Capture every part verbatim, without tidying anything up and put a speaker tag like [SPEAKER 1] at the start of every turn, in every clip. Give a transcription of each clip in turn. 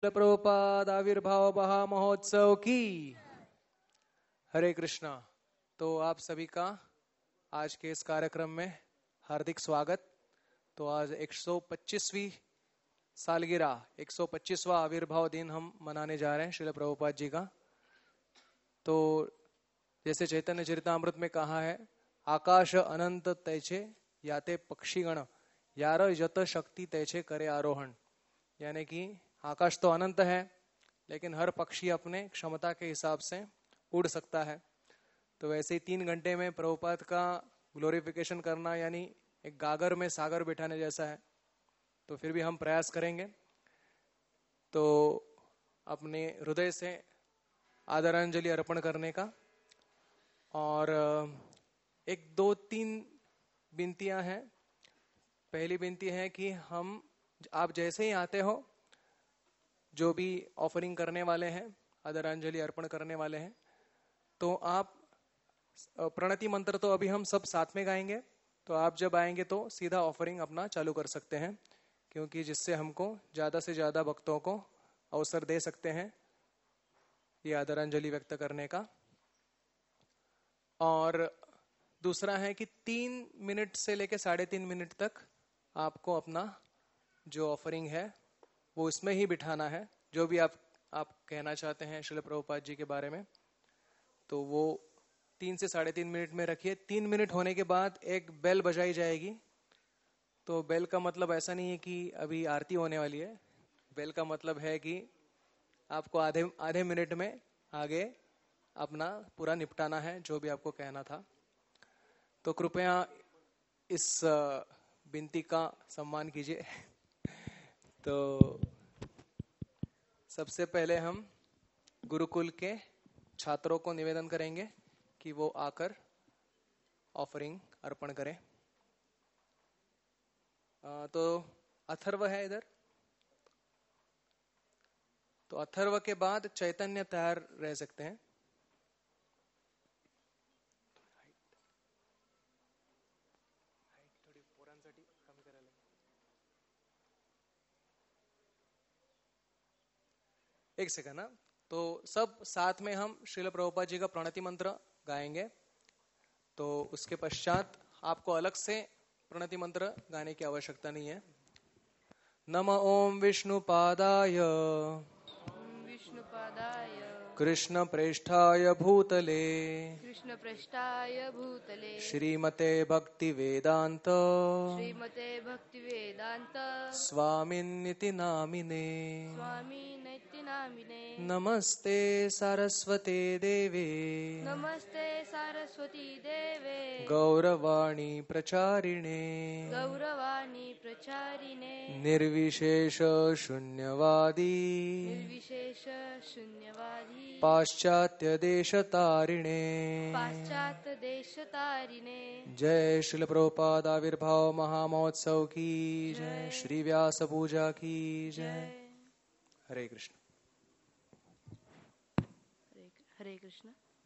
[SPEAKER 1] प्रभुपाद आविर्भाव महा महोत्सव की हरे कृष्णा। तो आप सभी का आज के इस कार्यक्रम में हार्दिक स्वागत। तो आज एक सौ पच्चीसवीं सालगिरह एक सौ पच्चीसवां आविर्भाव दिन हम मनाने जा रहे हैं श्रील प्रभुपाद जी का। तो जैसे चैतन्य चरितामृत में कहा है, आकाश अनंत तैचे याते पक्षीगण यार यत शक्ति तैचे करे आरोहण। यानी कि आकाश तो अनंत है, लेकिन हर पक्षी अपने क्षमता के हिसाब से उड़ सकता है। तो वैसे ही तीन घंटे में प्रभुपाद का ग्लोरिफिकेशन करना यानी एक गागर में सागर बिठाने जैसा है। तो फिर भी हम प्रयास करेंगे। तो अपने हृदय से आदरांजलि अर्पण करने का। और एक दो तीन विनतियां हैं। पहली विनती है कि हम आप जैसे ही आते हो, जो भी ऑफरिंग करने वाले हैं, आदरांजलि अर्पण करने वाले हैं, तो आप प्रणति मंत्र तो अभी हम सब साथ में गाएंगे। तो आप जब आएंगे तो सीधा ऑफरिंग अपना चालू कर सकते हैं, क्योंकि जिससे हमको ज़्यादा से ज़्यादा भक्तों को अवसर दे सकते हैं ये आदरांजलि व्यक्त करने का। और दूसरा है कि तीन मिनट से लेकर साढ़े तीन मिनट तक आपको अपना जो ऑफरिंग है वो इसमें ही बिठाना है। जो भी आप आप कहना चाहते हैं श्रील प्रभुपाद जी के बारे में, तो वो तीन से साढ़े तीन मिनट में रखिए। तीन मिनट होने के बाद एक बेल बजाई जाएगी। तो बेल का मतलब ऐसा नहीं है कि अभी आरती होने वाली है। बेल का मतलब है कि आपको आधे आधे मिनट में आगे अपना पूरा निपटाना है जो भी आपको कहना था। तो कृपया इस विनती का सम्मान कीजिए। तो सबसे पहले हम गुरुकुल के छात्रों को निवेदन करेंगे कि वो आकर ऑफरिंग अर्पण करें। आ, तो अथर्व है इधर। तो अथर्व के बाद चैतन्य तैयार रह सकते हैं। एक सेकंड ना। तो सब साथ में हम श्रील प्रभुपाद जी का प्रणति मंत्र गाएंगे। तो उसके पश्चात आपको अलग से प्रणति मंत्र गाने की आवश्यकता नहीं है। नमः ओम विष्णुपादाय
[SPEAKER 2] विष्णुपादाय
[SPEAKER 1] कृष्ण प्रेष्ठाय भूतले
[SPEAKER 2] कृष्ण पृष्ठाय भूतले
[SPEAKER 1] श्रीमते भक्ति वेदांत
[SPEAKER 2] श्रीमते भक्ति वेदांत
[SPEAKER 1] स्वामिन्निति नामिने
[SPEAKER 2] स्वामी नैति नामिने
[SPEAKER 1] नमस्ते सारस्वते देवे
[SPEAKER 2] नमस्ते सारस्वती देवे
[SPEAKER 1] गौरवाणी प्रचारिणे
[SPEAKER 2] गौरवाणी प्रचारिणे
[SPEAKER 1] निर्विशेष शून्यवादी
[SPEAKER 2] निर्विशेष शून्यवादी
[SPEAKER 1] पाश्चात्य देश तारिणे
[SPEAKER 2] पाश्चात्य देश तारिणे।
[SPEAKER 1] जय श्रील प्रभुपाद आविर्भाव महामहोत्सव की जय। श्री व्यास पूजा की जय। हरे कृष्ण।
[SPEAKER 2] हरे कृष्ण।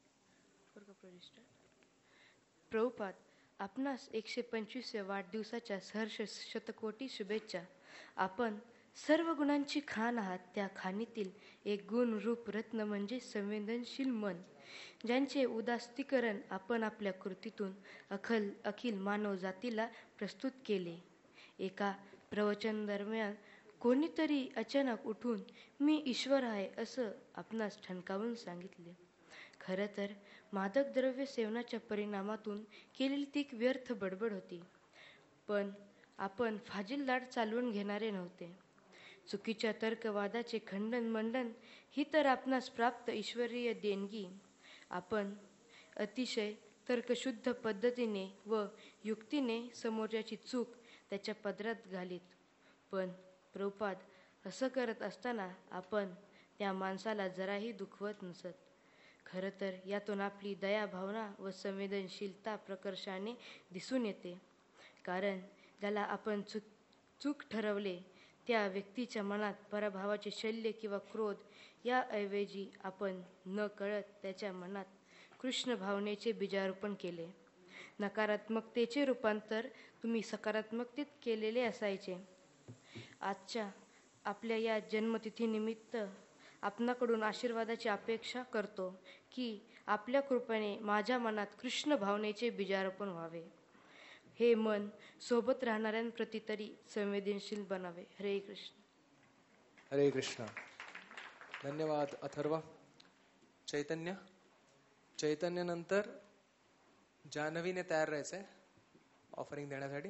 [SPEAKER 2] प्रभुपाद, आपणास एकशे पंचवीसव्या वाढदिवसाच्या सहर्ष शतकोटी शुभेच्छा। आपण सर्व गुणांची खाण आहात. त्या खाणीतील एक गुण रूप रत्न म्हणजे संवेदनशील मन, ज्यांचे उदास्तीकरण आपण आपल्या कृतीतून अखल अखिल मानव जातीला प्रस्तुत केले. एका प्रवचन दरम्यान कोणीतरी अचानक उठून मी ईश्वर आहे असं आपणास ठणकावून सांगितले. खरं तर मादक द्रव्य सेवनाच्या परिणामातून केलेली ती व्यर्थ बडबड होती. पण आपण फाजील लाड चालवून घेणारे नव्हते. चुकीच्या तर्कवादाचे खंडन मंडन ही तर आपणास प्राप्त ईश्वरीय देणगी. आपण अतिशय तर्कशुद्ध पद्धतीने व युक्तीने समोरच्याची चूक त्याच्या पदरात घालीत. पण प्रभुपाद, असं करत असताना आपण त्या माणसाला जराही दुखवत नसत. खरं तर यातून आपली दया भावना व संवेदनशीलता प्रकर्षाने दिसून येते. कारण ज्याला आपण चूक चूक ठरवले त्या व्यक्तीच्या मनात पराभवाचे शल्य किंवा क्रोध याऐवजी आपण न कळत त्याच्या मनात कृष्ण भावनेचे बीजारोपण केले. नकारात्मकतेचे रूपांतर तुम्ही सकारात्मकतेत केलेले असायचे. आजच्या आपल्या या जन्मतिथीनिमित्त आपणाकडून आशीर्वादाची अपेक्षा करतो की आपल्या कृपेने माझ्या मनात कृष्ण भावनेचे बीजारोपण व्हावे. हे मन सोबत राहणाऱ्यांप्रती तरी संवेदनशील बनावे. हरे कृष्ण.
[SPEAKER 1] हरे कृष्ण. धन्यवाद अथर्व. चैतन्य चैतन्य नंतर जान्हवीने तयार राहायचंय ऑफरिंग देण्यासाठी.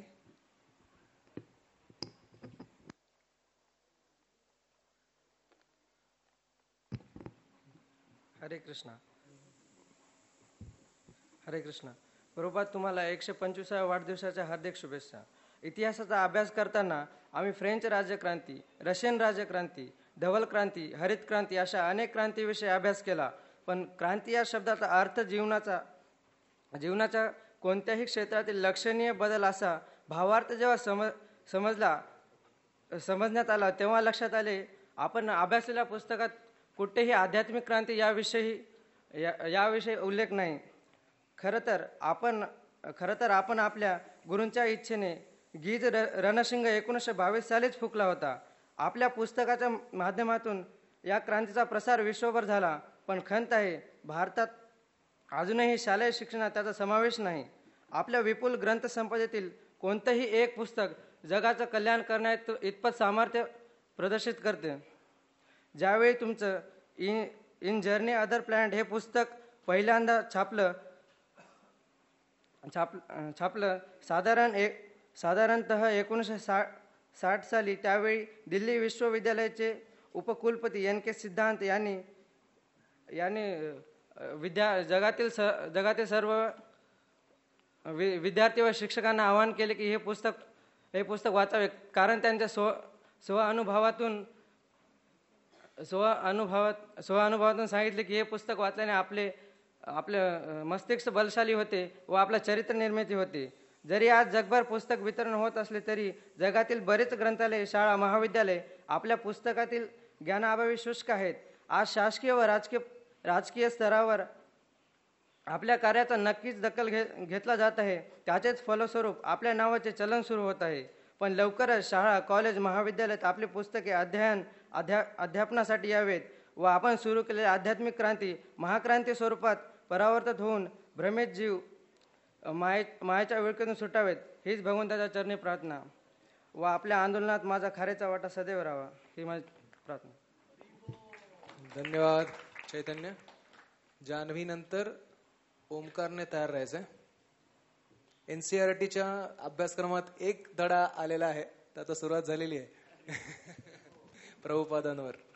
[SPEAKER 3] हरे कृष्ण. हरे कृष्ण. प्रभुपाद, तुम्हाला एकशे पंचवीसाव्या वाढदिवसाच्या हार्दिक शुभेच्छा. इतिहासाचा अभ्यास करताना आम्ही फ्रेंच राज्यक्रांती, रशियन राज्यक्रांती, धवल क्रांती, हरित क्रांती अशा अनेक क्रांतीविषयी अभ्यास केला. पण क्रांती या शब्दाचा अर्थ जीवनाचा जीवनाच्या कोणत्याही क्षेत्रातील लक्षणीय बदल असा भावार्थ जेव्हा समज समजला समजण्यात आला तेव्हा लक्षात आले आपण अभ्यासलेल्या पुस्तकात कुठेही आध्यात्मिक क्रांती याविषयी या याविषयी उल्लेख नाही. खरं तर आपण खरं तर आपण आपल्या गुरूंच्या इच्छेने गीज र रणशिंग एकोणीसशे बावीस सालीच फुकला होता. आपल्या पुस्तकाच्या माध्यमातून या क्रांतीचा प्रसार विश्वभर झाला. पण खंत आहे, भारतात अजूनही शालेय शिक्षणात त्याचा समावेश नाही. आपल्या विपुल ग्रंथसंपदेतील कोणतंही एक पुस्तक जगाचं कल्याण करण्यात इतपत सामर्थ्य प्रदर्शित करते. ज्यावेळी तुमचं in in journey other planet हे पुस्तक पहिल्यांदा छापलं छाप छापलं साधारण एक साधारणतः एकोणीसशे साठ साठ साली, त्यावेळी दिल्ली विश्वविद्यालयाचे उपकुलपती एन के सिद्धांत यांनी यांनी विद्या जगातील स जगातील सर्व वि विद्यार्थी व शिक्षकांना आवाहन केले की हे पुस्तक हे पुस्तक वाचावे. कारण त्यांच्या स्व स्व अनुभवातून स्व अनुभवात स्व अनुभवातून सांगितले की हे पुस्तक वाचल्याने आपले आपले मस्तिष्क बलशाली होते व आपला चरित्र निर्मिती होते. जरी आज जगभर पुस्तक वितरण होत असले तरी जगातील बरेच ग्रंथालय, शाळा, महाविद्यालय आपल्या पुस्तकातील ज्ञानाअभावी शुष्क आहेत. आज शासकीय व राजकीय राजकीय स्तरावर आपल्या कार्याचा नक्कीच दखल घे घेतला जात आहे. त्याचेच फलस्वरूप आपल्या नावाचे चलन सुरू होत आहे. पण लवकरच शाळा, कॉलेज, महाविद्यालयात आपली पुस्तके अध्ययन अध्या अध्यापनासाठी यावेत व आपण सुरू केलेली आध्यात्मिक क्रांती महाक्रांती स्वरूपात परावर्तित होऊन भ्रमित जीव माये मायेच्या विळख्यातून सुटावेत हीच भगवंताच्या चरणी प्रार्थना व आपल्या आंदोलनात माझा खारेचा वाटा सदैव राहावा ही माझी प्रार्थना.
[SPEAKER 1] धन्यवाद चैतन्य. जान्हवी नंतर ओमकारने तयार राहायचंय. एनसीईआरटीच्या अभ्यासक्रमात एक धडा आलेला आहे, त्याचा सुरुवात झालेली आहे प्रभुपादांवर.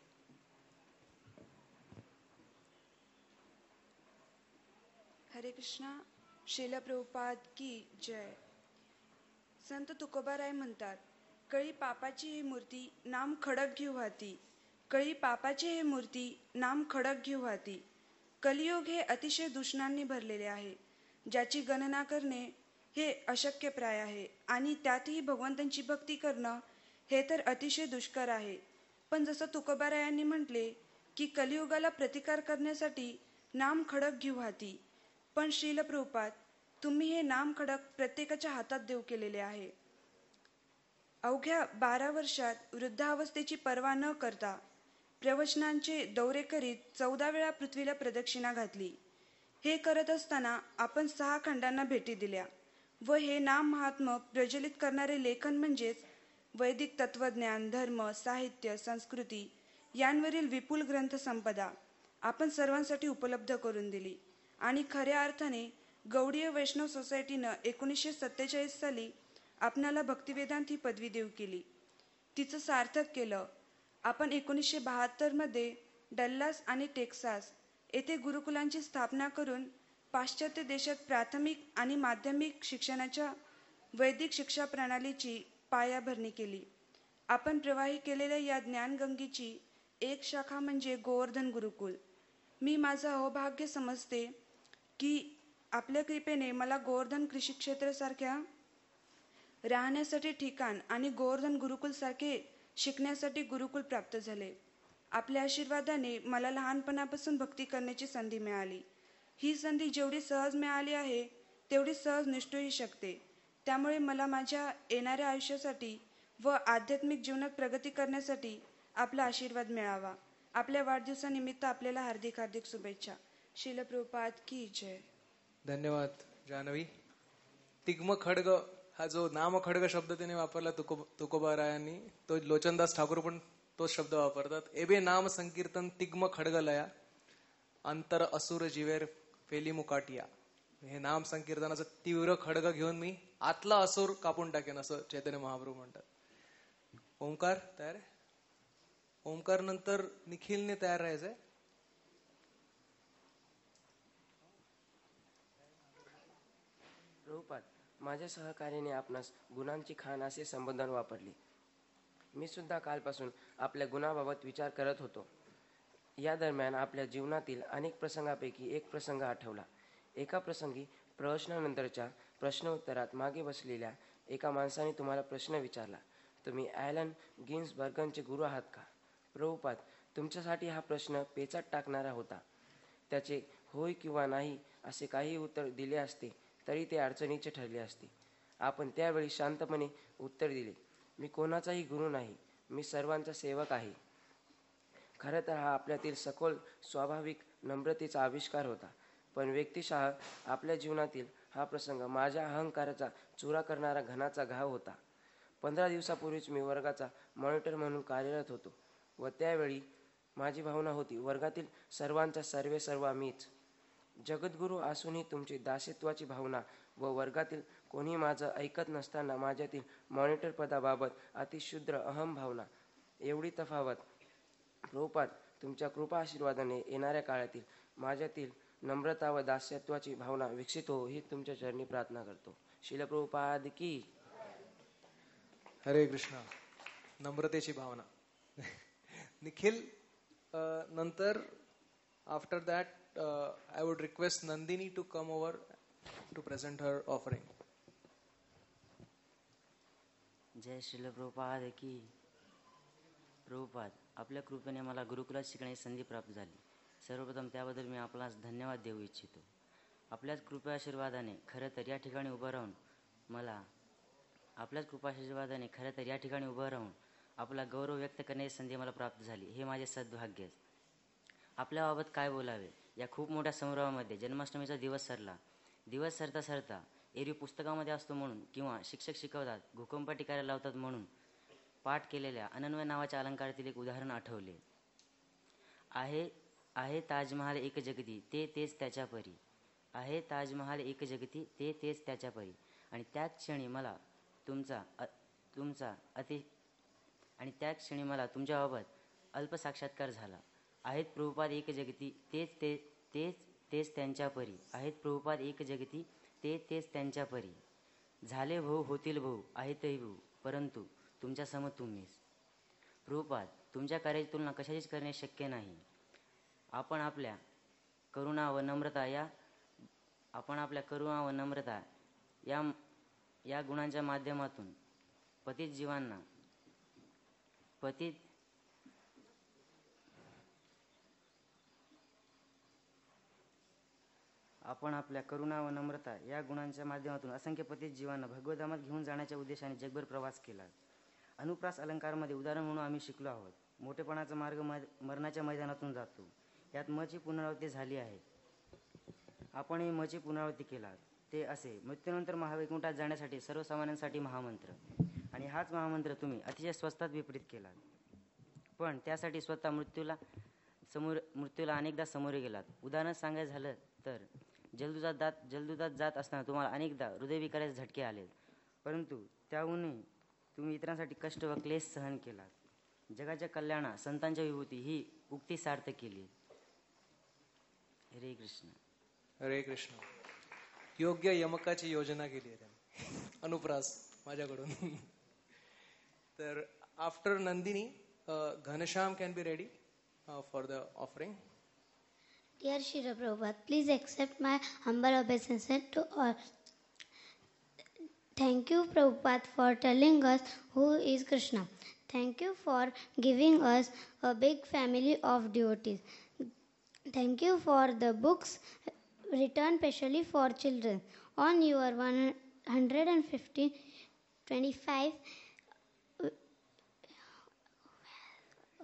[SPEAKER 4] हरे कृष्णा. श्रील प्रभुपाद की जय. संत तुकोबाराय म्हणतात, कळी पापाची ही मूर्ती नाम खडक घेऊ हाती. कळी पापाची ही मूर्ती नाम खडक घेऊ हाती. कलियुग हे अतिशय दूषणांनी भरलेले आहे, ज्याची गणना करणे हे अशक्यप्राय आहे आणि त्यातही भगवंतांची भक्ती करणं हे तर अतिशय दुष्कर आहे. पण जसं तुकोबारायांनी म्हटले की कलियुगाला प्रतिकार करण्यासाठी नाम खडक घेऊ हाती. पण श्रील प्रभुपाद, तुम्ही हे नाम खडक प्रत्येकाच्या हातात देऊ केलेले आहे. अवघ्या बारा वर्षात वृद्धावस्थेची पर्वा न करता प्रवचनांचे दौरे करीत चौदा वेळा पृथ्वीला प्रदक्षिणा घातली. हे करत असताना आपण सहा खंडांना भेटी दिल्या व हे नाम महात्म प्रज्वलित करणारे लेखन म्हणजेच वैदिक तत्वज्ञान, धर्म, साहित्य, संस्कृती यांवरील विपुल ग्रंथसंपदा आपण सर्वांसाठी उपलब्ध करून दिली. आणि खऱ्या अर्थाने गौडीय वैष्णव सोसायटीनं एकोणीसशे सत्तेचाळीस साली आपणाला भक्तिवेदांत ही पदवी देऊ केली. तिचं सार्थक केलं. आपण एकोणीसशे बहात्तरमध्ये डल्लास आणि टेक्सास येथे गुरुकुलांची स्थापना करून पाश्चात्य देशात प्राथमिक आणि माध्यमिक शिक्षणाच्या वैदिक शिक्षा प्रणालीची पायाभरणी केली. आपण प्रवाही केलेल्या या ज्ञानगंगेची एक शाखा म्हणजे गोवर्धन गुरुकुल. मी माझं अहोभाग्य समजते की आपल्या कृपेने मला गोवर्धन कृषी क्षेत्रासारख्या राहण्यासाठी ठिकाण आणि गोवर्धन गुरुकुल सारखे शिकण्यासाठी गुरुकुल प्राप्त झाले. आपल्या आशीर्वादाने मला लहानपणापासून भक्ती करण्याची संधी मिळाली. ही संधी जेवढी सहज मिळाली आहे तेवढी सहज निष्ठूही शकते. त्यामुळे मला माझ्या येणाऱ्या आयुष्यासाठी व आध्यात्मिक जीवनात प्रगती करण्यासाठी आपला आशीर्वाद मिळावा. आपल्या वाढदिवसानिमित्त आपल्याला हार्दिक हार्दिक शुभेच्छा. श्रील प्रभुपाद की जय.
[SPEAKER 1] धन्यवाद जानवी. तिग्म खड्ग हा जो नाम खड्ग शब्द त्याने वापरला तुको तुकोबारायांनी, तो लोचनदास ठाकूर पण तोच शब्द वापरतात. एबे नाम संकीर्तन तिग्म खड्ग लया अंतर असुर जीवेर फेली मुकाटिया. हे नाम संकीर्तनाचं तीव्र खड्ग घेऊन मी आतला असुर कापून टाकेन, असं चैतन्य महाप्रभू म्हणतात. ओंकार तयार आहे? ओंकार नंतर निखिलने तयार राहायचंय.
[SPEAKER 5] प्रभुपाद, माझ्या सहकार्याने आपणास गुणांची खाण असे संबोधन वापरले. मी सुद्धा कालपासून आपल्या गुणाबाबत विचार करत होतो. या दरम्यान आपल्या जीवनातील अनेक प्रसंगापैकी एक प्रसंग आठवला. एका प्रसंगी प्रवचनानंतरच्या प्रश्नोत्तरात मागे बसलेल्या एका माणसाने तुम्हाला प्रश्न विचारला, तुम्ही ॲलन गिन्सबर्गनचे गुरु आहात का? प्रभुपाद, तुमच्यासाठी हा प्रश्न पेचात टाकणारा होता. त्याचे होय किंवा नाही असे काही उत्तर दिले असते तरी ते अडचणीचे ठरले असते. आपण त्यावेळी शांतपणे उत्तर दिले, मी कोणाचाही गुरु नाही, मी सर्वांचा सेवक आहे. खरं तर हा आपल्यातील सखोल स्वाभाविक नम्रतेचा आविष्कार होता. पण व्यक्तिशः आपल्या जीवनातील हा प्रसंग माझ्या अहंकाराचा चुरा करणारा घणाचा घाव होता. पंधरा दिवसापूर्वीच मी वर्गाचा मॉनिटर म्हणून कार्यरत होतो व त्यावेळी माझी भावना होती, वर्गातील सर्वांचा सर्वे सर्वा मीच. जगद्गुरू असूनही तुमची दासत्वाची भावना व वर्गातील कोणी माझं ऐकत नसताना माझ्यातील मॉनिटर पदाबाबत अतिशुद्र अहम भावना, एवढी तफावत. प्रभुपाद, तुमच्या कृपा आशीर्वादाने येणाऱ्या काळातील माझ्यातील नम्रता व दास्यत्वाची भावना विकसित हो, ही तुमच्या चरणी प्रार्थना करतो. श्रील प्रभुपाद की.
[SPEAKER 1] हरे कृष्ण. नम्रतेची भावना. निखिल नंतर after that I would request Nandini to come over to present her offering.
[SPEAKER 6] Jai Srila Prabhupada की. प्रभुपाद, आपल्या कृपेने मला गुरुकुलात शिकण्याची संधी प्राप्त झाली. सर्वप्रथम त्याबद्दल मी आपणास धन्यवाद देऊ इच्छितो. आपल्याच कृपाशीर्वादाने खरं तर या ठिकाणी उभं राहून मला आपल्याच कृपाशीर्वादाने खरं तर या ठिकाणी उभं राहून आपला गौरव व्यक्त करण्याची संधी मला प्राप्त झाली. हे माझे सद्भाग्य. आपल्याबाबत काय बोलावे, या खूप मोठ्या संभ्रमामध्ये जन्माष्टमीचा दिवस सरला. दिवस सरता सरता एरवी पुस्तकामध्ये असतो म्हणून किंवा शिक्षक शिकवतात, घुकंपाटी करायला लावतात म्हणून पाठ केलेल्या अनन्वय नावाच्या अलंकारातील एक उदाहरण आठवले. आहे आहे ताजमहाल एक जगती, ते तेच त्याच्या परी. आहे ताजमहाल एक जगती, ते तेच त्याच्या परी. आणि त्याच क्षणी मला तुमचा अ तुमचा अति आणि त्याच क्षणी मला तुमच्याबाबत अल्प साक्षात्कार झाला. आहेत प्रभुपाद एक जगती, तेच ते तेच तेच त्यांच्या परी. आहेत प्रभुपाद एक जगती, ते तेच त्यांच्या परी. झाले भाऊ होतील भाऊ, आहेतही भाऊ, परंतु तुमच्या सम तुम्हीच. प्रभुपाद, तुमच्या कार्याची तुलना कशाचीच करणे शक्य नाही. आपण आपल्या करुणा व नम्रता या आपण आपल्या करुणा व नम्रता या या गुणांच्या माध्यमातून पतित जीवांना पतित आपण आपल्या करुणा व नम्रता या गुणांच्या माध्यमातून असंख्य पतित जीवांना भगवद्धामात घेऊन जाण्याच्या उद्देशाने जगभर प्रवास केला. अनुप्रास अलंकारामध्ये उदाहरण म्हणून आम्ही शिकलो आहोत. मोठेपणाचा मार्ग मरणाच्या मैदानातून जातो. यात मची पुनरावृत्ती झाली आहे. आपणही मची पुनरावृत्ती केला. ते असे, मृत्यूनंतर महावैकुंठात जाण्यासाठी सर्वसामान्यांसाठी महामंत्र. आणि हाच महामंत्र तुम्ही अतिशय स्वस्तात विपरीत केला. पण त्यासाठी स्वतः मृत्यूला समोर मृत्यूला अनेकदा सामोरे गेलात. उदाहरण सांगायचं झालं तर जलदुधात जात जलदुधात जात असताना तुम्हाला अनेकदा हृदयविकाराचे झटके आले, परंतु त्याहूनही तुम्ही इतरांसाठी कष्ट व क्लेश सहन केला. जगाच्या कल्याणा संतांच्या विभूती ही उक्ती सार्थ केली. हरे कृष्ण.
[SPEAKER 1] हरे कृष्ण. योग्य यमकाची योजना केली आहे त्यांनी. अनुप्रास माझ्याकडून. तर after Nandini, Ghanshyam can be ready for the offering.
[SPEAKER 7] Dear Shri Prabhupada, please accept my humble obeisance to all. Thank you, Prabhupada, for telling us who is Krishna. Thank you for giving us a big family of devotees. Thank you for the books written specially for children. On your one hundred fifteen, twenty-five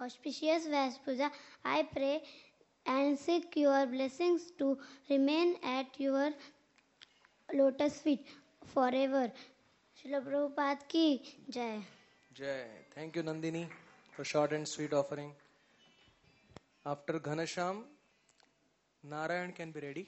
[SPEAKER 7] auspicious Vyas Puja, I pray and seek your blessings to remain at your lotus feet forever. Srila Prabhupada ki Jai.
[SPEAKER 1] Jai. Thank you, Nandini, for short and sweet offering. After Ghanasham, Narayan can be ready.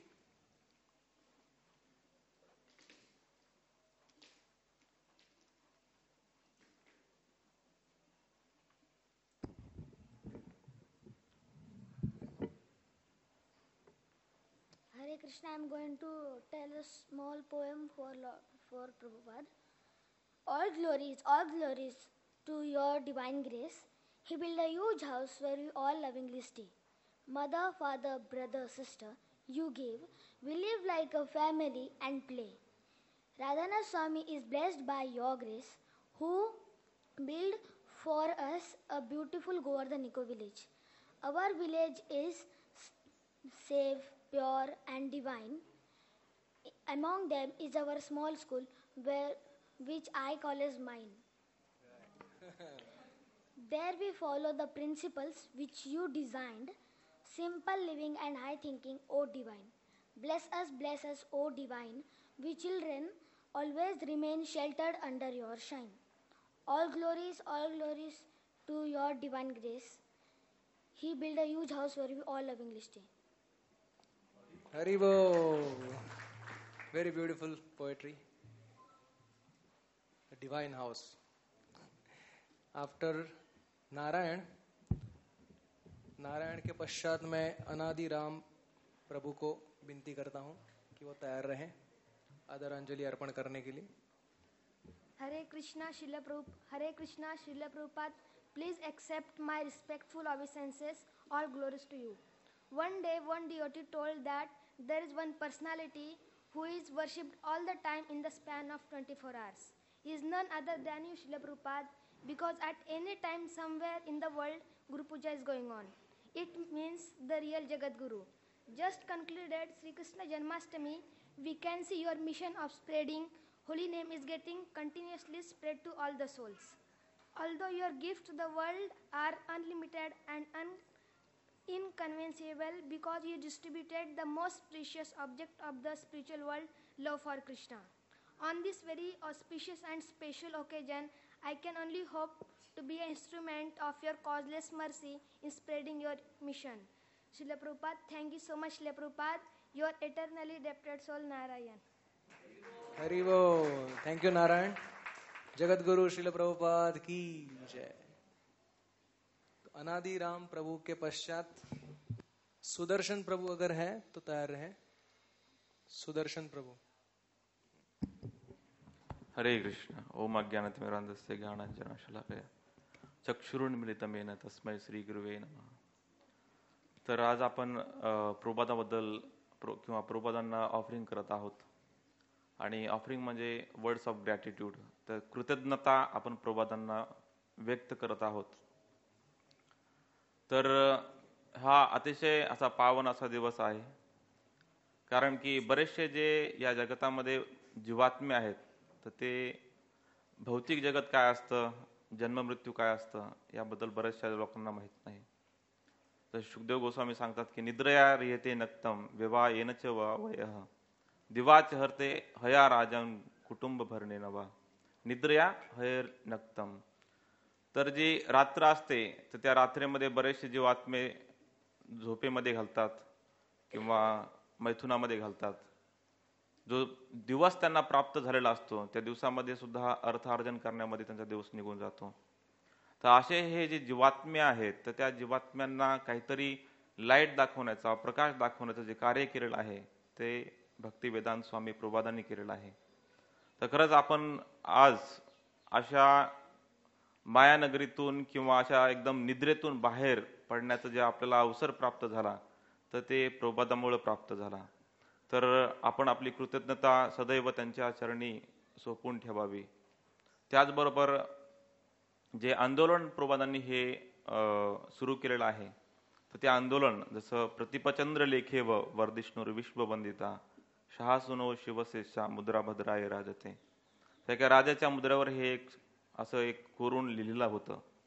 [SPEAKER 8] Hare Krishna, I am going to tell a small poem for Lord, for Prabhupada. All glories, all glories to your divine grace. He built a huge house where we all lovingly stay. Mother, father, brother, sister, you gave. We live like a family and play. Radhana Swami is blessed by your grace, who built for us a beautiful Govardhan Eco village. Our village is safe, pure and divine. Among them is our small school, where, which I call as mine. There we follow the principles which you designed, simple living and high thinking, O divine. Bless us, bless us, O divine. We children always remain sheltered under your shine. All glories, all glories to your divine grace. He built a huge house where we all lovingly stay.
[SPEAKER 1] Haribo. Very beautiful poetry. A divine house. After Narayan Narayan के पश्चात मैं अनादि राम प्रभु को विनती करता हूँ कि वो तैयार रहें आदरांजलि अर्पण करने के लिए.
[SPEAKER 9] Hare Krishna, Srila Prabhupada. Hare Krishna, Srila Prabhupada. Please accept my respectful obeisances. All glories to you. One day, one devotee told that there is one personality who is worshipped all the time in the span of twenty-four hours. He is none other than you, Srila Prabhupada, because at any time somewhere in the world, Guru Puja is going on. It means the real Jagat Guru. Just concluded Sri Krishna Janmashtami, we can see your mission of spreading holy name is getting continuously spread to all the souls. Although your gifts to the world are unlimited and un- inconceivable because you distributed the most precious object of the spiritual world, love for Krishna. On this very auspicious and special occasion, I can only hope to be an instrument of your causeless mercy in spreading your mission. Srila Prabhupada, thank you so much, Srila Prabhupada. Your eternally dependent soul, Narayan.
[SPEAKER 1] हरिबो. Thank you, Narayan. Jagat Guru Srila Prabhupada की जय. अनादि राम प्रभु के पश्चात सुदर्शन प्रभु अगर है तो तैयार रहे. सुदर्शन प्रभु.
[SPEAKER 10] हरे कृष्ण. ओम अज्ञानतिमिरान्धस्य ज्ञानाञ्जनशलाकया चक्षुरुन्मिलितमेन तस्मै श्री गुरुवे नमः. तर आज आपण प्रभुपादाबद्दल किंवा प्रभुपादांना ऑफरिंग करत आहोत आणि ऑफरिंग म्हणजे वर्ड्स ऑफ ग्रॅटिट्यूड. तर कृतज्ञता आपण प्रभुपादांना व्यक्त करत आहोत. तर हा अतिशय असा पावन असा दिवस आहे, कारण की बरेचसे जे या जगतामध्ये जीवात्मे आहेत तर ते भौतिक जगत काय असतं, जन्म मृत्यू काय असतं याबद्दल बऱ्याचशा लोकांना माहित नाही. तर सुखदेव गोस्वामी सांगतात की निद्रया रियते नक्तम विवाह येनच वयः दिवाच हरते हया राजन कुटुंब भरणे नवा. निद्रया हयर नक्तम. तर जी रात्र असते तर त्या रात्रीमध्ये बरेचसे जीवात्मे झोपेमध्ये घालतात किंवा मैथुनामध्ये घालतात. जो दिवस त्यांना प्राप्त झालेला असतो त्या दिवसामध्ये सुद्धा अर्थार्जन करण्यामध्ये त्यांचा दिवस निघून जातो. तर असे हे जे जीवात्मे आहेत तर त्या जीवात्म्यांना काहीतरी लाईट दाखवण्याचा, प्रकाश दाखवण्याचं जे कार्य केलेलं आहे ते भक्ती वेदांत स्वामी प्रभुपादांनी केलेलं आहे. तर खरंच आपण आज अशा मायानगरीतून किंवा अशा एकदम निद्रेतून बाहेर पडण्याचा जे आपल्याला अवसर प्राप्त झाला तर ते प्रभुपादामुळे प्राप्त झाला. तर आपण आपली कृतज्ञता सदैव त्यांच्या चरणी सोपून ठेवावी. त्याचबरोबर जे आंदोलन प्रभुपादांनी हे सुरू केलेलं आहे तर ते आंदोलन जसं प्रतिपचंद्र लेखे व वर्धिष्णुर विश्ववंदिता शहासुनो शिवसेशा मुद्रा भद्राय राजते. त्या एका राजाच्या मुद्रावर हे एक असं एक कोरून लिहिलेलं होतं.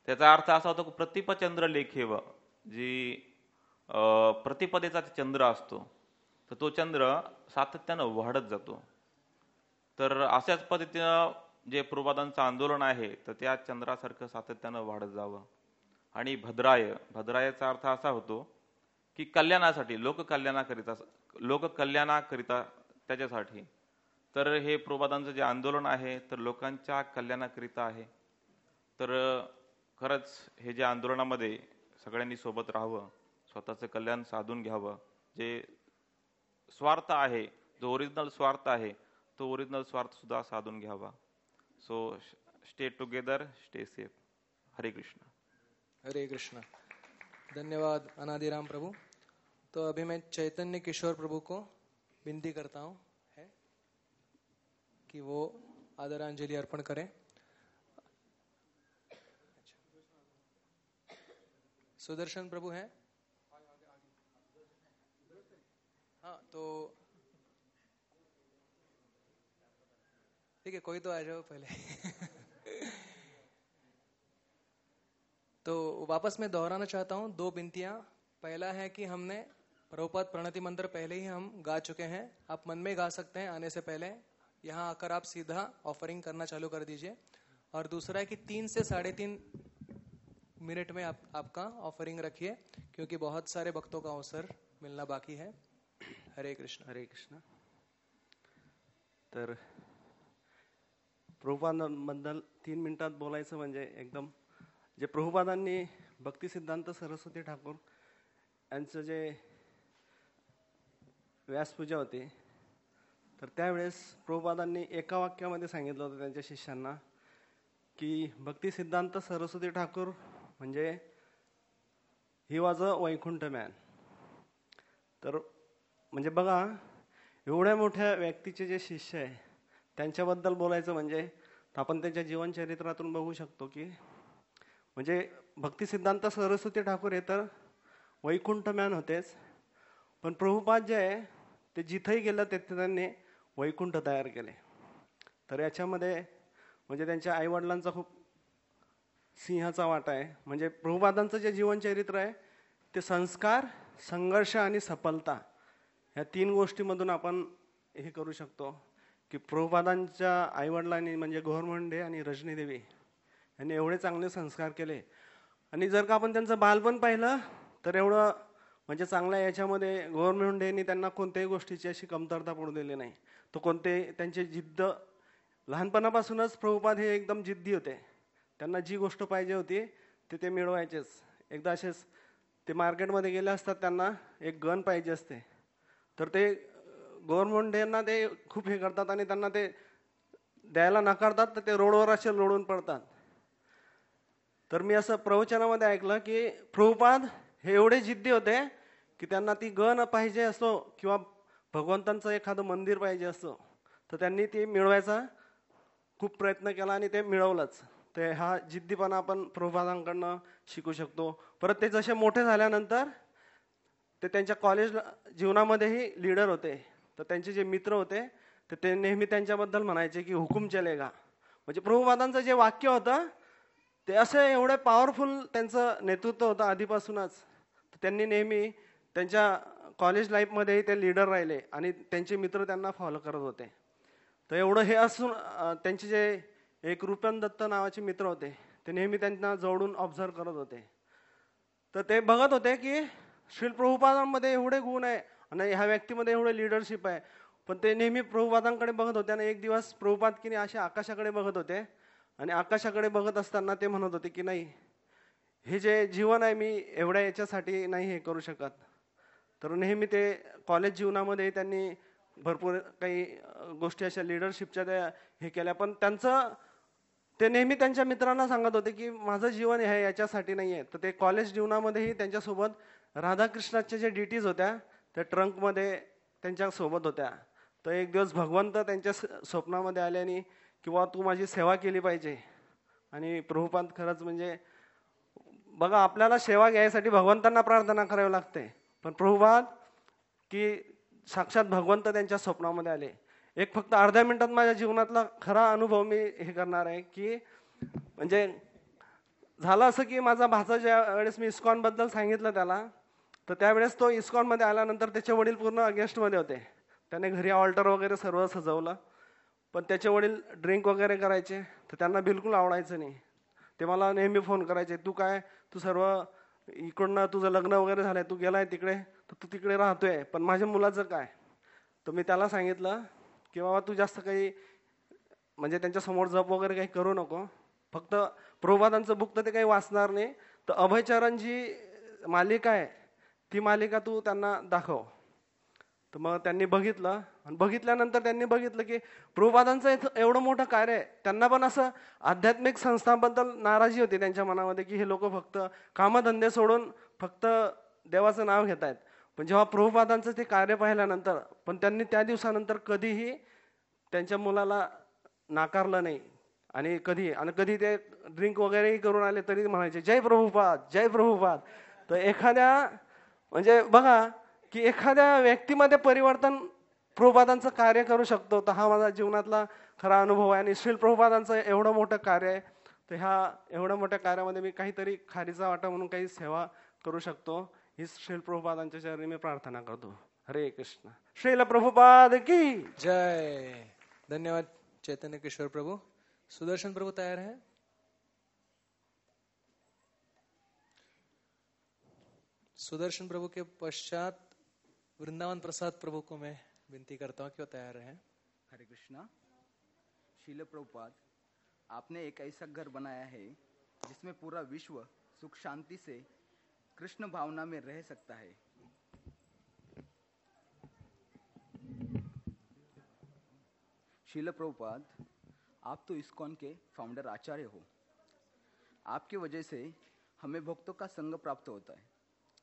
[SPEAKER 10] त्याचा अर्थ असा होतो की प्रतिपचंद्र लेखेव, जी प्रतिपदेचा चंद्र असतो तर तो चंद्र सातत्यानं वाढत जातो. तर अशाच पद्धतीनं जे प्रभुपादांचं आंदोलन आहे तर त्या चंद्रासारखं सातत्यानं वाढत जावं. आणि भद्राय, भद्रायचा अर्थ असा होतो की कल्याणासाठी, लोककल्याणाकरिता, लोककल्याणाकरिता त्याच्यासाठी. तर हे प्रभुपादांचं जे आंदोलन आहे तर लोकांच्या कल्याणाकरिता आहे. तर खरंच हे जे आंदोलनामध्ये सगळ्यांनी सोबत राहावं, स्वतःचं कल्याण साधून घ्यावं. जे स्वार्थ आहे, जो ओरिजिनल स्वार्थ आहे तो ओरिजिनल स्वार्थ सुद्धा साधून घ्यावा. So stay together, stay safe. Hare Krishna.
[SPEAKER 1] Hare Krishna. धन्यवाद अनादिराम प्रभु. तो अभी मैं चैतन्य किशोर प्रभु को विनती करता हूँ है कि वो आदरांजलि अर्पण करें. सुदर्शन प्रभु हैं? हाँ, तो ठीक है, कोई तो आ जाओ पहले. तो वापस मैं दोहराना चाहता हूँ दो विनतियाँ. पहला है कि हमने प्रभुपाद प्रणति मंत्र पहले ही हम गा चुके हैं, आप मन में गा सकते हैं आने से पहले. यहाँ आकर आप सीधा ऑफरिंग करना चालू कर दीजिए. और दूसरा है कि तीन से साढ़े तीन मिनट में आप आपका ऑफरिंग रखिए, क्योंकि बहुत सारे भक्तों का अवसर मिलना बाकी है. हरे कृष्ण.
[SPEAKER 11] हरे कृष्ण. तर प्रभुपादांबद्दल तीन मिनिटात बोलायचं म्हणजे एकदम जे प्रभुपादांनी भक्ती सिद्धांत सरस्वती ठाकूर यांचं जे व्यासपूजा होती तर त्यावेळेस प्रभुपादांनी एका वाक्यामध्ये सांगितलं होतं त्यांच्या शिष्यांना की भक्ती सिद्धांत सरस्वती ठाकूर म्हणजे he was a Vaikuntha man. तर म्हणजे बघा, एवढ्या मोठ्या व्यक्तीचे जे शिष्य आहे त्यांच्याबद्दल बोलायचं म्हणजे आपण त्यांच्या जीवनचरित्रातून बघू शकतो की म्हणजे भक्ती सिद्धांत सरस्वती ठाकूर हे तर वैकुंठ मॅन होतेच, पण प्रभुपाद जे आहे ते जिथंही गेलं तिथे त्यांनी वैकुंठ तयार केले. तर याच्यामध्ये म्हणजे त्यांच्या आईवडिलांचा खूप सिंहाचा वाटा आहे. म्हणजे प्रभुपादांचं जे जीवनचरित्र आहे ते संस्कार, संघर्ष आणि सफलता ह्या तीन गोष्टीमधून आपण हे करू शकतो की प्रभुपादांच्या आईवडिलांनी म्हणजे गौरमंडे आणि रजनी देवी यांनी एवढे चांगले संस्कार केले. आणि जर का आपण त्यांचं बालपण पाहिलं तर एवढं म्हणजे चांगल्या याच्यामध्ये गौरमंडे यांनी त्यांना कोणत्याही गोष्टीची अशी कमतरता पडू दिली नाही. तो कोणते त्यांचे जिद्द लहानपणापासूनच प्रभुपाद हे एकदम जिद्दी होते. त्यांना जी गोष्ट पाहिजे होती ते ते मिळवायचेच. एकदा असेच ते मार्केटमध्ये गेले असतात, त्यांना एक गन पाहिजे असते, तर ते गौरमंडेंना ते खूप हे करतात आणि त्यांना ते द्यायला नकारतात, तर ते रोडवर असे लोळून पडतात. तर मी असं प्रवचनामध्ये ऐकलं की प्रभुपाद हे एवढे जिद्दी होते की त्यांना ती गन पाहिजे असो किंवा भगवंतांचं एखादं मंदिर पाहिजे असो तर त्यांनी ती मिळवायचा खूप प्रयत्न केला आणि ते मिळवलंच. ते हा जिद्दीपणा आपण प्रभुपादांकडनं शिकू शकतो. परत ते जसे मोठे झाल्यानंतर ते त्यांच्या कॉलेज जीवनामध्येही लीडर होते. तर त्यांचे जे मित्र होते तर ते नेहमी त्यांच्याबद्दल म्हणायचे की हुकुम चलेगा. म्हणजे प्रभुपादांचं जे वाक्य होतं ते असं एवढं पॉवरफुल त्यांचं नेतृत्व होतं आधीपासूनच. तर त्यांनी नेहमी त्यांच्या कॉलेज लाईफमध्येही ते लीडर राहिले आणि त्यांचे मित्र त्यांना फॉलो करत होते. तर एवढं हे असून त्यांचे जे एक रुपन दत्त नावाचे मित्र होते ते नेहमी त्यांना जवळून ऑब्झर्व करत होते. तर ते बघत होते की श्रील प्रभुपादांमध्ये एवढे गुण आहे आणि ह्या व्यक्तीमध्ये एवढे लिडरशिप आहे, पण ते नेहमी प्रभुपादांकडे बघत होते. आणि एक दिवस प्रभुपाद की नाही असे आकाशाकडे बघत होते आणि आकाशाकडे बघत असताना ते म्हणत होते की नाही, हे जे जीवन आहे मी एवढ्या याच्यासाठी नाही हे करू शकत. तर नेहमी ते कॉलेज जीवनामध्ये त्यांनी भरपूर काही गोष्टी अशा लिडरशिपच्या त्या हे केल्या, पण त्यांचं ते नेहमी त्यांच्या मित्रांना सांगत होते की माझं जीवन हे याच्यासाठी नाही आहे. तर ते कॉलेज जीवनामध्येही त्यांच्यासोबत राधाकृष्णाच्या जे ड्युटीज होत्या त्या ट्रंकमध्ये त्यांच्यासोबत होत्या. तर एक दिवस भगवंत त्यांच्या स्वप्नामध्ये आले आणि किंवा तू माझी सेवा केली पाहिजे. आणि प्रभुपाद खरंच म्हणजे बघा, आपल्याला सेवा घ्यायसाठी भगवंतांना प्रार्थना करावी लागते, पण प्रभुपाद की साक्षात भगवंत त्यांच्या स्वप्नामध्ये आले. एक फक्त अर्ध्या मिनिटात माझ्या जीवनातला खरा अनुभव मी हे करणार आहे की म्हणजे झालं असं की माझा भाचा ज्या वेळेस मी इस्कॉनबद्दल सांगितलं त्याला, तर त्यावेळेस तो इस्कॉनमध्ये आल्यानंतर त्याचे वडील पूर्ण अगेन्स्टमध्ये होते. त्याने घरी ऑल्टर वगैरे सर्व सजवलं, पण त्याचे वडील ड्रिंक वगैरे करायचे, तर त्यांना बिलकुल आवडायचं नाही. ते मला नेहमी फोन करायचे, तू काय तू सर्व इकडनं तुझं लग्न वगैरे झालंय, तू गेलाय तिकडे, तर तू तिकडे राहतोय, पण माझ्या मुलाचं काय. तर मी त्याला सांगितलं की बाबा तू जास्त काही म्हणजे त्यांच्यासमोर जप वगैरे काही करू नको, फक्त प्रभुपादांचं बुक तर ते काही वाचणार नाही, तर अभयचरण जी मालिका आहे ती मालिका तू त्यांना दाखव. तर मग त्यांनी बघितलं, आणि बघितल्यानंतर त्यांनी बघितलं की प्रभुपादांचं एवढं मोठं कार्य आहे. त्यांना पण असं आध्यात्मिक संस्थांबद्दल नाराजी होती त्यांच्या मनामध्ये की हे लोक फक्त कामधंदे सोडून फक्त देवाचं नाव घेत आहेत. पण जेव्हा प्रभुपादांचं ते कार्य पाहिल्यानंतर पण त्यांनी त्या दिवसानंतर कधीही त्यांच्या मुलाला नाकारलं नाही. आणि कधी आणि कधी ते ड्रिंक वगैरेही करून आले तरी म्हणायचे जय प्रभुपाद जय प्रभुपाद. तर एखाद्या म्हणजे बघा की एखाद्या व्यक्तीमध्ये परिवर्तन प्रभुपादांचं कार्य करू शकतो. तर हा माझा जीवनातला खरा अनुभव आहे. आणि श्रील प्रभुपादांचं एवढं मोठं कार्य आहे, तर ह्या एवढ्या मोठ्या कार्यामध्ये मी काहीतरी खारीचा वाटा म्हणून काही सेवा करू शकतो, ही श्रील प्रभुपादांच्या चरणी मी प्रार्थना करतो. हरे कृष्ण. श्रील प्रभुपाद की
[SPEAKER 1] जय. धन्यवाद चैतन्य किशोर प्रभु. सुदर्शन प्रभु तैयार है? सुदर्शन प्रभु के पश्चात वृंदावन प्रसाद प्रभु को मैं विनती करता हूँ कि वो तैयार हैं.
[SPEAKER 12] हरे कृष्णा. शील प्रभुपाद, आपने एक ऐसा घर बनाया है जिसमें पूरा विश्व सुख शांति से कृष्ण भावना में रह सकता है. शील प्रभुपाद, आप तो इस्कॉन के फाउंडर आचार्य हो. आपकी वजह से हमें भक्तों का संग प्राप्त होता है.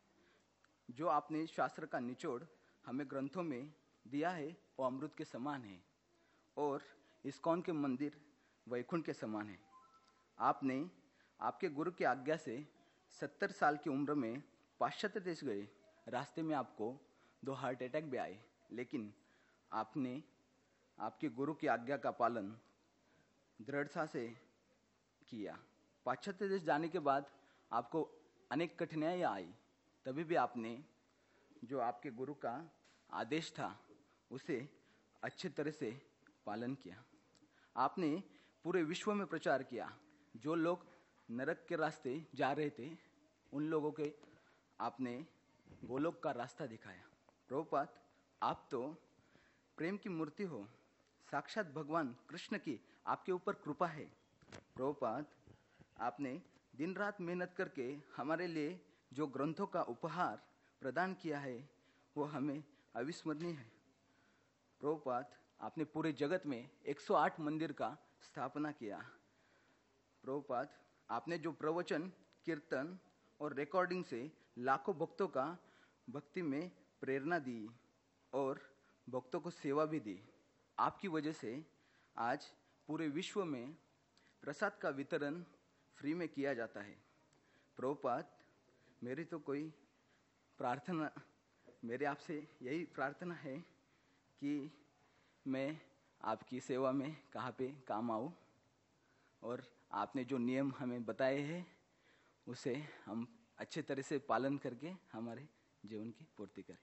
[SPEAKER 12] जो आपने शास्त्र का निचोड़ हमें ग्रंथों में दिया है वो अमृत के समान है और इस्कॉन के मंदिर वैकुंठ के समान है. आपने आपके गुरु की आज्ञा से सत्तर साल की उम्र में पाश्चात्य देश गए. रास्ते में आपको दो हार्ट अटैक भी आए, लेकिन आपने आपके गुरु की आज्ञा का पालन दृढ़ता से किया. पाश्चात्य देश जाने के बाद आपको अनेक कठिनाइयाँ आई, तभी भी आपने जो आपके गुरु का आदेश था उसे अच्छे तरह से पालन किया. आपने पूरे विश्व में प्रचार किया. जो लोग नरक के रास्ते जा रहे थे उन लोगों के आपने गोलोक का रास्ता दिखाया. प्रभुपाद, आप तो प्रेम की मूर्ति हो. साक्षात भगवान कृष्ण की आपके ऊपर कृपा है. प्रभुपाद, आपने दिन रात मेहनत करके हमारे लिए जो ग्रंथों का उपहार प्रदान किया है वो हमें अविस्मरणीय है. प्रभुपाद, आपने पूरे जगत में एक सौ आठ मंदिर का स्थापना किया. प्रभुपाद, आपने जो प्रवचन, कीर्तन और रिकॉर्डिंग से लाखों भक्तों का भक्ति में प्रेरणा दी और भक्तों को सेवा भी दी. आपकी वजह से आज पूरे विश्व में प्रसाद का वितरण फ्री में किया जाता है. प्रभुपाद, मेरी तो कोई प्रार्थना मेरे आपसे यही प्रार्थना है कि मैं आपकी सेवा में कहाँ पे काम आऊँ और आपने जो नियम हमें बताए हैं उसे हम अच्छे तरह से पालन करके हमारे जीवन की पूर्ति करें.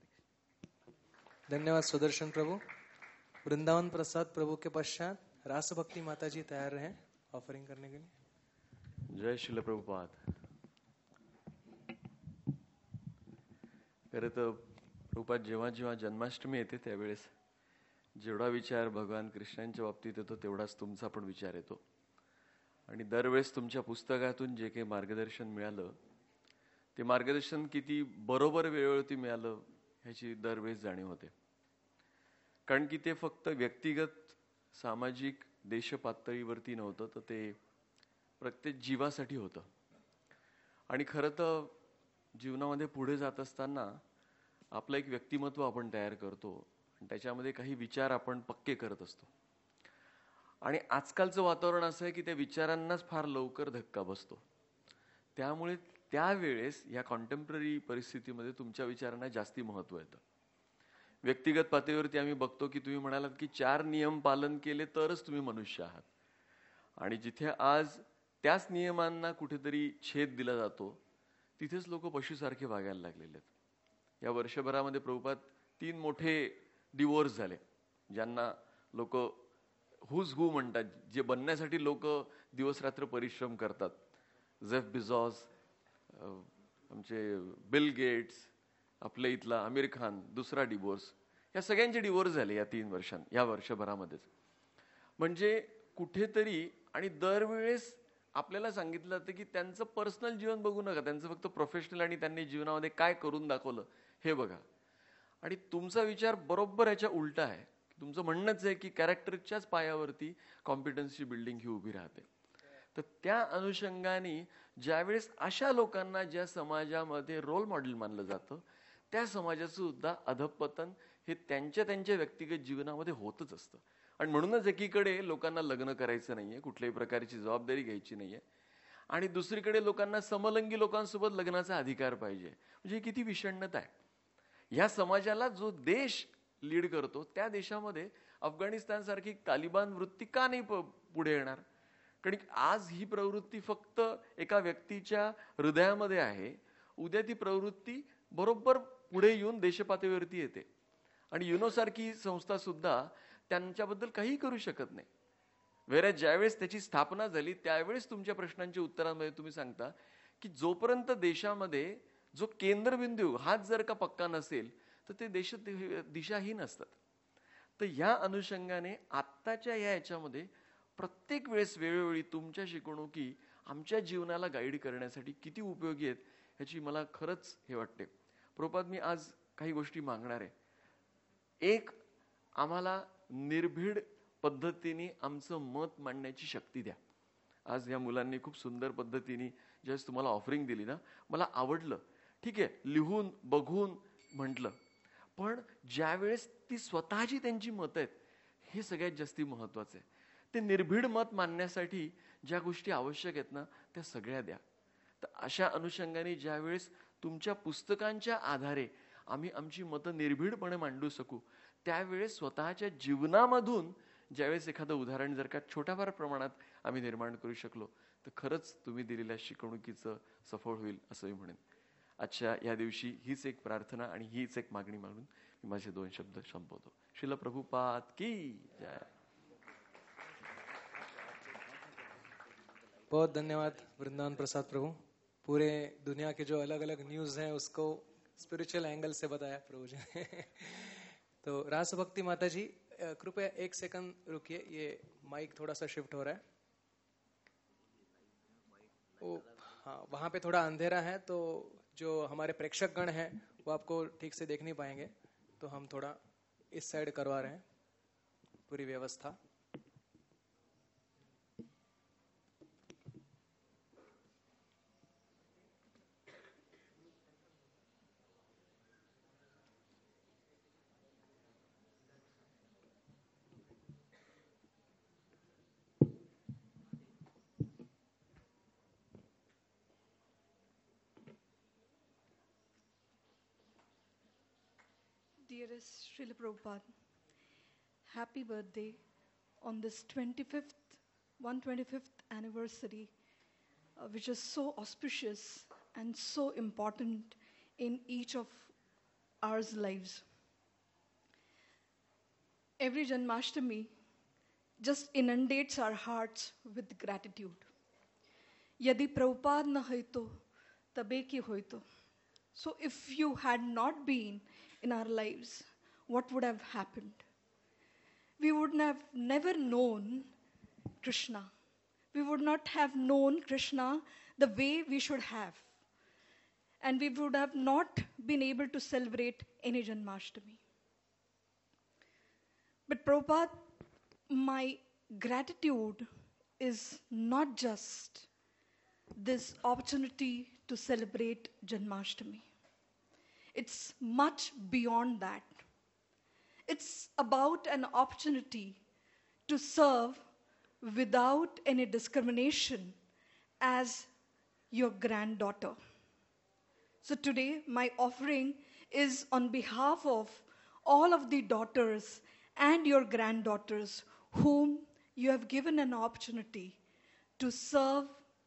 [SPEAKER 1] धन्यवाद सुदर्शन प्रभु. वृंदावन प्रसाद प्रभु के पश्चात रास भक्ति माता जी तैयार रहे ऑफरिंग करने के लिए.
[SPEAKER 13] जय श्रील प्रभुपाद. खरं तर प्रभुपाद जेव्हा जेव्हा जन्माष्टमी येते त्यावेळेस जेवढा विचार भगवान कृष्णांच्या बाबतीत येतो तेवढाच तुमचा पण विचार येतो. आणि दरवेळेस तुमच्या पुस्तकातून जे काही मार्गदर्शन मिळालं ते मार्गदर्शन किती बरोबर वेळेवरती मिळालं ह्याची दरवेळेस जाणीव होते. कारण की ते फक्त व्यक्तिगत सामाजिक देश पातळीवरती नव्हतं, तर ते प्रत्येक जीवासाठी होतं. आणि खरं तर जीवनामध्ये पुढे जात असताना आपलं एक व्यक्तिमत्व आपण तयार करतो आणि त्याच्यामध्ये काही विचार आपण पक्के करत असतो. आणि आजकालचं वातावरण असं आहे की त्या विचारांनाच फार लवकर धक्का बसतो. त्यामुळे त्यावेळेस या कॉन्टेम्पररी परिस्थितीमध्ये तुमच्या विचारांना जास्ती महत्त्व येतं. व्यक्तिगत पातळीवरती आम्ही बघतो की तुम्ही म्हणालात की चार नियम पालन केले तरच तुम्ही मनुष्य आहात. आणि जिथे आज त्याच नियमांना कुठेतरी छेद दिला जातो, तिथेच लोक पशुसारखे वागायला लागलेले आहेत. या वर्षभरामध्ये प्रभुपाद तीन मोठे डिवोर्स झाले, ज्यांना लोक हुज हू म्हणतात, जे बनण्यासाठी लोक दिवस रात्र परिश्रम करतात. जेफ बिझॉस, आमचे बिल गेट्स, आपल्या इथला आमिर खान, दुसरा डिवोर्स, या सगळ्यांचे डिवोर्स झाले या तीन वर्षां या वर्षभरामध्येच. म्हणजे कुठेतरी, आणि दरवेळेस आपल्याला सांगितलं जातं की त्यांचं पर्सनल जीवन बघू नका, त्यांचं फक्त प्रोफेशनल आणि त्यांनी जीवनामध्ये काय करून दाखवलं हे बघा. आणि तुमचा विचार बरोबर याच्या उलटा आहे. तुमचं म्हणणंच आहे की कॅरेक्टरच्याच पायावरती कॉम्पिटन्सची बिल्डिंग ही उभी राहते. तर त्या अनुषंगाने ज्यावेळेस अशा लोकांना ज्या समाजामध्ये रोल मॉडेल मानलं जातं, त्या समाजाचं सुद्धा अधःपतन हे त्यांच्या त्यांच्या व्यक्तिगत जीवनामध्ये होतच असतं. आणि म्हणूनच एकीकडे लोकांना लग्न करायचं नाहीये, कुठल्याही प्रकारची जबाबदारी घ्यायची नाहीये, आणि दुसरीकडे लोकांना समलंगी लोकांसोबत लग्नाचा अधिकार पाहिजे. म्हणजे किती विषण्णता आहे. या समाजाला जो देश लीड करतो त्या देशामध्ये अफगाणिस्तान सारखी तालिबान वृत्ती का नाही पुढे येणार? कारण आज ही प्रवृत्ती फक्त एका व्यक्तीच्या हृदयामध्ये आहे, उद्या ती प्रवृत्ती बरोबर पुढे येऊन देशपातळीवरती येते. आणि युनो सारखी संस्था सुद्धा त्यांच्याबद्दल काही करू शकत नाही. वेळेस ज्यावेळेस त्याची स्थापना झाली त्यावेळेस तुमच्या प्रश्नांच्या उत्तरांमध्ये तुम्ही सांगता की जोपर्यंत देशामध्ये जो केंद्रबिंदू हाच जर का पक्का नसेल तर ते देश दिशाहीन असतात. तर या अनुषंगाने आत्ताच्या या याच्यामध्ये प्रत्येक वेळेस वेळोवेळी तुमच्या शिकवणुकी आमच्या जीवनाला गाईड करण्यासाठी किती उपयोगी आहेत ह्याची मला खरंच हे वाटते. प्रभुपाद, मी आज काही गोष्टी मागणार आहे. एक, आम्हाला निर्भीड पद्धतीने आमचं मत मांडण्याची शक्ती द्या. आज या मुलांनी खूप सुंदर पद्धतीने ज्यावेळेस तुम्हाला ऑफरिंग दिली ना, मला आवडलं. ठीक आहे, लिहून बघून म्हटलं, पण ज्यावेळेस ती स्वतःची त्यांची मतं आहेत हे सगळ्यात जास्ती महत्वाचं आहे. ते निर्भीड मत मांडण्यासाठी ज्या गोष्टी आवश्यक आहेत ना त्या सगळ्या द्या. तर अशा अनुषंगाने ज्यावेळेस तुमच्या पुस्तकांच्या आधारे आम्ही आमची मतं निर्भीडपणे मांडू शकू, त्यावेळेस स्वतःच्या जीवनामधून ज्यावेळेस एखादं उदाहरण जर का छोट्याफार प्रमाणात आम्ही निर्माण करू शकलो तर खरंच तुम्ही दिलेल्या शिकवणुकीचं सफळ होईल असं मी म्हणेन. आजच्या या दिवशी हीच एक प्रार्थना आणि हीच एक मागणी मागून मी माझे दोन शब्द संपवतो. श्रील प्रभुपाद की जय.
[SPEAKER 1] बहुत धन्यवाद वृंदावन प्रसाद प्रभु. पूरे दुनिया के जो अलग अलग न्यूज़ हैं उसको स्पिरिचुअल एंगल से बताया प्रभु जी ने. तो रासभक्ति माता जी, कृपया एक सेकंड रुकिए, ये माइक थोड़ा सा शिफ्ट हो रहा है. ओ हाँ, वहाँ पे थोड़ा अंधेरा है तो जो हमारे प्रेक्षक गण हैं वो आपको ठीक से देख नहीं पाएंगे, तो हम थोड़ा इस साइड करवा रहे हैं पूरी व्यवस्था.
[SPEAKER 14] Dearest Srila Prabhupada, happy birthday on this twenty-fifth, one hundred twenty-fifth anniversary, uh, which is so auspicious and so important in each of our lives. Every Janmashtami just inundates our hearts with gratitude. Yadi Prabhupada na hoito, tabe ki hoito. So if you had not been in our lives, what would have happened? We would have never known Krishna. We would not have known Krishna the way we should have. And we would have not been able to celebrate any Janmashtami. But Prabhupada, my gratitude is not just this opportunity to celebrate Janmashtami. It's much beyond that. It's about an opportunity to serve without any discrimination as your granddaughter. So today, my offering is on behalf of all of the daughters and your granddaughters whom you have given an opportunity to serve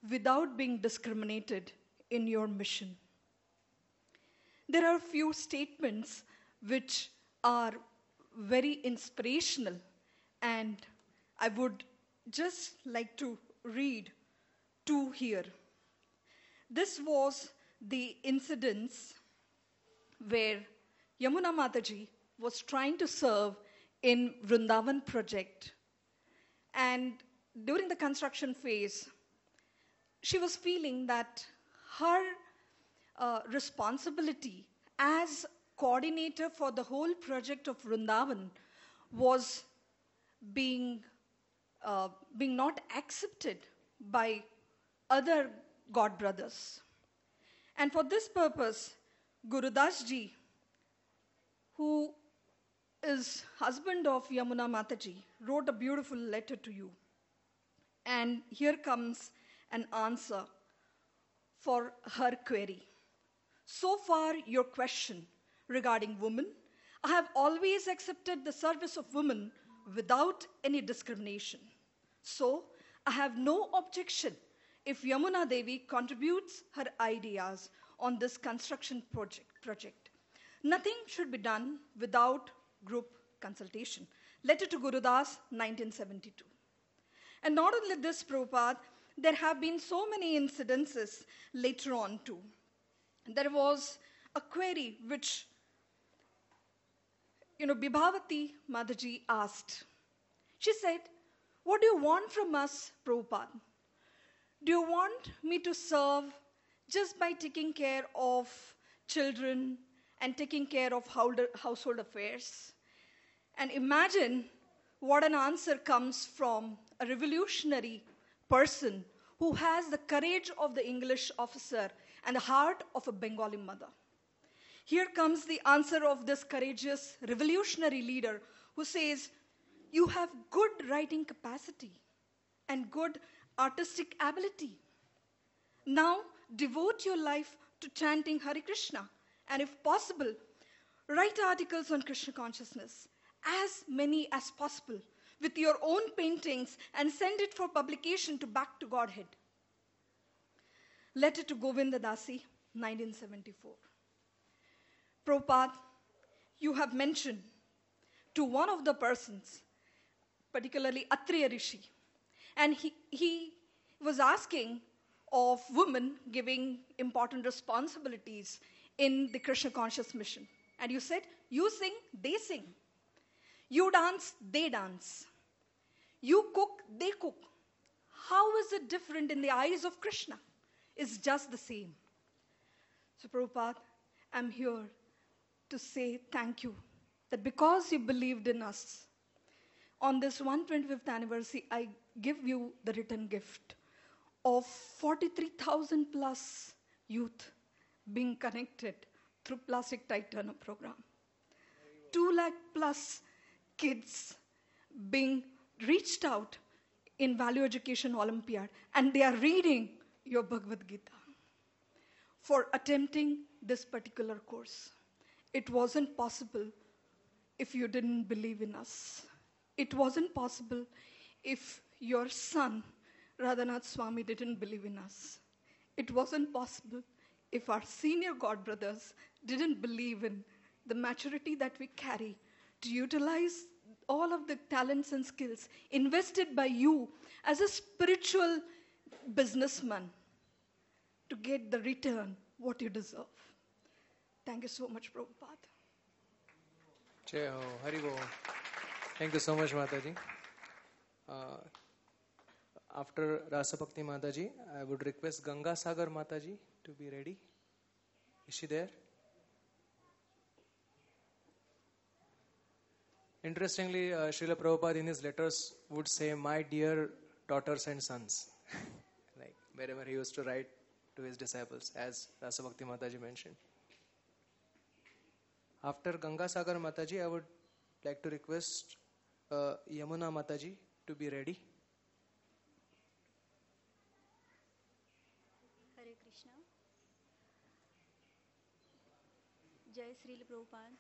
[SPEAKER 14] without being discriminated in your mission. There are a few statements which are very inspirational, and I would just like to read two here. This was the incidents where Yamuna Mataji was trying to serve in Vrindavan project. And during the construction phase, she was feeling that her uh, responsibility as coordinator for the whole project of Vrindavan was being, uh, being not accepted by other God brothers. And for this purpose, Guru Das Ji, who is husband of Yamuna Mataji, wrote a beautiful letter to you. And here comes an answer for her query. So far, your question regarding women, I have always accepted the service of women without any discrimination. So, I have no objection if Yamuna Devi contributes her ideas on this construction project. project. Nothing should be done without group consultation. Letter to Guru Das, nineteen seventy-two. And not only this, Prabhupada, there have been so many incidences later on too. There was a query which, you know, Bibhavati Mataji asked. She said, what do you want from us, Prabhupada? Do you want me to serve just by taking care of children and taking care of household affairs? And imagine what an answer comes from a revolutionary person who has the courage of the English officer and the heart of a Bengali mother. Here comes the answer of this courageous revolutionary leader who says, you have good writing capacity and good artistic ability. Now devote your life to chanting Hare Krishna, and if possible, write articles on Krishna consciousness, as many as possible, with your own paintings, and send it for publication to Back to Godhead. Letter to Govinda Dasi, nineteen seventy-four. Prabhupada, you have mentioned to one of the persons, particularly Atriya Rishi, and he, he was asking of women giving important responsibilities in the Krishna conscious mission. And you said, you sing, they sing. You dance, they dance. You cook, they cook. How is it different in the eyes of Krishna? It's just the same. So Prabhupada, I'm here to say thank you, that because you believed in us, on this one hundred twenty-fifth anniversary, I give you the written gift of forty-three thousand plus youth being connected through Plastic Tide Turner program. Two lakh plus kids being reached out in Value Education Olympiad, and they are reading your Bhagavad Gita for attempting this particular course. It wasn't possible if you didn't believe in us. It wasn't possible if your son, Radhanath Swami, didn't believe in us. It wasn't possible if our senior God brothers didn't believe in the maturity that we carry to utilize all of the talents and skills invested by you as a spiritual businessman to get the return what you deserve. Thank you so much, Prabhupada.
[SPEAKER 1] Jai Ho, Hari Bo. Thank you so much, Mataji. Uh, after Rasa Bhakti Mataji, I would request Ganga Sagar Mataji to be ready. Is she there? Interestingly, uh, Srila Prabhupada in his letters would say, my dear daughters and sons. Like wherever he used to write to his disciples, as Rasa Bhakti Mataji mentioned. After Ganga Sagar Mataji, I would like to request uh, Yamuna Mataji to be ready.
[SPEAKER 15] Hare Krishna. Jai Srila Prabhupada.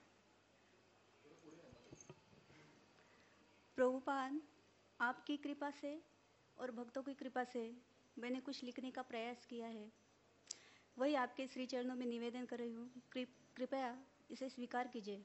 [SPEAKER 15] Prabhupada, आपकी कृपा से और भक्तों की कृपा से मैंने कुछ लिखने का प्रयास किया है, वही आपके श्री चरणों में निवेदन कर रही हूँ। कृप, कृपया इसे स्वीकार कीजिए।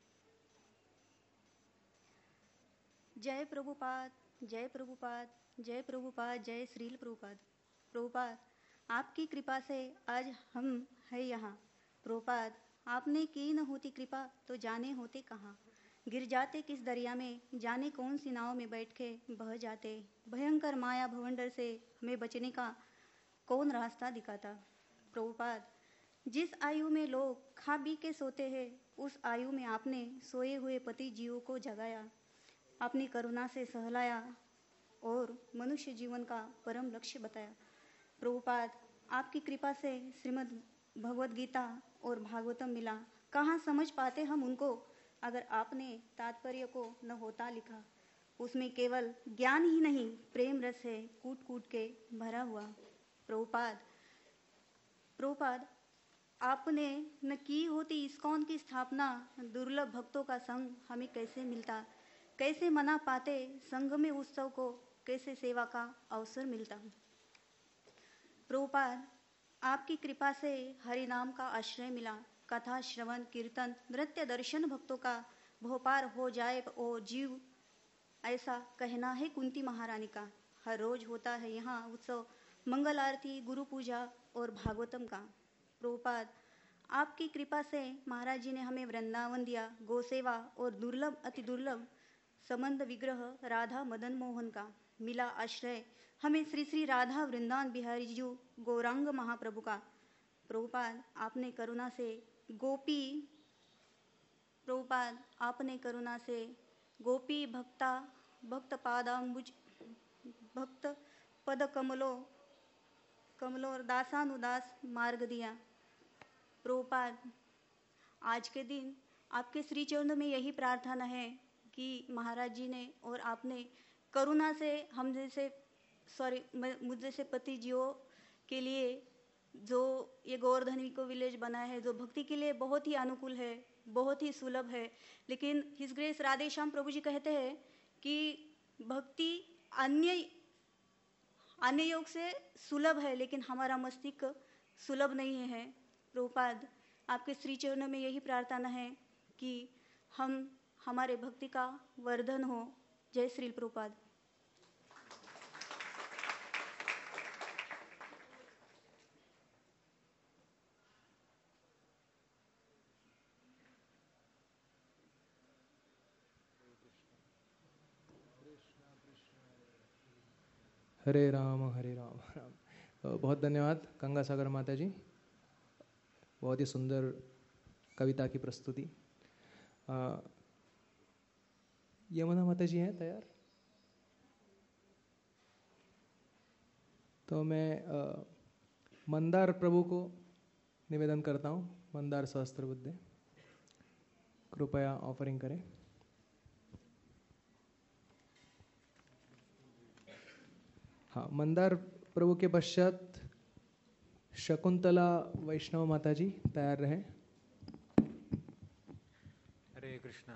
[SPEAKER 15] जय प्रभुपाद, जय प्रभुपाद, जय प्रभुपाद, जय श्रील प्रभुपाद। प्रभुपाद, आपकी कृपा से आज हम हैं यहाँ। प्रभुपाद, आपने की न होती कृपा तो जाने होते कहाँ। गिर जाते किस दरिया में, जाने कौन सी नाव में बैठ के बह जाते। भयंकर माया भवंडर से हमें बचने का कौन रास्ता दिखाता। प्रभुपाद, जिस आयु में लोग खा पी के सोते हैं, उस आयु में आपने सोए हुए पति जीवों को जगाया, अपनी करुणा से सहलाया और मनुष्य जीवन का परम लक्ष्य बताया। प्रभुपाद, आपकी कृपा से श्रीमद् भगवद गीता और भागवतम मिला। कहाँ समझ पाते हम उनको अगर आपने तात्पर्य को न होता लिखा। उसमें केवल ज्ञान ही नहीं, प्रेम रस है कूट कूट के भरा हुआ। प्रभुपाद प्रभुपाद आपने न की होती इस्कॉन की स्थापना, दुर्लभ भक्तों का संग हमें कैसे मिलता। कैसे मना पाते संघ में उत्सव को, कैसे सेवा का अवसर मिलता। प्रभुपाद, आपकी कृपा से हरि नाम का आश्रय मिला। कथा श्रवण कीर्तन नृत्य दर्शन भक्तों का भोपार हो जाए ओ जीव, ऐसा कहना है कुंती महारानी का। हर रोज होता है यहाँ उत्सव, मंगल आरती, गुरु पूजा और भागवतम का। प्रभुपाद, आपकी कृपा से महाराज जी ने हमें वृंदावन दिया, गोसेवा और दुर्लभ अति दुर्लभ संबंध विग्रह राधा मदन मोहन का मिला आश्रय हमें श्री श्री राधा वृंदावन बिहारी जी गौरांग महाप्रभु का। प्रभुपाद, आपने करुणा से गोपी प्रभुपाद आपने करुणा से गोपी भक्ता भक्त पादाम्बुज भक्त पद कमलो कमलो और दासानुदास मार्ग दिया। प्रभुपाद, आज के दिन आपके श्री चरणों में यही प्रार्थना है कि महाराज जी ने और आपने करुणा से हम जैसे सॉरी मुझ जैसे पति जीवों के लिए जो ये गोवर्धन को विलेज बना है, जो भक्ति के लिए बहुत ही अनुकूल है, बहुत ही सुलभ है। लेकिन हिज ग्रेस राधेश्याम प्रभु जी कहते हैं कि भक्ति अन्य अन्य योग से सुलभ है, लेकिन हमारा मस्तिष्क सुलभ नहीं है। प्रभुपाद, आपके श्री चरणों में यही प्रार्थना है कि हम हमारे भक्ति का वर्धन हो। जय श्री प्रभुपाद।
[SPEAKER 1] हरे राम हरे राम राम। बहुत धन्यवाद गंगा सागर माता जी, बहुत ही सुंदर कविता की प्रस्तुति। यमुना माता जी हैं तैयार? तो मैं आ, मंदार प्रभु को निवेदन करता हूँ, मंदार सहस्त्र बुद्धे कृपया ऑफरिंग करें। हाँ, मंदार प्रभु के पश्चात शकुंतला वैष्णव माता जी तैयार रहें।
[SPEAKER 16] हरे कृष्णा।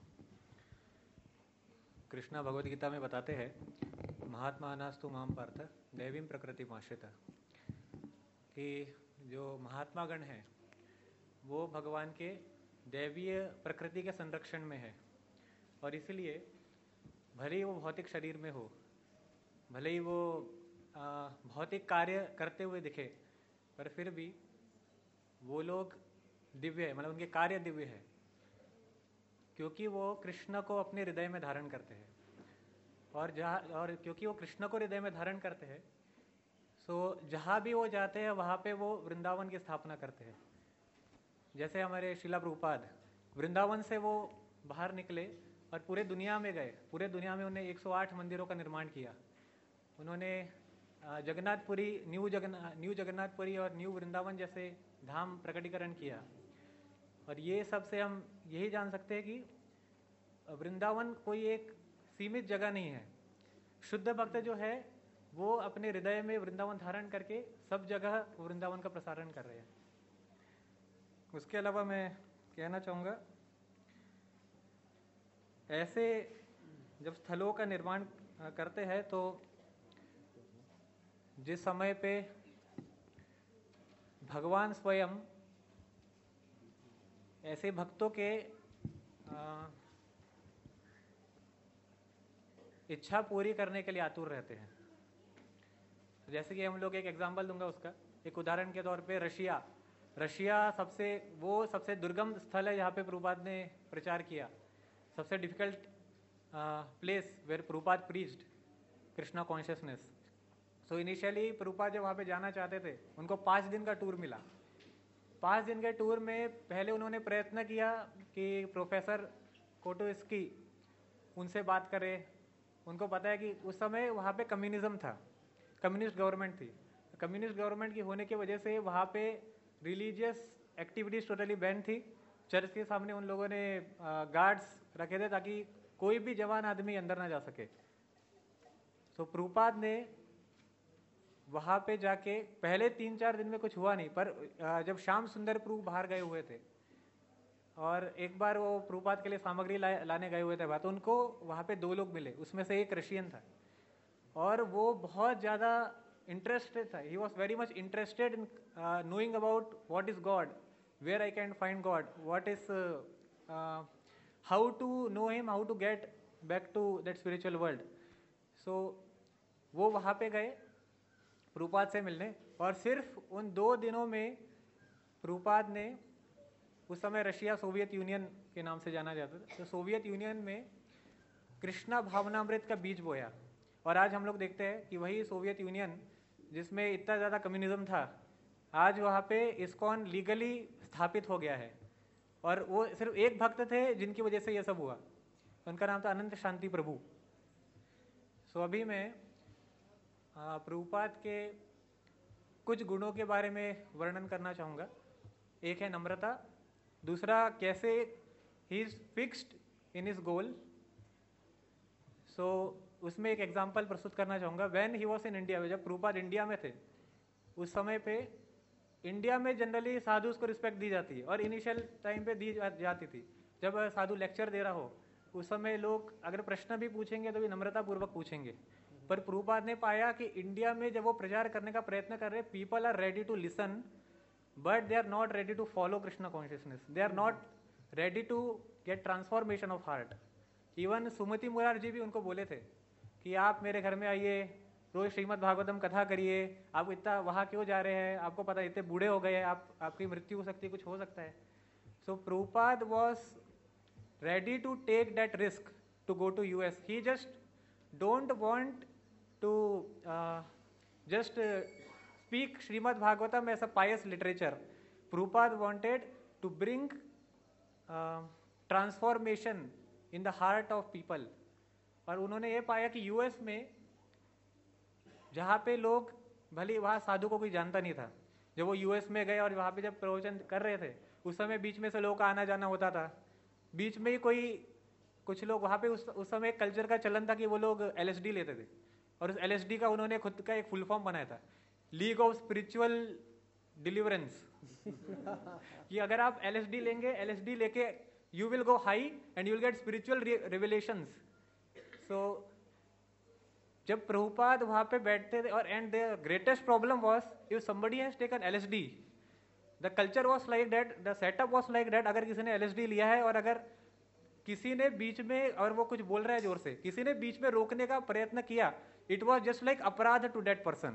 [SPEAKER 16] कृष्णा भगवद गीता में बताते हैं, महात्मा अनास्तु माम पार्थ दैवीं प्रकृति माश्रिता, कि जो महात्मा गण हैं वो भगवान के दैवीय प्रकृति के संरक्षण में है, और इसलिए भले ही वो भौतिक शरीर में हो, भले ही वो भौतिक कार्य करते हुए दिखे, पर फिर भी वो लोग दिव्य है, मतलब उनके कार्य दिव्य है, क्योंकि वो कृष्ण को अपने हृदय में धारण करते हैं। और जहाँ और क्योंकि वो कृष्ण को हृदय में धारण करते हैं, सो जहाँ भी वो जाते हैं वहाँ पे वो वृंदावन की स्थापना करते हैं। जैसे हमारे शिला प्रभुपाद वृंदावन से वो बाहर निकले और पूरे दुनिया में गए, पूरे दुनिया में उन्हें एक सौ आठ मंदिरों का निर्माण किया। उन्होंने जगन्नाथपुरी, न्यू जगन्नाथ न्यू जगन्नाथपुरी और न्यू वृंदावन जैसे धाम प्रकटीकरण किया। और ये सब से हम यही जान सकते हैं कि वृंदावन कोई एक सीमित जगह नहीं है। शुद्ध भक्त जो है वो अपने हृदय में वृंदावन धारण करके सब जगह वृंदावन का प्रसारण कर रहे हैं। उसके अलावा मैं कहना चाहूँगा, ऐसे जब स्थलों का निर्माण करते हैं तो जिस समय पे भगवान स्वयं ऐसे भक्तों के आ, इच्छा पूरी करने के लिए आतुर रहते हैं। जैसे कि हम लोग एक एग्जांपल दूंगा उसका, एक उदाहरण के तौर पे रशिया रशिया सबसे वो सबसे दुर्गम स्थल है जहाँ पे प्रभुपाद ने प्रचार किया, सबसे difficult place where Prabhupada preached Krishna consciousness. So initially Prabhupada जब वहाँ पे जाना चाहते थे, उनको पाँच दिन का टूर मिला। पाँच दिन के टूर में पहले उन्होंने प्रयत्न किया कि प्रोफेसर कोटोस्की उनसे बात करें। उनको पता है कि उस समय वहाँ पे कम्युनिज्म था, कम्युनिस्ट गवर्नमेंट थी। कम्युनिस्ट गवर्नमेंट की होने की वजह से वहाँ पे रिलीजियस एक्टिविटीज टोटली बैन थी। चर्च के सामने उन लोगों ने गार्ड्स रखे थे ताकि कोई भी जवान आदमी अंदर ना जा सके। तो प्रभुपाद ने वहाँ पे जाके पहले तीन चार दिन में कुछ हुआ नहीं, पर जब श्याम सुंदर प्रभु बाहर गए हुए थे और एक बार वो प्रभुपाद के लिए सामग्री ला, लाने गए हुए थे बात, तो उनको वहाँ पे दो लोग मिले, उसमें से एक रशियन था और वो बहुत ज़्यादा इंटरेस्टेड था। He was very much interested in knowing about what is God, where I can find God, what is how to know him, how to get back to that spiritual world. So वो वहाँ पे गए प्रभुपाद से मिलने, और सिर्फ उन दो दिनों में प्रभुपाद ने, उस समय रशिया सोवियत यूनियन के नाम से जाना जाता था, तो सोवियत यूनियन में कृष्णा भावनामृत का बीज बोया। और आज हम लोग देखते हैं कि वही सोवियत यूनियन जिसमें इतना ज़्यादा कम्युनिज्म था, आज वहाँ पे इस्कॉन लीगली स्थापित हो गया है। और वो सिर्फ एक भक्त थे जिनकी वजह से ये सब हुआ, उनका नाम था अनंत शांति प्रभु। सो अभी मैं प्रभुपाद के कुछ गुणों के बारे में वर्णन करना चाहूँगा। एक है नम्रता, दूसरा कैसे he is fixed in his goal. So उसमें एक एग्जांपल प्रस्तुत करना चाहूँगा। When he was in India, जब प्रभुपाद इंडिया में थे, उस समय पे इंडिया में जनरली साधु को रिस्पेक्ट दी जाती है और इनिशियल टाइम पे दी जा, जाती थी। जब साधु लेक्चर दे रहा हो उस समय लोग अगर प्रश्न भी पूछेंगे तो भी नम्रता पूर्वक पूछेंगे। पर प्रभुपाद ने पाया कि इंडिया में जब वो प्रचार करने का प्रयत्न कर रहे, people are ready to listen but they are not ready to follow Krishna consciousness, they are not ready to get transformation of heart. Even Sumati Murar ji भी उनको बोले थे कि आप मेरे घर में आइए, रोज श्रीमद् भागवतम कथा करिए, आप इतना वहाँ क्यों जा रहे हैं, आपको पता इतने बूढ़े हो गए, आप आपकी मृत्यु हो सकती है, कुछ हो सकता है। So Prabhupada was ready to take that risk to go to US. He just don't want to uh, just uh, speak Srimad Bhagavatam as a pious literature. Prabhupada wanted to bring uh, transformation in the heart of people. और उन्होंने ये पाया कि US में जहाँ पे लोग, भले वहाँ साधु को कोई जानता नहीं था, जब वो यूएस में गए और वहाँ पे जब प्रवचन कर रहे थे उस समय बीच में से लोगों का आना जाना होता था। बीच में ही कोई कुछ लोग वहाँ पे उस उस समय कल्चर का चलन था कि वो लोग एलएसडी लेते थे, और उस एलएसडी का उन्होंने खुद का एक फुल फॉर्म बनाया था, लीग ऑफ स्पिरिचुअल डिलीवरेंस। कि अगर आप एलएसडी लेंगे, एलएसडी लेके you will go high and you will get spiritual revelations. So जब प्रभुपाद वहाँ पे बैठते थे, और and the greatest problem was if somebody has taken LSD, the culture was like that, the setup was like that. अगर किसी ने LSD लिया है और अगर किसी ने बीच में, और वो कुछ बोल रहा है जोर से, किसी ने बीच में रोकने का प्रयत्न किया, it was just like अपराध to that person.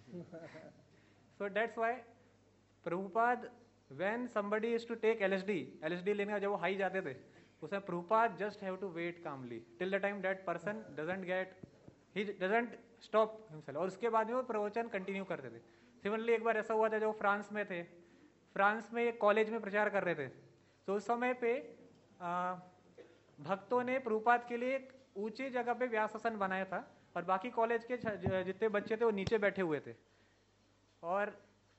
[SPEAKER 16] So that's why Prabhupada, when somebody is to take L S D, L S D लेने का जब वो हाई जाते थे, उसमें Prabhupada just have to wait calmly till the time that person doesn't get, he doesn't stop himself. और उसके बाद में वो प्रवचन कंटिन्यू करते थे। सिमिलरली एक बार ऐसा हुआ था जब फ्रांस में थे, फ्रांस में एक कॉलेज में प्रचार कर रहे थे, तो उस समय पे आ, भक्तों ने प्रभुपाद के लिए एक ऊंची जगह पे व्यासासन बनाया था और बाकी कॉलेज के जितने बच्चे थे वो नीचे बैठे हुए थे। और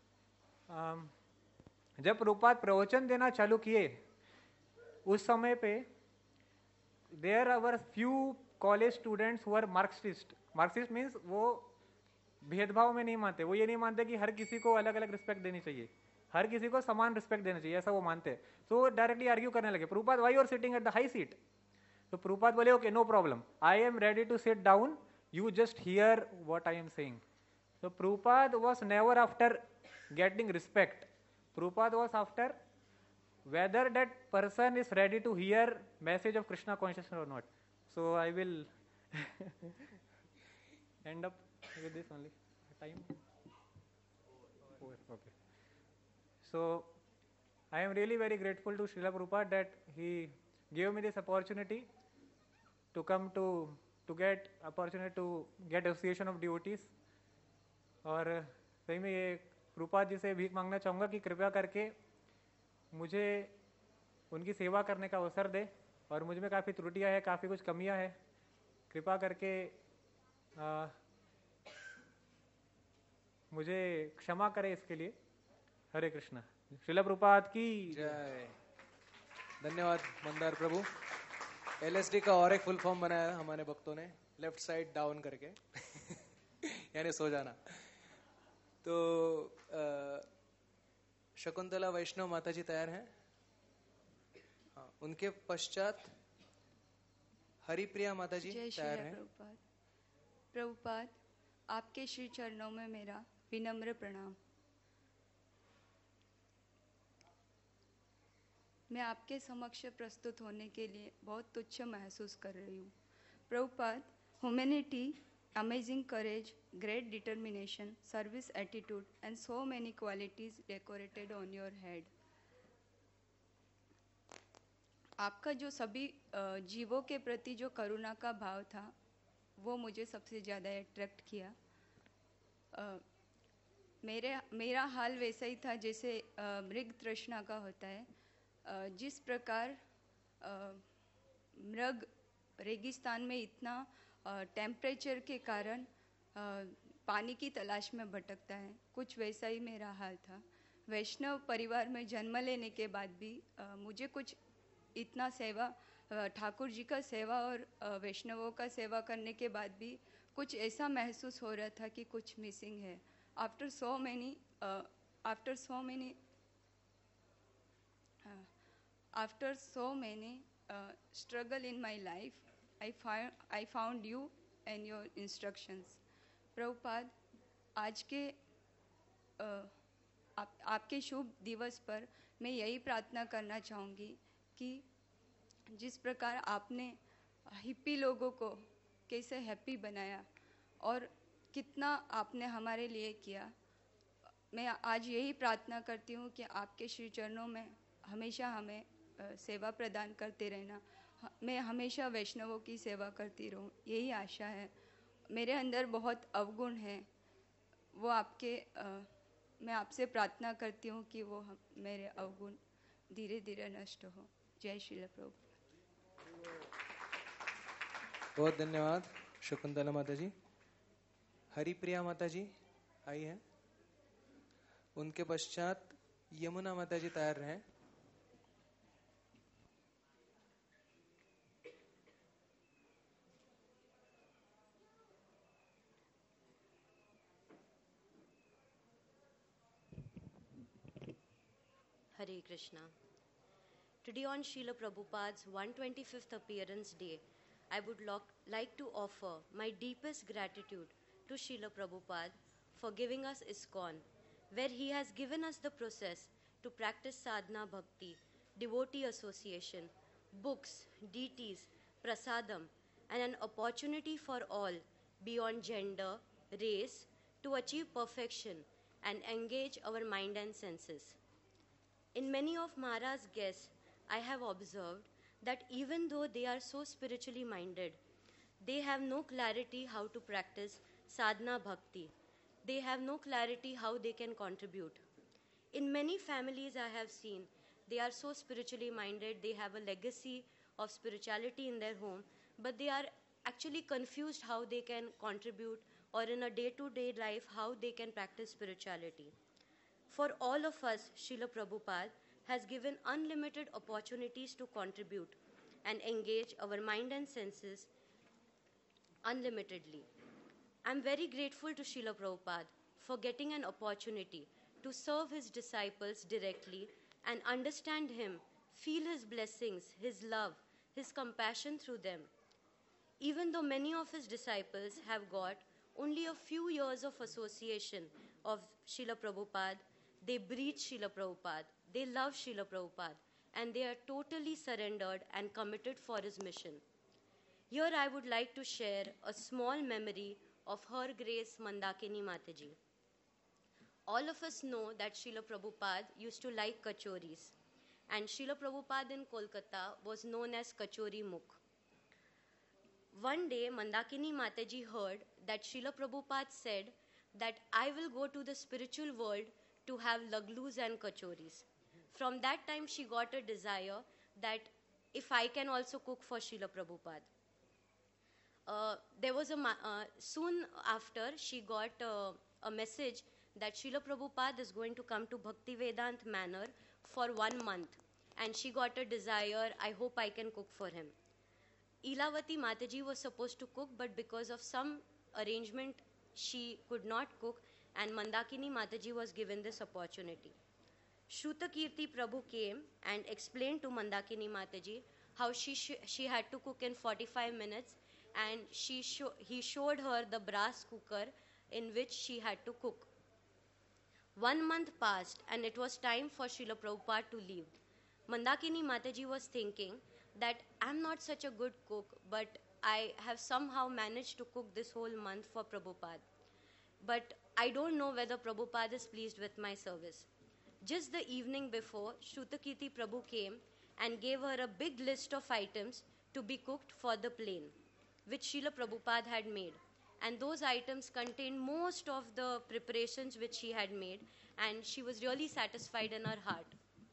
[SPEAKER 16] जब प्रभुपाद प्रवचन देना चालू किए उस समय पे there are few college students who are Marxist. Marxist means वो भेदभाव में नहीं मानते, वो ये नहीं मानते कि हर किसी को अलग अलग रिस्पेक्ट देनी चाहिए, हर किसी को समान रिस्पेक्ट देना चाहिए, ऐसा वो मानते हैं। तो डायरेक्टली आर्ग्यू करने लगे, Prabhupada why you are sitting at the high seat. तो प्रभुपाद बोले okay no problem, I am ready to sit down, you just hear what I am saying. So Prabhupada was never after getting respect. Prabhupada was after whether that person is ready to hear message of Krishna consciousness or not. So I will end up with this only. Time? Okay. So I am really very grateful to Srila Prabhupada that he gave me this opportunity to come to to get opportunity to get association of devotees. और सही में ये प्रभुपाद जी से भीख मांगना चाहूँगा कि कृपया करके मुझे उनकी सेवा करने का अवसर दे, और मुझ में काफ़ी त्रुटियाँ हैं, काफ़ी कुछ कमियाँ हैं, कृपा करके आ, मुझे क्षमा करें इसके लिए। हरे कृष्णा। श्रील प्रभुपाद की
[SPEAKER 1] जय। धन्यवाद मंदार प्रभु। एलएसडी का और एक फुल फॉर्म बनाया है हमारे भक्तों ने, लेफ्ट साइड डाउन करके यानी सो जाना। तो शकुंतला वैष्णव माता जी तैयार हैं? हाँ, उनके पश्चात हरिप्रिया माता जी तैयार हैं।
[SPEAKER 4] प्रभुपाद, प्रभुपाद आपके श्री चरणों में मेरा विनम्र प्रणाम। मैं आपके समक्ष प्रस्तुत होने के लिए बहुत तुच्छ महसूस कर रही हूँ। Prabhupada, humanity, amazing courage, great determination, service attitude and so many qualities decorated on your head. आपका जो सभी जीवों के प्रति जो करुणा का भाव था वो मुझे सबसे ज़्यादा अट्रैक्ट किया। मेरे मेरा हाल वैसा ही था जैसे मृग तृष्णा का होता है। जिस प्रकार मृग रेगिस्तान में इतना टेम्परेचर के कारण पानी की तलाश में भटकता है, कुछ वैसा ही मेरा हाल था। वैष्णव परिवार में जन्म लेने के बाद भी मुझे कुछ इतना सेवा, ठाकुर जी का सेवा और वैष्णवों का सेवा करने के बाद भी कुछ ऐसा महसूस हो रहा था कि कुछ मिसिंग है। After so many after so many after so many struggle in my life, I I found you and your instructions. Prabhupada, आज के uh, आप, आपके शुभ दिवस पर मैं यही प्रार्थना करना चाहूँगी कि जिस प्रकार आपने हिप्पी लोगों को कैसे हैप्पी बनाया और कितना आपने हमारे लिए किया, मैं आज यही प्रार्थना करती हूँ कि आपके श्री चरणों में हमेशा हमें सेवा प्रदान करते रहना। मैं हमेशा वैष्णवों की सेवा करती रहूँ, यही आशा है। मेरे अंदर बहुत अवगुण हैं, वो आपके आ, मैं आपसे प्रार्थना करती हूँ कि वो हम, मेरे अवगुण धीरे धीरे नष्ट हो। जय श्रील प्रभु।
[SPEAKER 1] बहुत धन्यवाद शकुंतला माता जी। हरिप्रिया माता जी आई हैं, उनके पश्चात यमुना माता जी तैयार रहें।
[SPEAKER 17] Hare Krishna. Today on Srila Prabhupada's one hundred twenty-fifth appearance day, I would lo- like to offer my deepest gratitude to Srila Prabhupada for giving us ISKCON, where he has given us the process to practice sadhana bhakti, devotee association, books, deities, prasadam, and an opportunity for all beyond gender, race, to achieve perfection and engage our mind and senses. In many of Mara's guests, I have observed that even though they are so spiritually minded, they have no clarity how to practice sadhana bhakti. They have no clarity how they can contribute. In many families I have seen, they are so spiritually minded, they have a legacy of spirituality in their home, but they are actually confused how they can contribute, or in a day-to-day life how they can practice spirituality. For all of us, Srila Prabhupada has given unlimited opportunities to contribute and engage our mind and senses unlimitedly. I am very grateful to Srila Prabhupada for getting an opportunity to serve his disciples directly and understand him, feel his blessings, his love, his compassion through them. Even though many of his disciples have got only a few years of association of Srila Prabhupada, they breathe Srila Prabhupada, they love Srila Prabhupada, and they are totally surrendered and committed for his mission. Here I would like to share a small memory of Her Grace Mandakini Mataji. All of us know that Srila Prabhupada used to like kachoris, and Srila Prabhupada in Kolkata was known as Kachori Mukh. One day, Mandakini Mataji heard that Srila Prabhupada said that I will go to the spiritual world to have laglus and kachoris. From that time, she got a desire that if I can also cook for Srila Prabhupada. Uh, there was a ma- uh, soon after she got uh, a message that Srila Prabhupada is going to come to Bhaktivedanta Manor for one month, and she got a desire, I hope I can cook for him. Ilavati Mataji was supposed to cook, but because of some arrangement she could not cook, and Mandakini Mataji was given this opportunity. Shrutakirti Prabhu came and explained to Mandakini Mataji how she sh- she had to cook in forty-five minutes, and she sho- he showed her the brass cooker in which she had to cook. One month passed and it was time for Srila Prabhupada to leave. Mandakini Mataji was thinking that I'm not such a good cook, but I have somehow managed to cook this whole month for Prabhupada. But I don't know whether Prabhupada is pleased with my service. Just the evening before, Shrutakirti Prabhu came and gave her a big list of items to be cooked for the plane, which Srila Prabhupada had made. And those items contained most of the preparations which she had made, and she was really satisfied in her heart.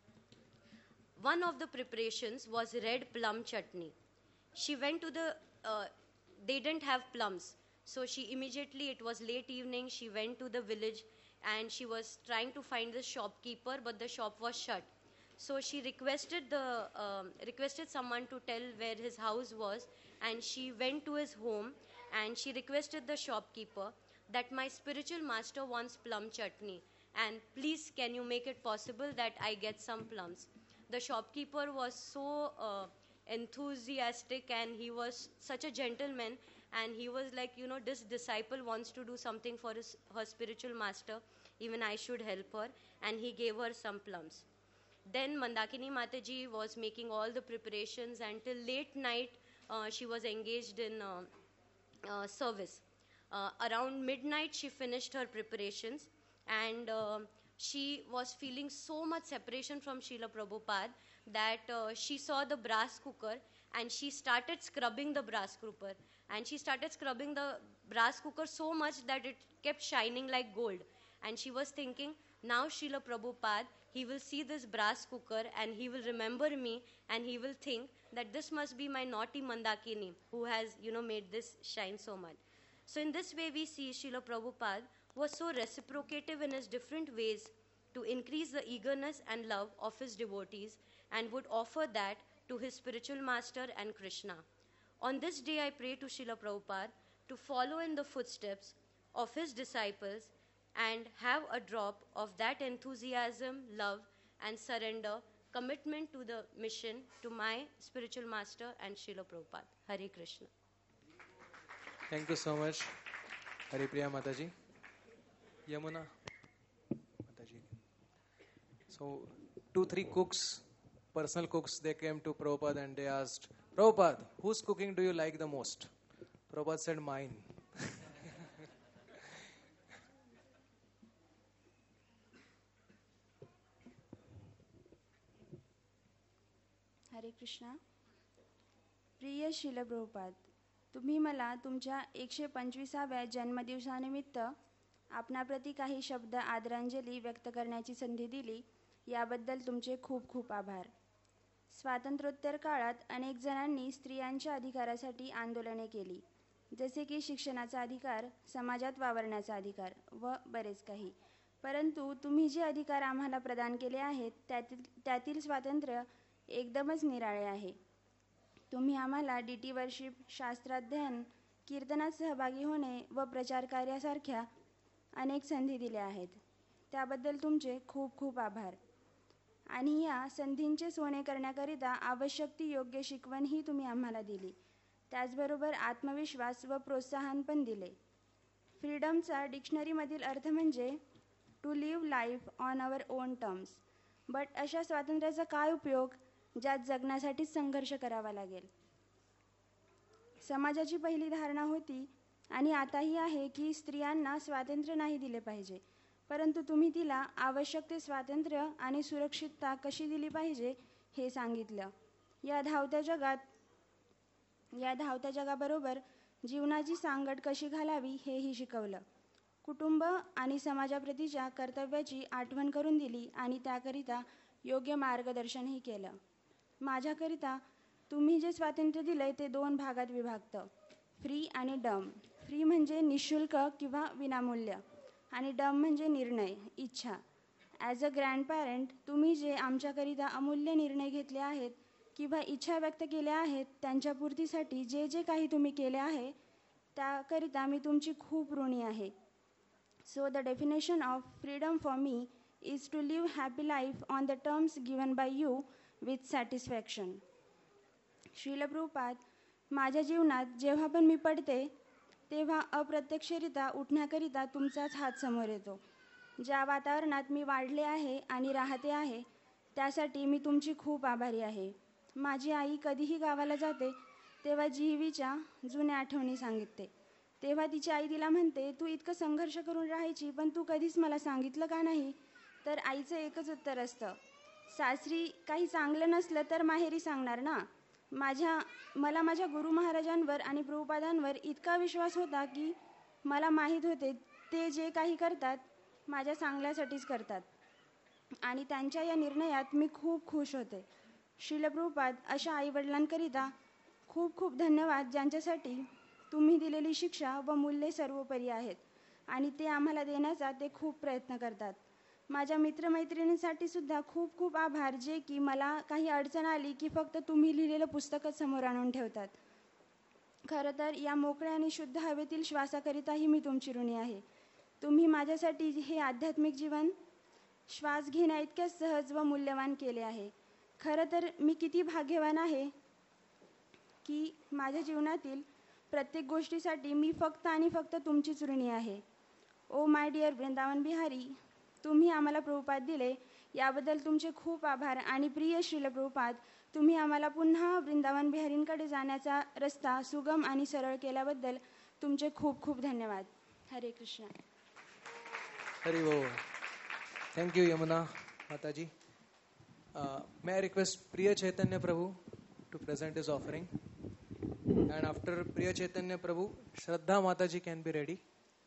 [SPEAKER 17] One of the preparations was red plum chutney. She went to the, uh, they didn't have plums, so she immediately, it was late evening, she went to the village and she was trying to find the shopkeeper, but the shop was shut. So she requested the um, requested someone to tell where his house was, and she went to his home and she requested the shopkeeper that my spiritual master wants plum chutney, and please can you make it possible that I get some plums. The shopkeeper was so uh, enthusiastic, and he was such a gentleman, and he was like, you know, this disciple wants to do something for his, her spiritual master, even I should help her, and he gave her some plums. Then Mandakini Mataji was making all the preparations, and till late night uh, she was engaged in uh, uh, service. Uh, around midnight she finished her preparations, and uh, she was feeling so much separation from Srila Prabhupada that uh, she saw the brass cooker and she started scrubbing the brass cooker. And she started scrubbing the brass cooker so much that it kept shining like gold. And she was thinking, now Srila Prabhupada, he will see this brass cooker and he will remember me, and he will think that this must be my naughty Mandakini who has, you know, made this shine so much. So in this way we see Srila Prabhupada was so reciprocative in his different ways to increase the eagerness and love of his devotees, and would offer that to his spiritual master and Krishna. On this day I pray to Srila Prabhupada to follow in the footsteps of his disciples and have a drop of that enthusiasm, love and surrender, commitment to the mission, to my spiritual master and Srila Prabhupada. Hare Krishna.
[SPEAKER 1] Thank you so much, Haripriya Mataji. Yamuna Mataji. So, two, three cooks, personal cooks, they came to Prabhupada and they asked, Prabhupada, whose cooking do you like the most? Prabhupada said, mine.
[SPEAKER 4] हरे कृष्णा. प्रिय श्रील प्रभुपाद, तुम्ही मला तुमच्या एकशे पंचवीसाव्या जन्मदिवसानिमित्त आपणाप्रती काही शब्द आदरांजली व्यक्त करण्याची संधी दिली, याबद्दल तुमचे खूप खूप आभार. स्वातंत्र्योत्तर काळात अनेक जणांनी स्त्रियांच्या अधिकारासाठी आंदोलने केली, जसे की शिक्षणाचा अधिकार, समाजात वावरण्याचा अधिकार व बरेच काही. परंतु तुम्ही जे अधिकार आम्हाला प्रदान केले आहेत त्यातील त्यातील स्वातंत्र्य एकदमच निराळे आहे. तुम्ही आम्हाला डी टी वर्शिप, शास्त्राध्ययन, कीर्तनात सहभागी होणे व प्रचार कार्यासारख्या अनेक संधी दिल्या आहेत. त्याबद्दल तुमचे खूप खूप आभार. आणि या संधींचे सोने करण्याकरिता आवश्यक ती योग्य शिकवणही तुम्ही आम्हाला दिली. त्याचबरोबर आत्मविश्वास व प्रोत्साहन पण दिले. फ्रीडमचा डिक्शनरीमधील अर्थ म्हणजे to live life on our own terms. But अशा स्वातंत्र्याचा काय उपयोग ज्यात जगण्यासाठीच संघर्ष करावा लागेल. समाजाची पहिली धारणा होती आणि आताही आहे की स्त्रियांना स्वातंत्र्य नाही दिले पाहिजे, परंतु तुम्ही तिला आवश्यक ते स्वातंत्र्य आणि सुरक्षितता कशी दिली पाहिजे हे सांगितलं. या धावत्या जगात या धावत्या जगाबरोबर जीवनाची सांगड कशी घालावी हेही शिकवलं. कुटुंब आणि समाजाप्रतीच्या कर्तव्याची आठवण करून दिली आणि त्याकरिता योग्य मार्गदर्शनही केलं. माझ्याकरिता तुम्ही जे स्वातंत्र्य दिलंय ते दोन भागात विभागतं, फ्री आणि डम. फ्री म्हणजे निशुल्क किंवा विनामूल्य आणि डम म्हणजे निर्णय, इच्छा. ॲज अ ग्रँडपॅरेंट तुम्ही जे आमच्याकरिता अमूल्य निर्णय घेतले आहेत किंवा इच्छा व्यक्त केल्या आहेत त्यांच्या पूर्तीसाठी जे जे काही तुम्ही केले आहे त्याकरिता मी तुमची खूप ऋणी आहे. So the definition of freedom for me is to live happy life on the terms given by you with satisfaction. Shrila Prabhupada, माझ्या जीवनात जेव्हा पण मी पडते तेव्हा अप्रत्यक्षरित्या उठण्याकरिता तुमचाच हात समोर येतो. ज्या वातावरणात मी वाढले आहे आणि राहते आहे त्यासाठी मी तुमची खूप आभारी आहे. माझी आई कधीही गावाला जाते तेव्हा जीवीच्या जुन्या आठवणी सांगितते. तेव्हा तिची आई तिला म्हणते, तू इतकं संघर्ष करून राहायची पण तू कधीच मला सांगितलं का नाही. तर आईचं एकच उत्तर असतं, सासरी काही चांगलं नसलं तर माहेरी सांगणार ना. माझ्या मला माझ्या गुरु महाराजांवर आणि प्रभुपादांवर इतका विश्वास होता की मला माहीत होते ते जे काही करतात माझ्या चांगल्यासाठीच करतात आणि त्यांच्या या निर्णयात मी खूप खुश होते. श्रील प्रभुपाद, अशा आईवडिलांकरिता खूप खूप धन्यवाद ज्यांच्यासाठी तुम्ही दिलेली शिक्षा व मूल्ये सर्वोपरी आहेत आणि ते आम्हाला देण्याचा ते खूप प्रयत्न करतात. माझ्या मित्रमैत्रिणींसाठी सुद्धा खूप खूप आभार जे की मला काही अडचण आली की फक्त तुम्ही लिहिलेलं पुस्तकच समोर आणून ठेवतात. खरं तर या मोकळ्या आणि शुद्ध हवेतील श्वासाकरिताही मी तुमची ऋणी आहे. तुम्ही माझ्यासाठी हे आध्यात्मिक जीवन श्वास घेण्या इतक्या सहज व मूल्यवान केले आहे. खरं तर मी किती भाग्यवान आहे की माझ्या जीवनातील प्रत्येक गोष्टीसाठी मी फक्त आणि फक्त तुमचीच ऋणी आहे. Oh my dear Vrindavan Bihari, तुम्ही आम्हाला प्रभुपाद दिले याबद्दल तुमचे खूप आभार आणि प्रिय श्रील प्रभुपाद, तुम्ही आम्हाला पुन्हा वृंदावन बिहारींकडे जाण्याचा रस्ता सुगम आणि सरळ केल्याबद्दल तुमचे खूप खूप धन्यवाद. हरे कृष्ण.
[SPEAKER 1] हरि बोल. थैंक यू यमुना माताजी. Uh, may I request Priya Chaitanya Prabhu to present his offering, and after Priya Chaitanya Prabhu, Shraddha Mataji can be ready.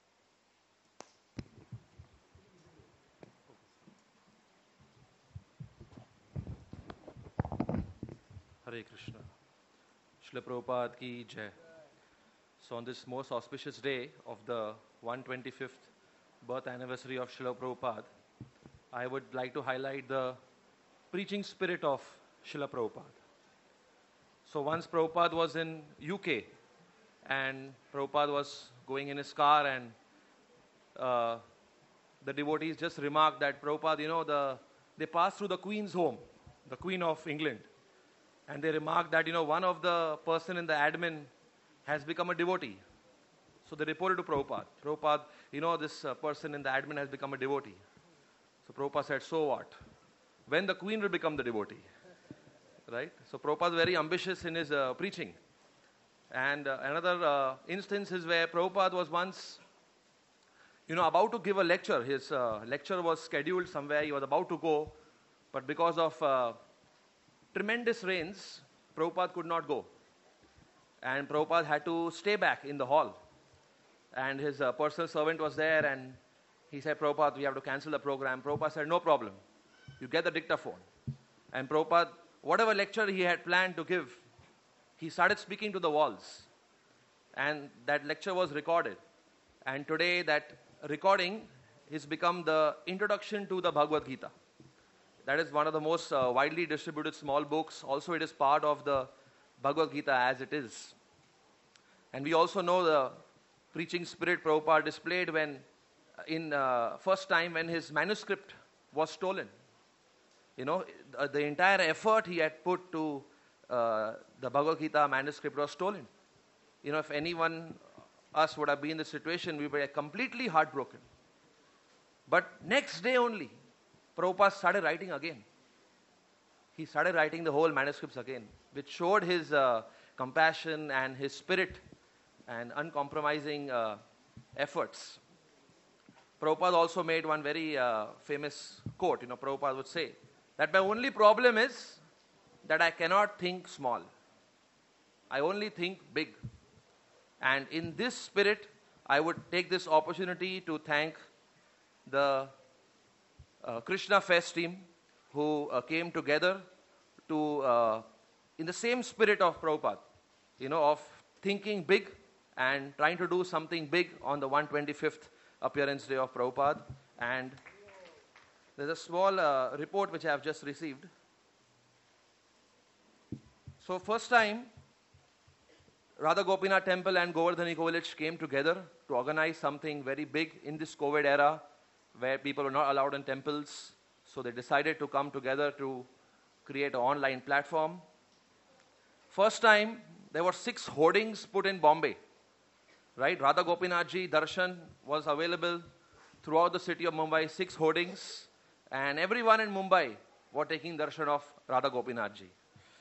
[SPEAKER 18] Hare Krishna. Srila Prabhupada ki jai. So on this most auspicious day of the one hundred twenty-fifth birth anniversary of Srila Prabhupada, I would like to highlight the preaching spirit of Srila Prabhupada. So once Prabhupada was in U K and Prabhupada was going in his car and uh, the devotees just remarked that Prabhupada, you know, the they passed through the Queen's home, the Queen of England, and they remarked that, you know, one of the person in the admin has become a devotee. So they reported to Prabhupada, Prabhupada, you know, this uh, person in the admin has become a devotee. So Prabhupada said, so what? When the queen will become the devotee, right? So Prabhupada is very ambitious in his uh, preaching. And uh, another uh, instance is where Prabhupada was once, you know, about to give a lecture. His uh, lecture was scheduled somewhere. He was about to go, but because of uh, tremendous rains, Prabhupada could not go. And Prabhupada had to stay back in the hall. And his uh, personal servant was there and he said, Prabhupada, we have to cancel the program. Prabhupada said, no problem. You get the dictaphone. And Prabhupada, whatever lecture he had planned to give, he started speaking to the walls. And that lecture was recorded. And today that recording has become the introduction to the Bhagavad Gita. That is one of the most uh, widely distributed small books. Also it is part of the Bhagavad Gita as it is. And we also know the preaching spirit Prabhupada displayed when, in uh, first time when his manuscript was stolen. You know, the, the entire effort he had put to uh, the Bhagavad Gita manuscript was stolen. You know, if anyone
[SPEAKER 12] us would have been in the situation, we were completely heartbroken. But next day only, Prabhupada started writing again. He started writing the whole manuscripts again, which showed his uh, compassion and his spirit and uncompromising uh, efforts. Prabhupada also made one very uh, famous quote. You know, Prabhupada would say that my only problem is that I cannot think small. I only think big. And in this spirit, I would take this opportunity to thank the uh, Krishna Fest team who uh, came together to, uh, in the same spirit of Prabhupada, you know, of thinking big and trying to do something big on the one hundred twenty-fifth appearance day of Prabhupada. And there's a small uh, report which I have just received. So first time, Radha Gopinath Temple and Govardhani Village came together to organize something very big in this COVID era where people were not allowed in temples. So they decided to come together to create an online platform. First time, there were six hoardings put in Bombay. Right? Radha Gopinath Ji Darshan was available throughout the city of Mumbai, six hoardings. And everyone in Mumbai were taking darshan of Radha Gopinath Ji.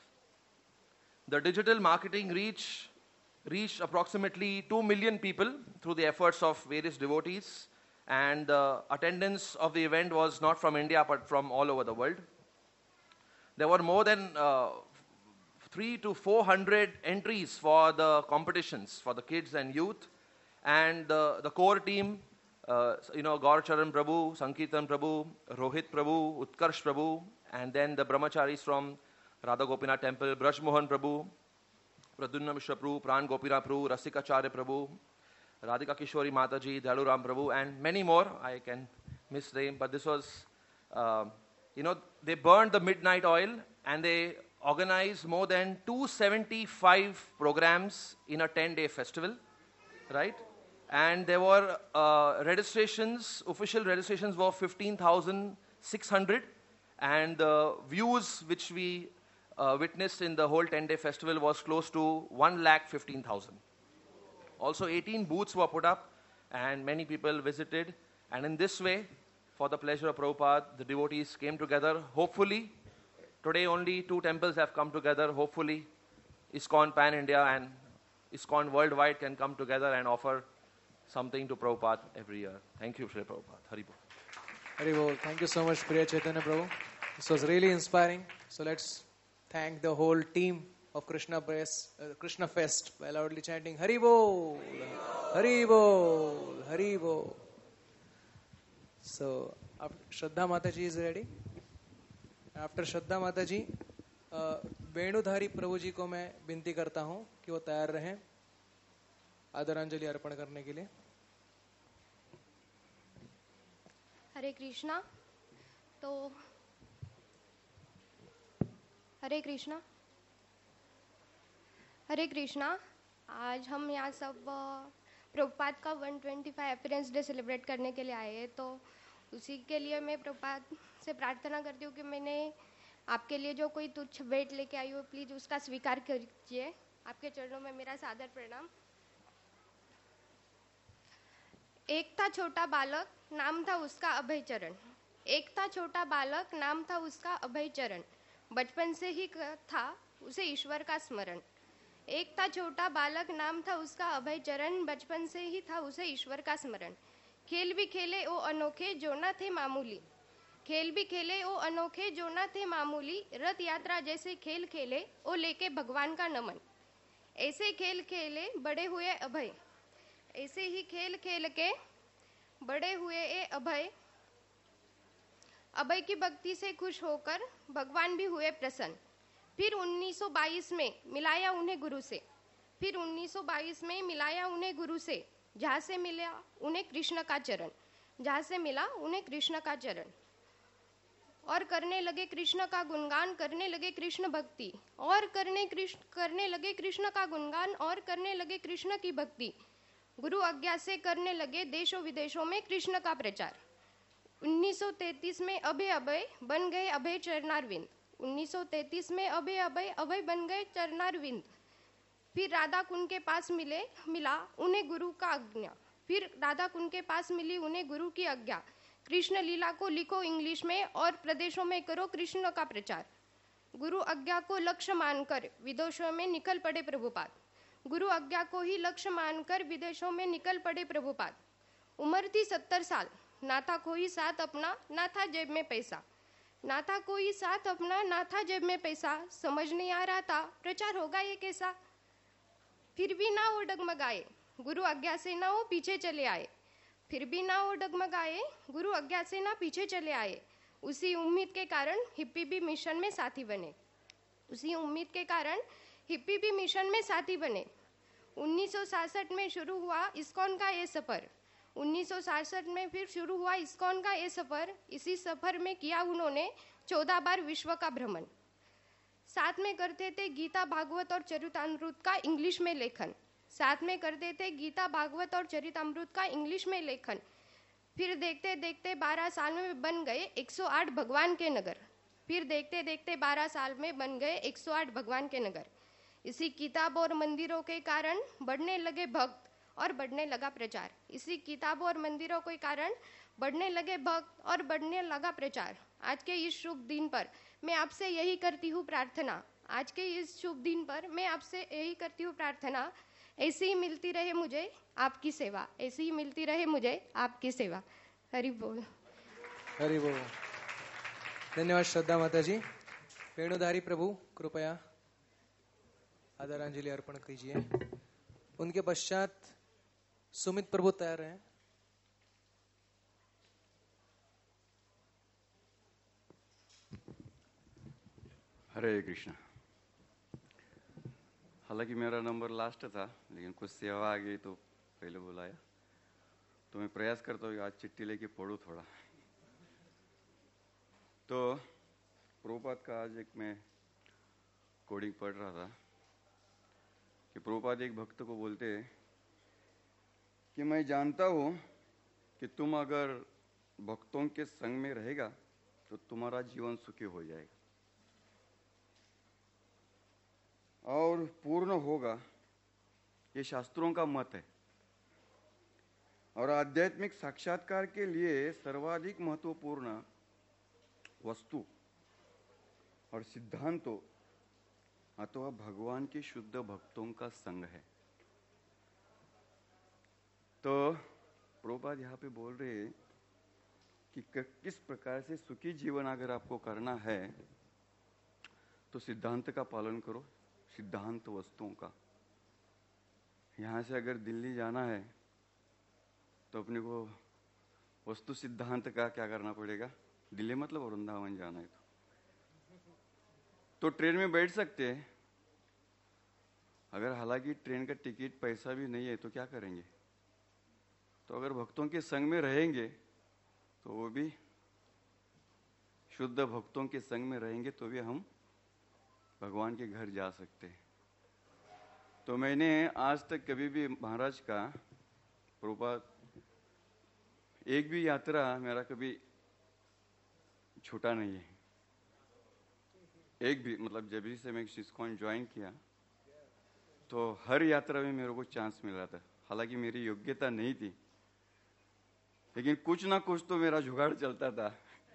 [SPEAKER 12] The digital marketing reach reached approximately two million people through the efforts of various devotees. And the attendance of the event was not from India but from all over the world. There were more than uh, three to four hundred entries for the competitions for the kids and youth. And the, the core team, uh, you know, Gaur Charan Prabhu, Sankirtan Prabhu, Rohit Prabhu, Utkarsh Prabhu, and then the brahmacharis from Radha Gopinath Temple, Braj Mohan Prabhu, Pradyumna Mishra Prabhu, Pran Gopinath Prabhu, Rasikacharya Prabhu, Radhika Kishori Mataji, Dalu Ram Prabhu, and many more. I can misname, but this was, uh, you know, they burned the midnight oil and they organized more than two hundred seventy-five programs in a ten-day festival, right? And there were uh, registrations, official registrations were fifteen thousand six hundred, and the views which we uh, witnessed in the whole ten-day festival was close to one lakh fifteen thousand. Also, eighteen booths were put up, and many people visited. And in this way, for the pleasure of Prabhupada, the devotees came together. Hopefully, today only two temples have come together. Hopefully, ISKCON Pan-India and ISKCON Worldwide can come together and offer something to Prabhupada every year. Thank you, Shri Prabhupada. Hari Bol.
[SPEAKER 1] Hari Bol. Thank you so much, Priya Chaitanya Prabhu. This was really inspiring. So let's thank the whole team of Krishna Fest, uh, Krishna Fest by loudly chanting Hari Bol, Hari Bol, Hari Bol. So, Shraddha Mataji is ready. After Shraddha Mataji, uh, वेणुधारी प्रभु जी को मैं विनती करता हूं कि वो तैयार रहें आदरांजलि अर्पण करने के लिए.
[SPEAKER 9] हरे कृष्णा. तो हरे कृष्णा हरे कृष्णा. आज हम यहाँ सब प्रभुपाद का one twenty five appearance day celebrate करने के लिए आए हैं. तो उसी के लिए मैं प्रभुपाद से प्रार्थना करती हूँ कि मैंने आपके लिए जो कोई तुच्छ भेंट लेके आई हूँ, प्लीज उसका स्वीकार कीजिए. आपके चरणों में मेरा सादर प्रणाम. एक था छोटा बालक, नाम था उसका अभय चरण. एक था छोटा बालक, नाम था उसका अभय चरण. बचपन से ही था उसे ईश्वर का स्मरण. एक था छोटा बालक, नाम था उसका अभय चरण. बचपन से ही था उसे ईश्वर का स्मरण. खेल भी खेले ओ अनोखे जो न थे मामूली. खेल भी खेले ओ अनोखे जो न थे मामूली. रथ यात्रा जैसे खेल खेले ओ लेके भगवान का नमन. ऐसे खेल खेले बड़े हुए अभय. ऐसे ही खेल खेल के बड़े हुए ए अभय. अभय की भक्ति से खुश होकर भगवान भी हुए प्रसन्न. फिर उन्नीस सौ बाईस में मिलाया उन्हें गुरु से. फिर उन्नीस सौ बाईस में मिलाया उन्हें गुरु से. जहाँ से मिला उन्हें कृष्ण का चरण. जहाँ से मिला उन्हें कृष्ण का चरण. और करने लगे कृष्ण का गुणगान, करने लगे कृष्ण भक्ति. और करने कृष्ण करने लगे कृष्ण का गुणगान और करने लगे कृष्ण की भक्ति. गुरु आज्ञा से करने लगे देशों विदेशों में कृष्ण का प्रचार. उन्नीस सौ तैंतीस में अभय अभय बन गए अभय चरणारविंद. उन्नीस सौ तैंतीस में अभय अभय अभय बन गए चरणारविंद.
[SPEAKER 19] फिर राधा कुंड के पास मिले मिला उन्हें गुरु का आज्ञा फिर राधा कुंड के पास मिली उन्हें गुरु की आज्ञा कृष्ण लीला को लिखो इंग्लिश में और प्रदेशों में करो कृष्ण का प्रचार। गुरु आज्ञा को लक्ष्य मानकर विदेशों में निकल पड़े प्रभुपाद। गुरु आज्ञा को ही लक्ष्य मानकर विदेशों में निकल पड़े प्रभुपाद। उम्र थी सत्तर साल, ना था कोई साथ अपना, ना था जेब में पैसा, ना था कोई साथ अपना, ना था जेब में पैसा। समझ नहीं आ रहा था प्रचार होगा ये कैसा। फिर भी ना वो डगमगाए, गुरु आज्ञा से ना वो पीछे चले आए। फिर भी ना वो डगमगाए, गुरु आज्ञा से ना पीछे चले आए। उसी उम्मीद के कारण हिप्पी भी मिशन में साथी बने। उसी उम्मीद के कारण हिप्पी भी मिशन में साथी बने। उन्नीस सौ सासठ में शुरू हुआ इस्कॉन का ये सफर। उन्नीस सौ सासठ में फिर शुरू हुआ इस्कॉन का ये सफर। इसी सफर में किया उन्होंने चौदह बार विश्व का भ्रमण। साथ में करते थे गीता भागवत और चरितामृत का इंग्लिश में लेखन। साथ में करते थे गीता भागवत और चरितामृत का इंग्लिश में लेखन। फिर देखते देखते बारह साल में बन गए एक सौ आठ भगवान के नगर। फिर देखते देखते बारह साल में बन गए एक सौ आठ भगवान के नगर। इसी किताब और मंदिरों के कारण बढ़ने लगे भक्त और बढ़ने लगा प्रचार। इसी किताबों और मंदिरों के कारण बढ़ने लगे भक्त और बढ़ने लगा प्रचार। आज के इस शुभ दिन पर मैं आपसे यही करती हूँ प्रार्थना। आज के इस शुभ दिन पर मैं आपसे यही करती हूँ प्रार्थना, ऐसी ही मिलती रहे मुझे आपकी सेवा, ऐसी ही मिलती रहे मुझे आपकी सेवा। हरि बोल।
[SPEAKER 1] हरि बोल। धन्यवाद श्रद्धा माता जी। वेणुधारी प्रभु कृपया आदरांजलि अर्पण कीजिए। उनके पश्चात सुमित प्रभु तैयार हैं।
[SPEAKER 20] हरे कृष्णा। हालांकि मेरा नंबर लास्ट था, लेकिन कुछ सेवा आ गई तो पहले बुलाया, तो मैं प्रयास करता हूँ आज चिट्ठी लेके पढ़ूँ थोड़ा। तो प्रभुपाद का आज एक मैं कोडिंग पढ़ रहा था कि प्रभुपाद एक भक्त को बोलते हैं कि मैं जानता हूँ कि तुम अगर भक्तों के संग में रहेगा तो तुम्हारा जीवन सुखी हो जाएगा और पूर्ण होगा, ये शास्त्रों का मत है। और आध्यात्मिक साक्षात्कार के लिए सर्वाधिक महत्वपूर्ण वस्तु और सिद्धांतों अथवा भगवान के शुद्ध भक्तों का संग है। तो प्रभुपाद यहाँ पे बोल रहे हैं कि किस प्रकार से सुखी जीवन अगर आपको करना है तो सिद्धांत का पालन करो, सिद्धांत वस्तुओं का। यहाँ से अगर दिल्ली जाना है तो अपने को वस्तु सिद्धांत का क्या करना पड़ेगा। दिल्ली मतलब वृंदावन जाना है तो तो ट्रेन में बैठ सकते हैं। अगर हालांकि ट्रेन का टिकट पैसा भी नहीं है तो क्या करेंगे। तो अगर भक्तों के संग में रहेंगे तो वो भी शुद्ध भक्तों के संग में रहेंगे तो भी हम भगवान के घर जा सकते हैं। तो मैंने आज तक कभी भी महाराज का प्रभुपाद एक भी यात्रा मेरा कभी छूटा नहीं है। एक भी मतलब जब भी से मैं इस्कॉन ज्वाइन किया तो हर यात्रा में मेरे को चांस मिल रहा था। हालांकि मेरी योग्यता नहीं थी, लेकिन कुछ ना कुछ तो मेरा जुगाड़ चलता था।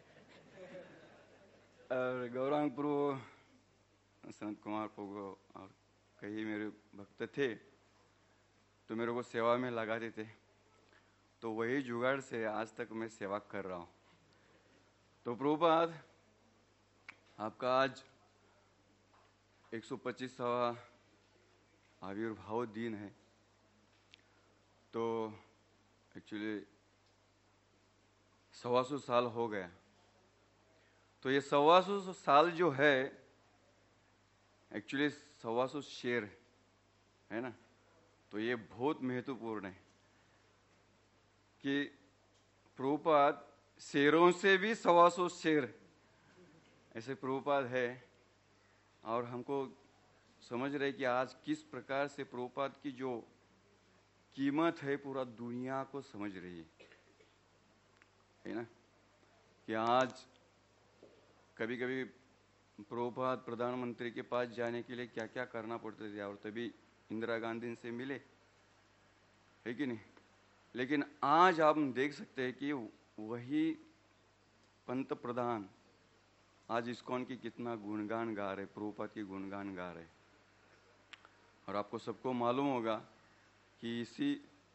[SPEAKER 20] और गौरांग प्रभु, संत कुमार प्रभु और कई मेरे भक्त थे तो मेरे को सेवा में लगाते थे। तो वही जुगाड़ से आज तक मैं सेवा कर रहा हूँ। तो प्रभुपाद आपका आज एक सौ पच्चीसवां आविर्भाव दिन है। तो एक्चुअली सवा सौ साल हो गया। तो ये सवा सौ साल जो है एक्चुअली सवा सौ शेर है ना। तो ये बहुत महत्वपूर्ण है कि प्रभुपाद शेरों से भी सवा सौ शेर ऐसे प्रभुपाद है। और हमको समझ रहे कि आज किस प्रकार से प्रभुपाद की जो कीमत है पूरा दुनिया को समझ रही है, है ना। कि आज कभी कभी प्रभुपाद प्रधानमंत्री के पास जाने के लिए क्या क्या करना पड़ता था और तभी इंदिरा गांधी से मिले, है कि नहीं? लेकिन आज आप देख सकते हैं कि वही पंत प्रधान आज इस्कॉन की कितना गुणगान गा रहे, प्रभुपाद की गुणगान गा रहे। और आपको सबको मालूम होगा कि इसी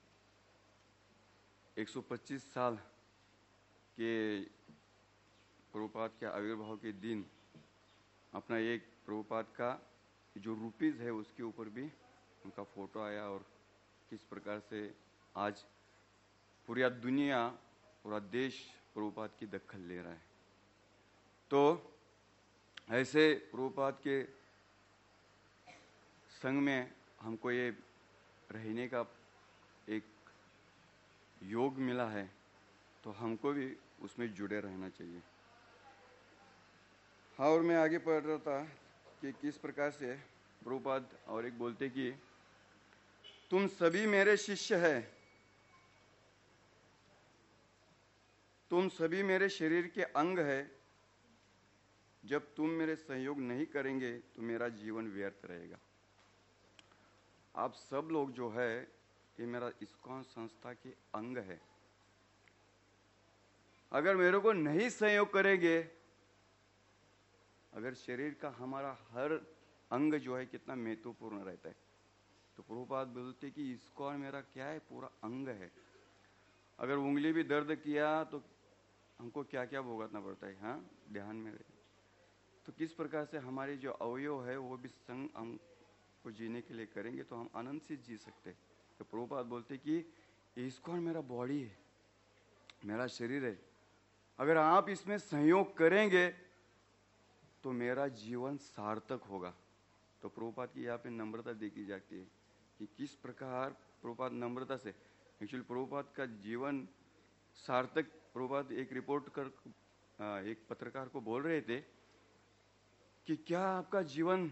[SPEAKER 20] एक सौ पच्चीस साल के प्रभुपाद के आविर्भाव के दिन अपना एक प्रभुपाद का जो रूपीज है उसके ऊपर भी उनका फोटो आया, और किस प्रकार से आज पूरी दुनिया, पूरा देश प्रभुपाद की दखल ले रहा है। तो ऐसे प्रभुपाद के संग में हमको ये रहने का एक योग मिला है, तो हमको भी उसमें जुड़े रहना चाहिए। हाँ, और मैं आगे पढ़ रहा था कि किस प्रकार से प्रभुपाद और एक बोलते कि तुम सभी मेरे शिष्य हैं, तुम सभी मेरे शरीर के अंग है, जब तुम मेरे सहयोग नहीं करेंगे तो मेरा जीवन व्यर्थ रहेगा। आप सब लोग जो है ये मेरा इस्कॉन संस्था के अंग है। अगर मेरे को नहीं सहयोग करेंगे, अगर शरीर का हमारा हर अंग जो है कितना महत्वपूर्ण रहता है, तो प्रभुपाद बोलते कि इस्कॉन मेरा क्या है, पूरा अंग है। अगर उंगली भी दर्द किया तो हमको क्या क्या भुगतना पड़ता है, हाँ, ध्यान में रहे। तो किस प्रकार से हमारे जो अवयव है वो भी संग अंग को जीने के लिए करेंगे तो हम आनंद से जी सकते हैं। तो प्रभुपाद बोलते कि इस्कॉन मेरा बॉडी है, मेरा शरीर है, अगर आप इसमें सहयोग करेंगे तो मेरा जीवन सार्थक होगा। तो प्रभुपाद की यहाँ पे नम्रता देखी जाती है कि किस प्रकार प्रभुपाद नम्रता से, एक्चुअली प्रभुपाद का जीवन सार्थक, प्रभुपाद एक रिपोर्ट कर एक पत्रकार को बोल रहे थे कि क्या आपका जीवन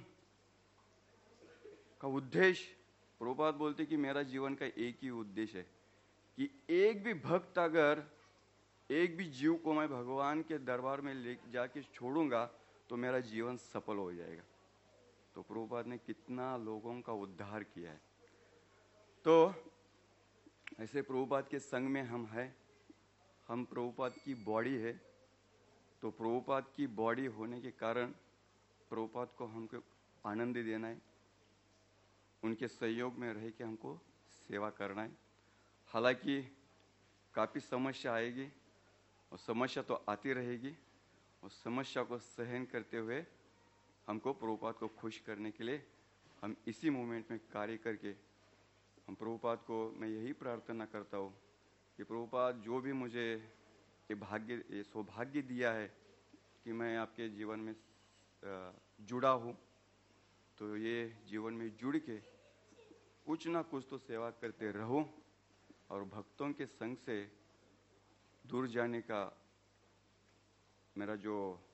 [SPEAKER 20] का उद्देश्य, प्रभुपाद बोलते कि मेरा जीवन का एक ही उद्देश्य है कि एक भी भक्त, अगर एक भी जीव को मैं भगवान के दरबार में ले जाके छोड़ूंगा तो मेरा जीवन सफल हो जाएगा। तो प्रभुपाद ने कितना लोगों का उद्धार किया है। तो ऐसे प्रभुपाद के संग में हम हैं, हम प्रभुपाद की बॉडी है। तो प्रभुपाद की बॉडी होने के कारण प्रभुपाद को हमको आनंद देना है, उनके सहयोग में रह के हमको सेवा करना है। हालांकि काफ़ी समस्या आएगी और समस्या तो आती रहेगी, और समस्या को सहन करते हुए हमको प्रभुपाद को खुश करने के लिए हम इसी मोमेंट में कार्य करके, हम प्रभुपाद को मैं यही प्रार्थना करता हूँ कि प्रभुपाद जो भी मुझे ये भाग्य, ये सौभाग्य दिया है कि मैं आपके जीवन में जुड़ा हूँ, तो ये जीवन में जुड़ के कुछ ना कुछ तो सेवा करते रहो, और भक्तों के संग से दूर जाने का मेरा जो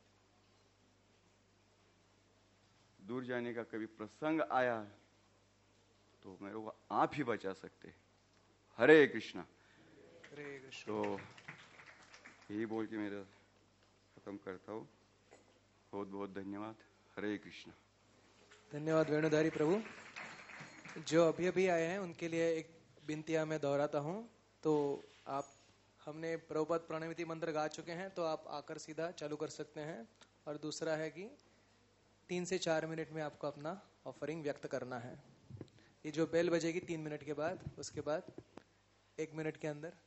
[SPEAKER 20] दूर जाने का कभी प्रसंग आया तो मेरे को आप ही बचा सकते। हरे कृष्णा।
[SPEAKER 1] हरे कृष्ण।
[SPEAKER 20] तो यही बोल के मेरा खत्म करता हूँ। बहुत बहुत धन्यवाद। हरे कृष्णा।
[SPEAKER 1] धन्यवाद वेणुधारी प्रभु। जो अभी अभी आए हैं उनके लिए एक विनतियाँ मैं दोहराता हूँ। तो आप, हमने प्रभुपाद प्रणमिति मंत्र गा चुके हैं, तो आप आकर सीधा चालू कर सकते हैं। और दूसरा है कि तीन से चार मिनट में आपको अपना ऑफरिंग व्यक्त करना है। ये जो बेल बजेगी तीन मिनट के बाद, उसके बाद एक मिनट के अंदर।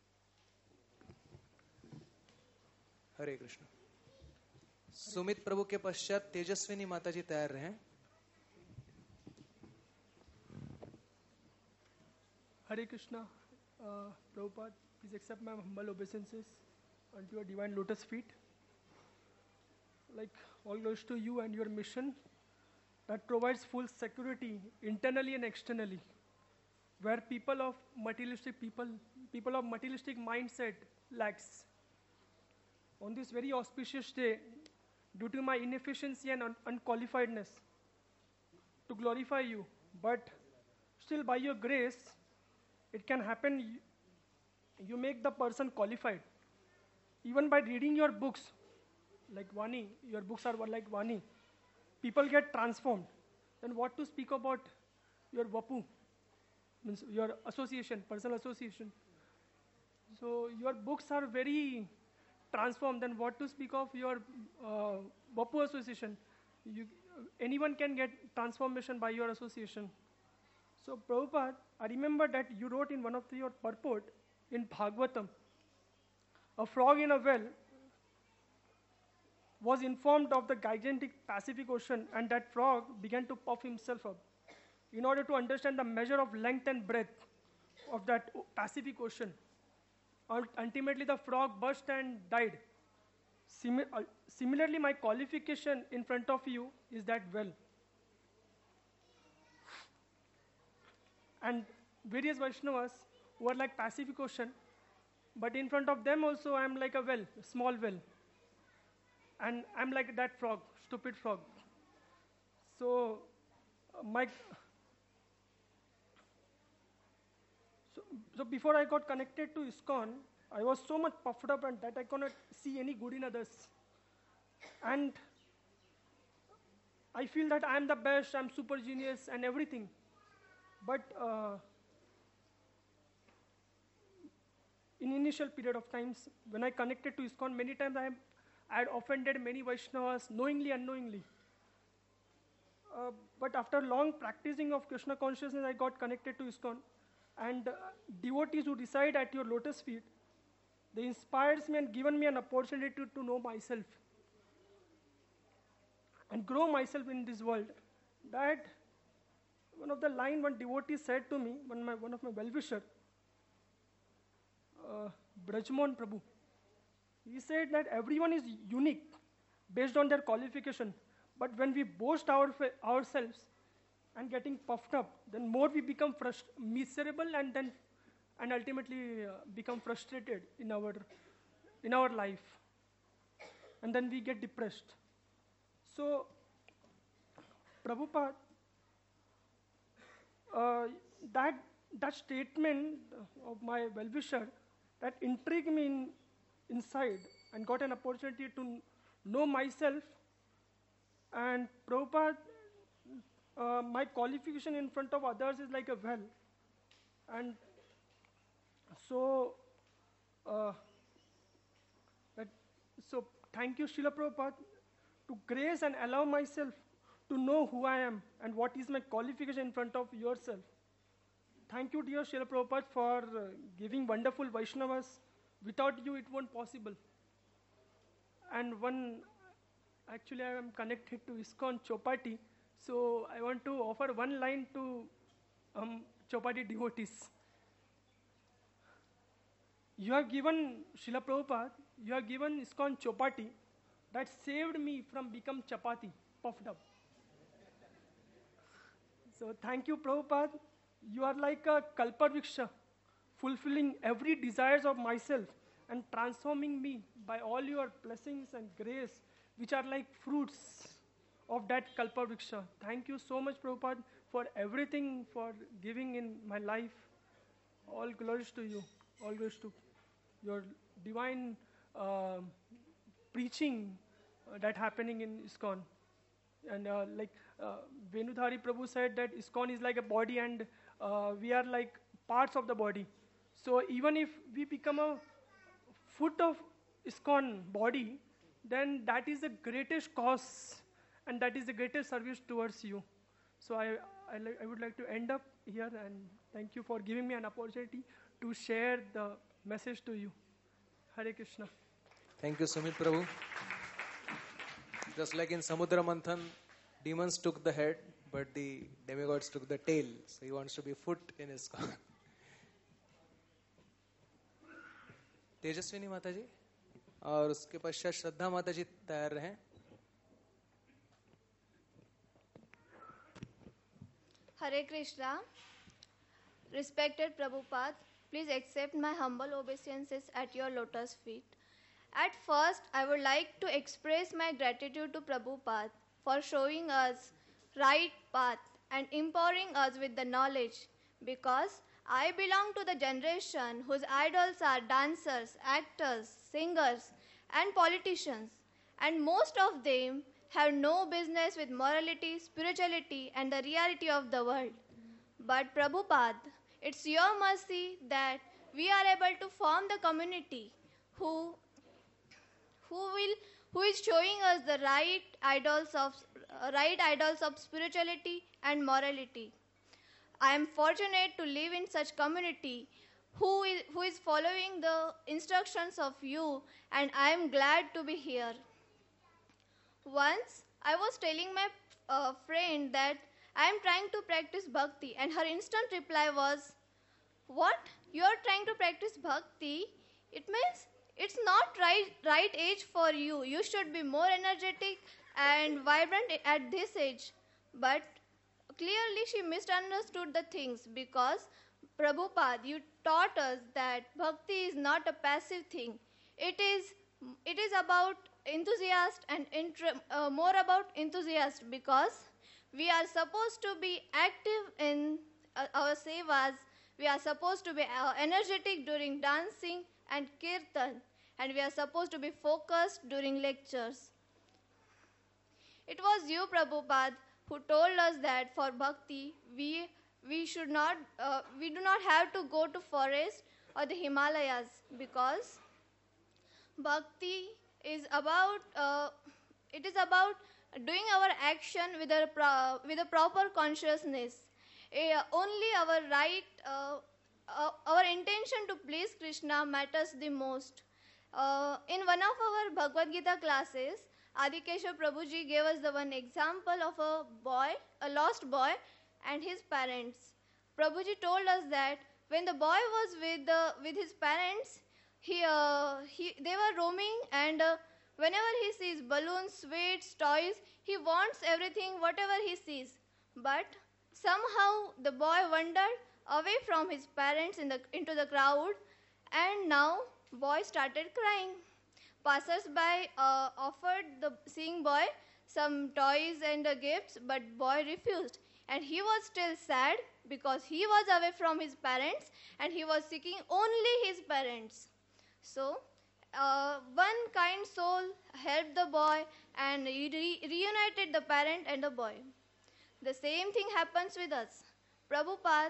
[SPEAKER 1] हरे कृष्ण। सुमित प्रभु के पश्चात तेजस्विनी माता जी तैयार रहें।
[SPEAKER 21] Hare Krishna, uh, Prabhupada, please accept my humble obeisances unto your divine lotus feet. Like all goes to you and your mission that provides full security internally and externally, where people of materialistic people, people of materialistic mindset lacks. On this very auspicious day, due to my inefficiency and un- unqualifiedness to glorify you, but still by your grace, it can happen, you, you make the person qualified. Even by reading your books, like Vani, your books are like Vani, people get transformed. Then what to speak about your Vapu, means your association, personal association. So your books are very transformed. Then what to speak of your uh, Vapu association? You, anyone can get transformation by your association. So Prabhupada, I remember that you wrote in one of the, your purport in Bhagavatam, a frog in a well was informed of the gigantic Pacific Ocean, and that frog began to puff himself up in order to understand the measure of length and breadth of that o- Pacific Ocean. Ult- Ultimately, the frog burst and died. Simi- uh, similarly, my qualification in front of you is that well. And various Vaishnavas who are like Pacific Ocean, but in front of them also I am like a well, a small well. And I'm like that frog, stupid frog. So, uh, my so, so before I got connected to ISKCON, I was so much puffed up and that I could not see any good in others. And I feel that I'm the best, I'm super genius and everything. But uh, in initial period of times, when I connected to ISKCON, many times I, I had offended many Vaishnavas, knowingly, unknowingly. Uh, but after long practicing of Krishna consciousness, I got connected to ISKCON. And uh, devotees who reside at your lotus feet, they inspires me and given me an opportunity to, to know myself and grow myself in this world. That one of the line one devotee said to me, one, my, one of my well-wisher, uh, Brajmon Prabhu, he said that everyone is unique based on their qualification. But when we boast our, ourselves and getting puffed up, then more we become frust- miserable and then and ultimately uh, become frustrated in our in our life. And then we get depressed. So, Prabhupada, uh, that that statement of my well-wisher that intrigued me in, inside and got an opportunity to n- know myself. And Prabhupada, uh, my qualification in front of others is like a well. And so, uh, that, so thank you, Srila Prabhupada, to grace and allow myself to know who I am and what is my qualification in front of yourself. Thank you, dear Srila Prabhupada, for uh, giving wonderful Vaishnavas. Without you, it won't possible. And one, actually, I am connected to ISKCON Chopati, so I want to offer one line to um, Chopati devotees. You have given, Srila Prabhupada, you have given ISKCON Chopati that saved me from become chapati, puffed up. So thank you, Prabhupada. You are like a Kalpavriksha, fulfilling every desires of myself and transforming me by all your blessings and grace, which are like fruits of that Kalpavriksha. Thank you so much, Prabhupada, for everything, for giving in my life. All glories to you. All glories to your divine uh, preaching uh, that happening in ISKCON. And uh, like uh, Venudhari Prabhu said that ISKCON is like a body and uh, we are like parts of the body. So even if we become a foot of ISKCON body, then that is the greatest cause and that is the greatest service towards you. So I, I, li- I would like to end up here and thank you for giving me an opportunity to share the message to you. Hare Krishna.
[SPEAKER 1] Thank you, Sumit Prabhu. Just like in Samudra Manthan, demons took the head, but the demigods took the tail. So he wants to be foot in his car. Tejaswini माता जी और उसके पश्चात श्रद्धा माता जी तैयार रहें.
[SPEAKER 2] Hare Krishna. Respected Prabhupada, please accept my humble obeisances at your lotus feet. At first, I would like to express my gratitude to Prabhupada for showing us right path and empowering us with the knowledge, because I belong to the generation whose idols are dancers, actors, singers, and politicians, and most of them have no business with morality, spirituality, and the reality of the world. But Prabhupada, it's your mercy that we are able to form the community who, who will, who is showing us the right idols of, uh, right idols of spirituality and morality. I am fortunate to live in such community who is, who is following the instructions of you, and I am glad to be here. Once I was telling my uh, friend that I am trying to practice bhakti, and her instant reply was, "What? You are trying to practice bhakti? It means it's not right right age for you. You should be more energetic and vibrant at this age." But clearly she misunderstood the things, because Prabhupada, you taught us that bhakti is not a passive thing. It is it is about enthusiast and intra, uh, more about enthusiast, because we are supposed to be active in uh, our sevas. We are supposed to be uh, energetic during dancing and kirtan, and we are supposed to be focused during lectures. It was you, Prabhupada, who told us that for bhakti we we should not uh, we do not have to go to forest or the Himalayas, because bhakti is about uh, it is about doing our action with a pro- with a proper consciousness. Uh, only our right uh, uh, our intention to please Krishna matters the most. Uh, in one of our Bhagavad Gita classes, Adikeshwar Prabhuji gave us the one example of a boy, a lost boy, and his parents. Prabhuji told us that when the boy was with the, with his parents, he, uh, he they were roaming, and uh, whenever he sees balloons, sweets, toys, he wants everything, whatever he sees. But somehow the boy wandered away from his parents in the, into the crowd, and now boy started crying. Passers-by uh, offered the seeing boy some toys and uh, gifts, but boy refused. And he was still sad because he was away from his parents and he was seeking only his parents. So, uh, one kind soul helped the boy and re- reunited the parent and the boy. The same thing happens with us. Prabhupada,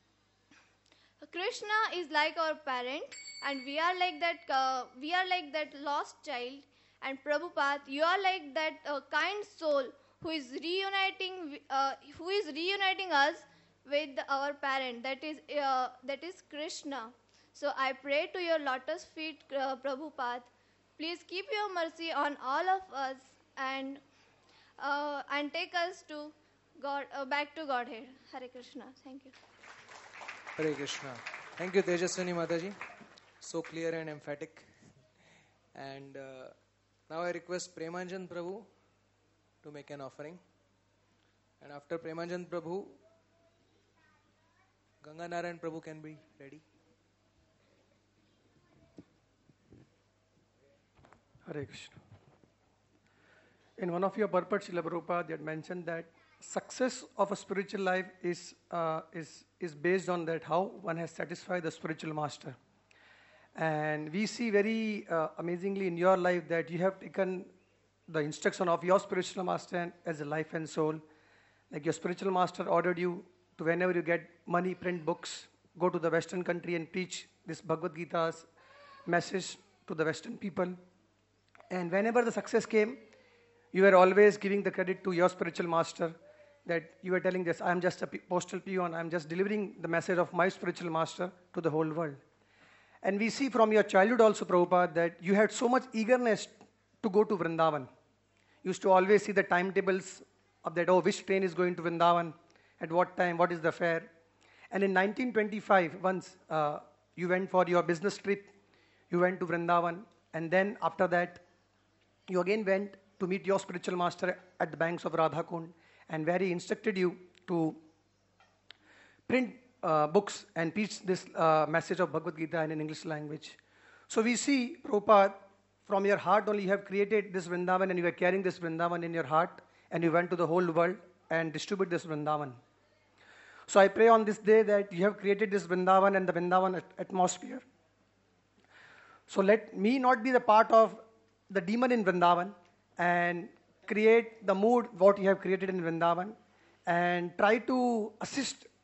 [SPEAKER 2] Krishna is like our parent, and we are like that. Uh, we are like that lost child. And Prabhupada, you are like that uh, kind soul who is reuniting, uh, who is reuniting us with our parent. That is, uh, that is Krishna. So I pray to your lotus feet, uh, Prabhupada. Please keep your mercy on all of us, and uh, and take us to God, uh, back to Godhead. Hare Krishna. Thank you.
[SPEAKER 1] Hare Krishna. Thank you, Tejaswini Mataji. So clear and emphatic. And uh, now I request Premanjan Prabhu to make an offering. And after Premanjan Prabhu, Ganga Narayan Prabhu can be ready.
[SPEAKER 21] Hare Krishna. In one of your purports, Srila Prabhupada, you had mentioned that success of a spiritual life is, uh, is, is based on that how one has satisfied the spiritual master. And we see very uh, amazingly in your life that you have taken the instruction of your spiritual master as a life and soul. Like your spiritual master ordered you to, whenever you get money, print books, go to the Western country and preach this Bhagavad Gita's message to the Western people. And whenever the success came, you were always giving the credit to your spiritual master, that you were telling this, I am just a postal peon, I am just delivering the message of my spiritual master to the whole world. And we see from your childhood also, Prabhupada, that you had so much eagerness to go to Vrindavan. You used to always see the timetables of that, oh, which train is going to Vrindavan, at what time, what is the fare. And in nineteen twenty-five, once uh, you went for your business trip, you went to Vrindavan, and then after that, you again went to meet your spiritual master at the banks of Radha Kund, and where he instructed you to print uh, books and teach this uh, message of Bhagavad Gita in an English language. So we see, Prabhupada, from your heart only you have created this Vrindavan, and you are carrying this Vrindavan in your heart, and you went to the whole world and distribute this Vrindavan. So I pray on this day that you have created this Vrindavan and the Vrindavan at- atmosphere. So let me not be the part of the demon in Vrindavan, and create the mood what you have created in Vrindavan, and try to assist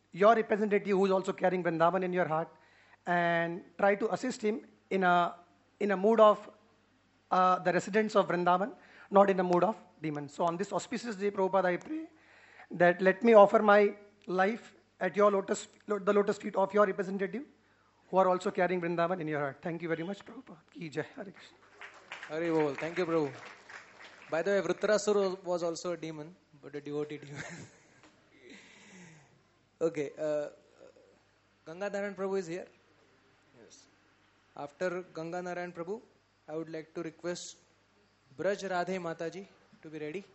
[SPEAKER 3] your representative who is also carrying Vrindavan in your heart, and try to assist him in a, in a mood of uh, the residents of Vrindavan, not in a mood of demons. So on this auspicious day, Prabhupada, I pray that let me offer my life at your lotus, the lotus feet of your representative, who are also carrying Vrindavan in your heart. Thank you very much, Prabhupada. Ki jai. Hare Krishna.
[SPEAKER 1] Hari bol. Thank you, Prabhu. By the way, Vrittarasura was also a demon, but a devotee demon. Okay. Uh, Gangadharan Prabhu is here. Yes. After Gangadharan Prabhu, I would like to request Braj Radhe Mataji to be ready.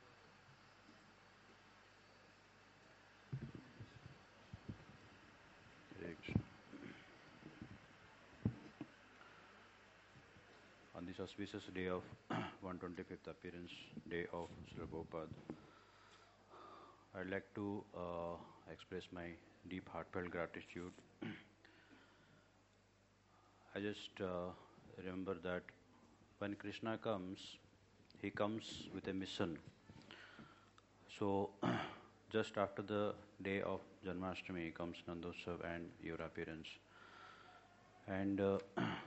[SPEAKER 22] On this auspicious day of one hundred twenty-fifth appearance day of Srila Prabhupada, I'd like to uh, express my deep heartfelt gratitude. I just uh, remember that when Krishna comes, he comes with a mission. So just after the day of Janmashtami comes Nandotsav and your appearance. And uh,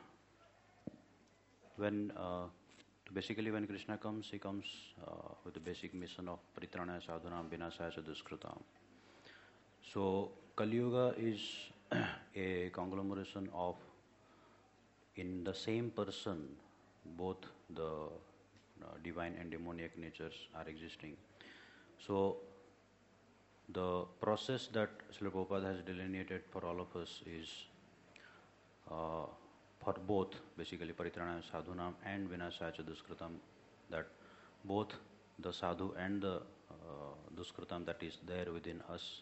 [SPEAKER 22] when uh, basically when Krishna comes, he comes uh, with the basic mission of Paritranaya Sadhunam Vinasaya Duskritam. So Kali Yuga is a conglomeration of, in the same person, both the uh, divine and demoniac natures are existing. So the process that Srila Prabhupada has delineated for all of us is uh, for both, basically Paritranaya Sadhunam and Vinasaya Duskritam, that both the sadhu and the uh, duskritam that is there within us.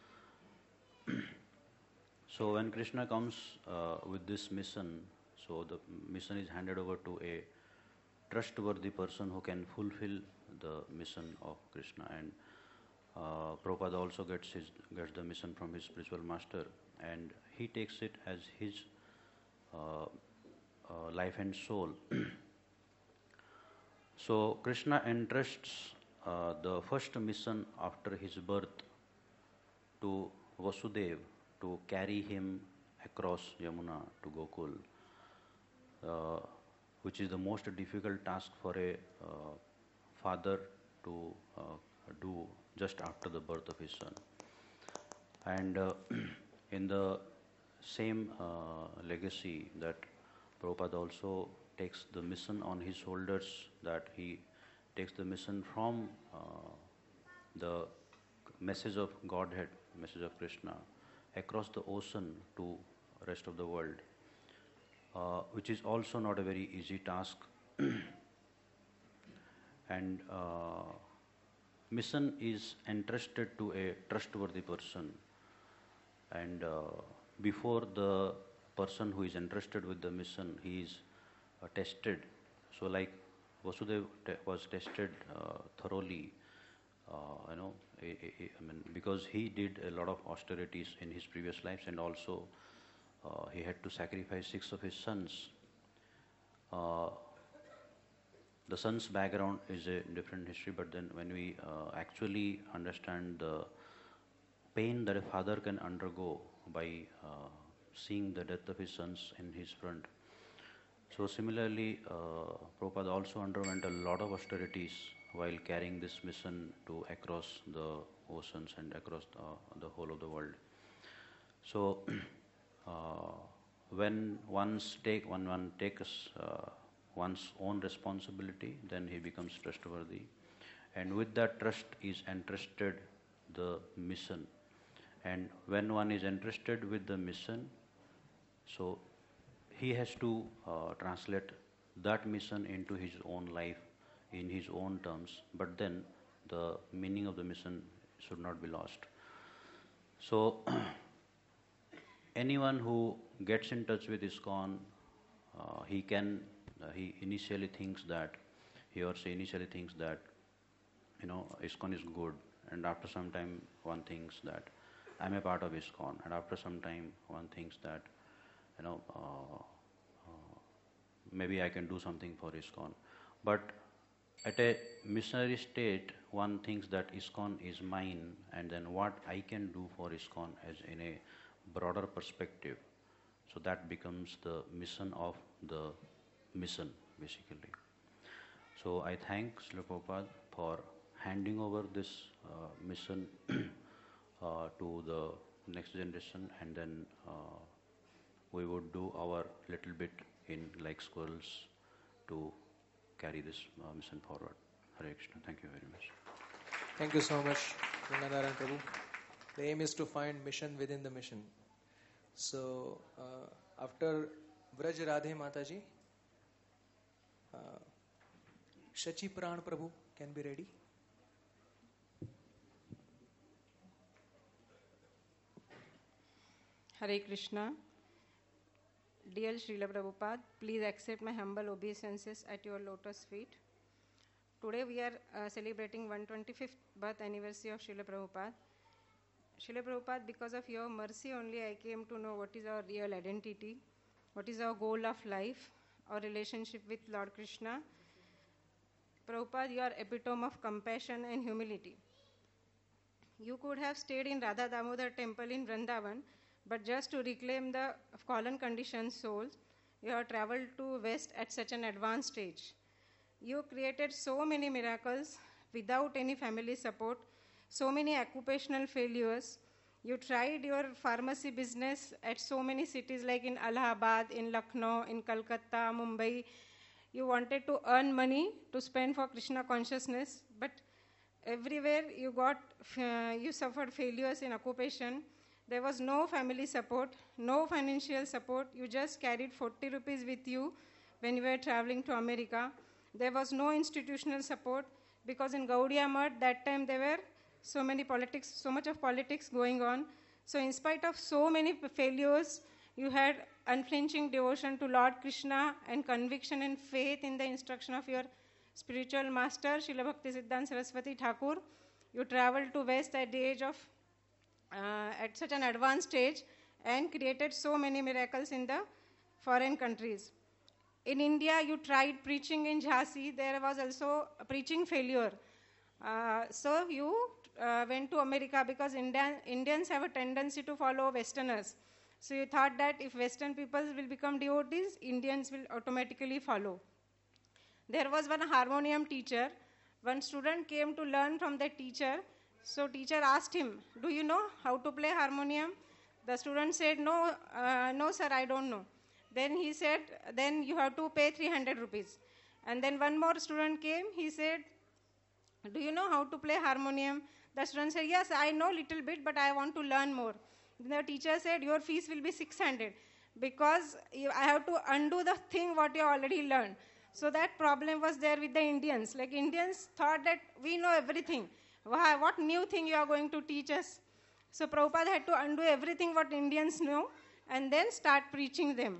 [SPEAKER 22] So when Krishna comes uh, with this mission, so the mission is handed over to a trustworthy person who can fulfill the mission of Krishna. And uh, Prabhupada also gets his gets the mission from his spiritual master, and he takes it as his uh, uh, life and soul. So Krishna entrusts uh, the first mission after his birth to Vasudeva to carry him across Yamuna to Gokul, uh, which is the most difficult task for a uh, father to uh, do just after the birth of his son. And uh, in the same uh, legacy, that Prabhupada also takes the mission on his shoulders, that he takes the mission from uh, the message of Godhead, message of Krishna, across the ocean to rest of the world, uh, which is also not a very easy task. And uh, mission is entrusted to a trustworthy person, and uh, before the person who is entrusted with the mission, he is uh, tested. So like Vasudeva te- was tested uh, thoroughly, uh, you know, I, I, I mean, because he did a lot of austerities in his previous lives, and also uh, he had to sacrifice six of his sons. Uh, the son's background is a different history, but then when we uh, actually understand the pain that a father can undergo by uh, seeing the death of his sons in his front. So similarly, uh, Prabhupada also underwent a lot of austerities while carrying this mission to across the oceans and across the, the whole of the world. So uh, when one's take, when one takes uh, one's own responsibility, then he becomes trustworthy. And with that trust is entrusted the mission. And when one is entrusted with the mission, so he has to uh, translate that mission into his own life in his own terms, but then the meaning of the mission should not be lost. So anyone who gets in touch with ISKCON, uh, he can, uh, he initially thinks that, he or she initially thinks that, you know, ISKCON is good, and after some time one thinks that I'm a part of ISKCON, and after some time one thinks that, you know, uh, uh, maybe I can do something for ISKCON. But at a missionary state, one thinks that ISKCON is mine, and then what I can do for ISKCON as in a broader perspective. So that becomes the mission of the mission, basically. So I thank Srila Prabhupada for handing over this uh, mission uh, to the next generation, and then uh, we would do our little bit in like squirrels to carry this uh, mission forward. Hare Krishna. Thank you very much.
[SPEAKER 1] Thank you so much, Narayan Prabhu. The aim is to find mission within the mission. So, uh, after Vraj Radhe Mataji, uh, Shachi Pran Prabhu can be ready.
[SPEAKER 5] Hare Krishna. Dear Srila Prabhupada, please accept my humble obeisances at your lotus feet. Today we are uh, celebrating one hundred twenty-fifth birth anniversary of Srila Prabhupada. Srila Prabhupada, because of your mercy only I came to know what is our real identity, what is our goal of life, our relationship with Lord Krishna. Prabhupada, you are epitome of compassion and humility. You could have stayed in Radha Damodar temple in Vrindavan, but just to reclaim the fallen conditioned souls, you have traveled to West at such an advanced stage. You created so many miracles without any family support, so many occupational failures. You tried your pharmacy business at so many cities like in Allahabad, in Lucknow, in Calcutta, Mumbai. You wanted to earn money to spend for Krishna consciousness, but everywhere you got, uh, you suffered failures in occupation. There was no family support, no financial support. You just carried forty rupees with you when you were traveling to America. There was no institutional support because in Gaudiya Math that time there were so many politics, so much of politics going on. So in spite of so many failures, you had unflinching devotion to Lord Krishna and conviction and faith in the instruction of your spiritual master, Srila Bhaktisiddhanta Saraswati Thakur. You traveled to West at the age of, uh, at such an advanced stage and created so many miracles in the foreign countries. In India, you tried preaching in Jhansi. There was also a preaching failure. Uh, so you uh, went to America because Indian, Indians have a tendency to follow Westerners. So you thought that if Western people will become devotees, Indians will automatically follow. There was one harmonium teacher. One student came to learn from the teacher. So teacher asked him, do you know how to play harmonium? The student said, no, uh, no sir, I don't know. Then he said, then you have to pay three hundred rupees. And then one more student came, he said, do you know how to play harmonium? The student said, yes, I know little bit, but I want to learn more. Then the teacher said, your fees will be six hundred because you, I have to undo the thing what you already learned. So that problem was there with the Indians. Like Indians thought that we know everything. Why, what new thing you are going to teach us? So Prabhupada had to undo everything what Indians know and then start preaching them.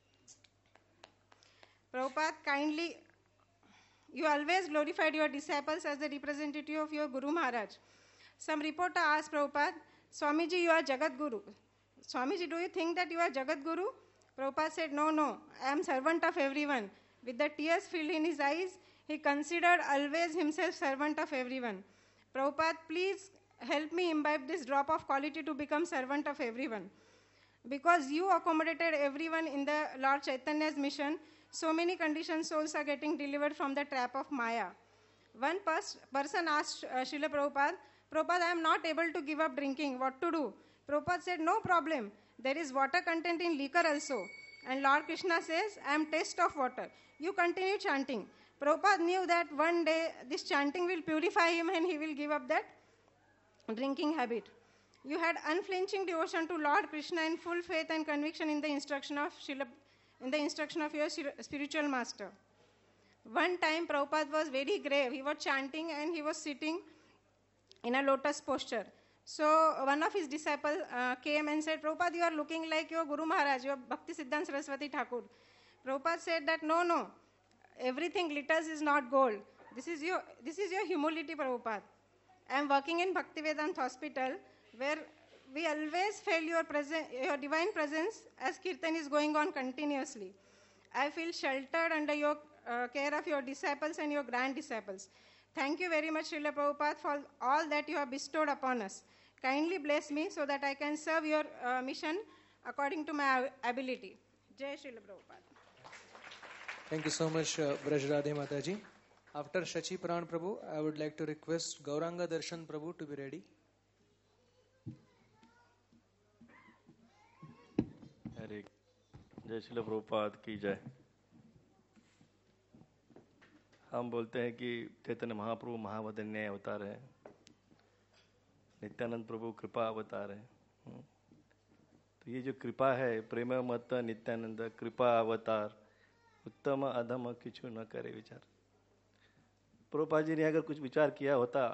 [SPEAKER 5] Prabhupada, kindly, you always glorified your disciples as the representative of your Guru Maharaj. Some reporter asked Prabhupada, Swamiji, you are Jagat Guru. Swamiji, do you think that you are Jagat Guru? Prabhupada said, no, no, I am servant of everyone. With the tears filled in his eyes, he considered always himself servant of everyone. Prabhupada, please help me imbibe this drop of quality to become servant of everyone. Because you accommodated everyone in the Lord Chaitanya's mission, so many conditioned souls are getting delivered from the trap of Maya. One pers- person asked uh, Srila Prabhupada, Prabhupada, I am not able to give up drinking. What to do? Prabhupada said, no problem. There is water content in liquor also. And Lord Krishna says, I am taste of water. You continue chanting. Prabhupada knew that one day this chanting will purify him and he will give up that drinking habit. You had unflinching devotion to Lord Krishna and full faith and conviction in the instruction of Srila, in the instruction of your spiritual master. One time Prabhupada was very grave. He was chanting and he was sitting in a lotus posture. So one of his disciples uh, came and said, Prabhupada, you are looking like your Guru Maharaj, your Bhaktisiddhanta Saraswati Thakur. Prabhupada said that, no, no, everything glitters is not gold. This is your, this is your humility, Prabhupada. I am working in Bhaktivedanta Hospital where we always feel your, presen- your divine presence as Kirtan is going on continuously. I feel sheltered under your uh, care of your disciples and your grand disciples. Thank you very much, Srila Prabhupada, for all that you have bestowed upon us. Kindly bless me so that I can serve your uh, mission according to my ability. Jai Srila Prabhupada.
[SPEAKER 1] Thank you so much, uh, Braj Radhe Mataji. After Shachi Pran Prabhu, I would like to request Gauranga Darshan Prabhu to be ready.
[SPEAKER 18] हरे जय श्रील प्रभुपाद की जय। हम बोलते हैं कि चैतन्य महाप्रभु महावदन्य अवतार है, नित्यानंद प्रभु कृपा अवतार है। तो ये जो कृपा है, प्रेम मत नित्यानंद कृपा अवतार, उत्तम अधम किछु न करे विचार। प्रभुपाद जी ने अगर कुछ विचार किया होता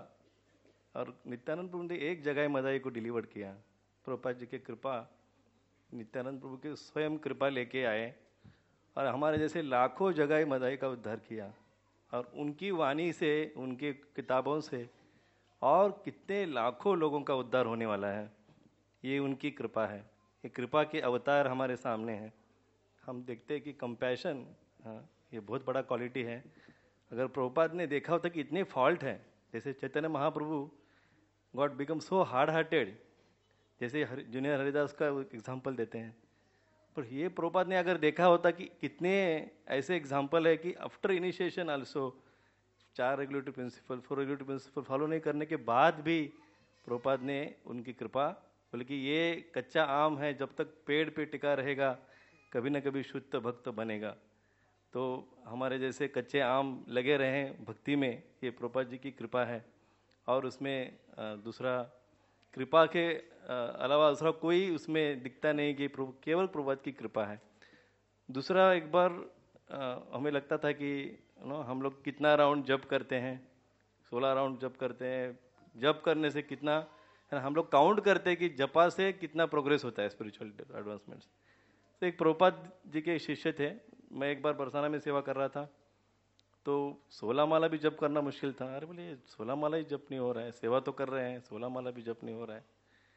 [SPEAKER 18] और नित्यानंद प्रभु ने एक जगह मदाई को डिलीवर किया, प्रभुपाद जी की कृपा, नित्यानंद प्रभु के स्वयं कृपा लेके आए और हमारे जैसे लाखों जगह मदाई का उद्धार किया, और उनकी वाणी से, उनके किताबों से और कितने लाखों लोगों का उद्धार होने वाला है। ये उनकी कृपा है, ये कृपा के अवतार हमारे सामने हैं। हम देखते हैं कि कंपैशन, हाँ, ये बहुत बड़ा क्वालिटी है। अगर प्रभुपाद ने देखा होता कि इतने फॉल्ट हैं, जैसे Chaitanya Mahaprabhu God become so hard hearted, जैसे हर, जूनियर हरिदास का एग्जाम्पल देते हैं, पर ये प्रभुपाद ने अगर देखा होता कि कितने ऐसे एग्जाम्पल है कि आफ्टर इनिशिएशन आल्सो चार regulatory principle, four regulatory principle follow नहीं करने के बाद भी प्रभुपाद ने उनकी कृपा, बोले कि ये कच्चा आम है, जब तक पेड़ पे टिका रहेगा कभी ना कभी शुद्ध भक्त बनेगा। तो हमारे जैसे कच्चे आम लगे रहें भक्ति में, ये प्रभुपाद जी की कृपा है। और उसमें दूसरा कृपा के अलावा दूसरा कोई उसमें दिखता नहीं कि केवल प्रभुपाद की कृपा है। दूसरा, एक बार हमें लगता था कि नो हम लोग कितना राउंड जप करते हैं, सोलह राउंड जप करते हैं, जप करने से कितना हम लोग काउंट करते हैं कि जपा से कितना प्रोग्रेस होता है स्पिरिचुअल एडवांसमेंट्स। तो एक प्रभुपाद जी के शिष्य थे, मैं एक बार बरसाना में सेवा कर रहा था, तो सोलह माला भी जप करना मुश्किल था। अरे बोले सोलह माला ही जप नहीं हो रहा है, सेवा तो कर रहे हैं, सोलह माला भी जप नहीं हो रहा है।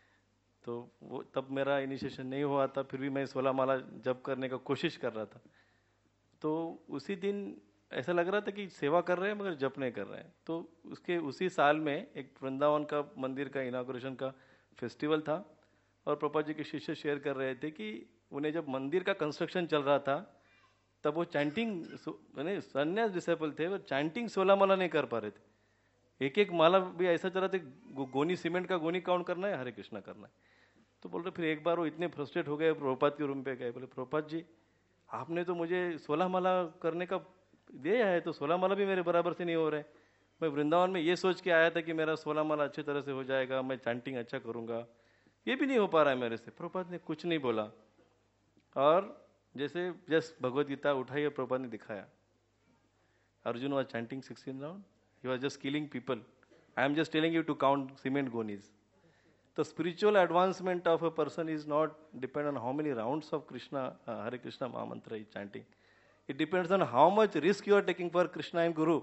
[SPEAKER 18] तो वो तब मेरा इनिशिएशन नहीं हुआ था, फिर भी मैं सोलह माला जप करने का कोशिश कर रहा था। तो उसी दिन ऐसा लग रहा था कि सेवा कर रहे हैं मगर जप नहीं कर रहे हैं। तो उसके उसी साल में एक वृंदावन का मंदिर का इनाग्रेशन का फेस्टिवल था, और प्रभुपाद जी के शिष्य शेयर कर रहे थे कि उन्हें जब मंदिर का कंस्ट्रक्शन चल रहा था तब वो चैंटिंग, यानी सन्यास डिसेबल थे, वो चैंटिंग सोलह माला नहीं कर पा रहे थे। एक एक माला भी ऐसा चल रहा था, गो, गोनी सीमेंट का गोनी काउंट करना है, हरे कृष्णा करना है। तो बोल रहे, फिर एक बार वो इतने फ्रस्ट्रेट हो गए, प्रभुपाद के रूम पे गए, बोले प्रभुपाद जी आपने तो मुझे सोलह माला करने का दिया है, तो सोलह माला भी मेरे बराबर से नहीं हो रहे। मैं वृंदावन में ये सोच के आया था कि मेरा सोलह माला अच्छी तरह से हो जाएगा, मैं चैंटिंग अच्छा करूँगा, ये भी नहीं हो पा रहा है मेरे से। प्रभुपाद ने कुछ नहीं बोला, और जैसे जस्ट भगवद गीता उठाई और प्रभुपाद ने दिखाया, Arjun was chanting sixteen round, he was just killing people. I am just telling you to count cement gonis. The spiritual advancement of a person is not depend on how many rounds of Krishna uh, Hare Krishna Maha Mantra is chanting. It depends on how much risk you are taking for Krishna and Guru.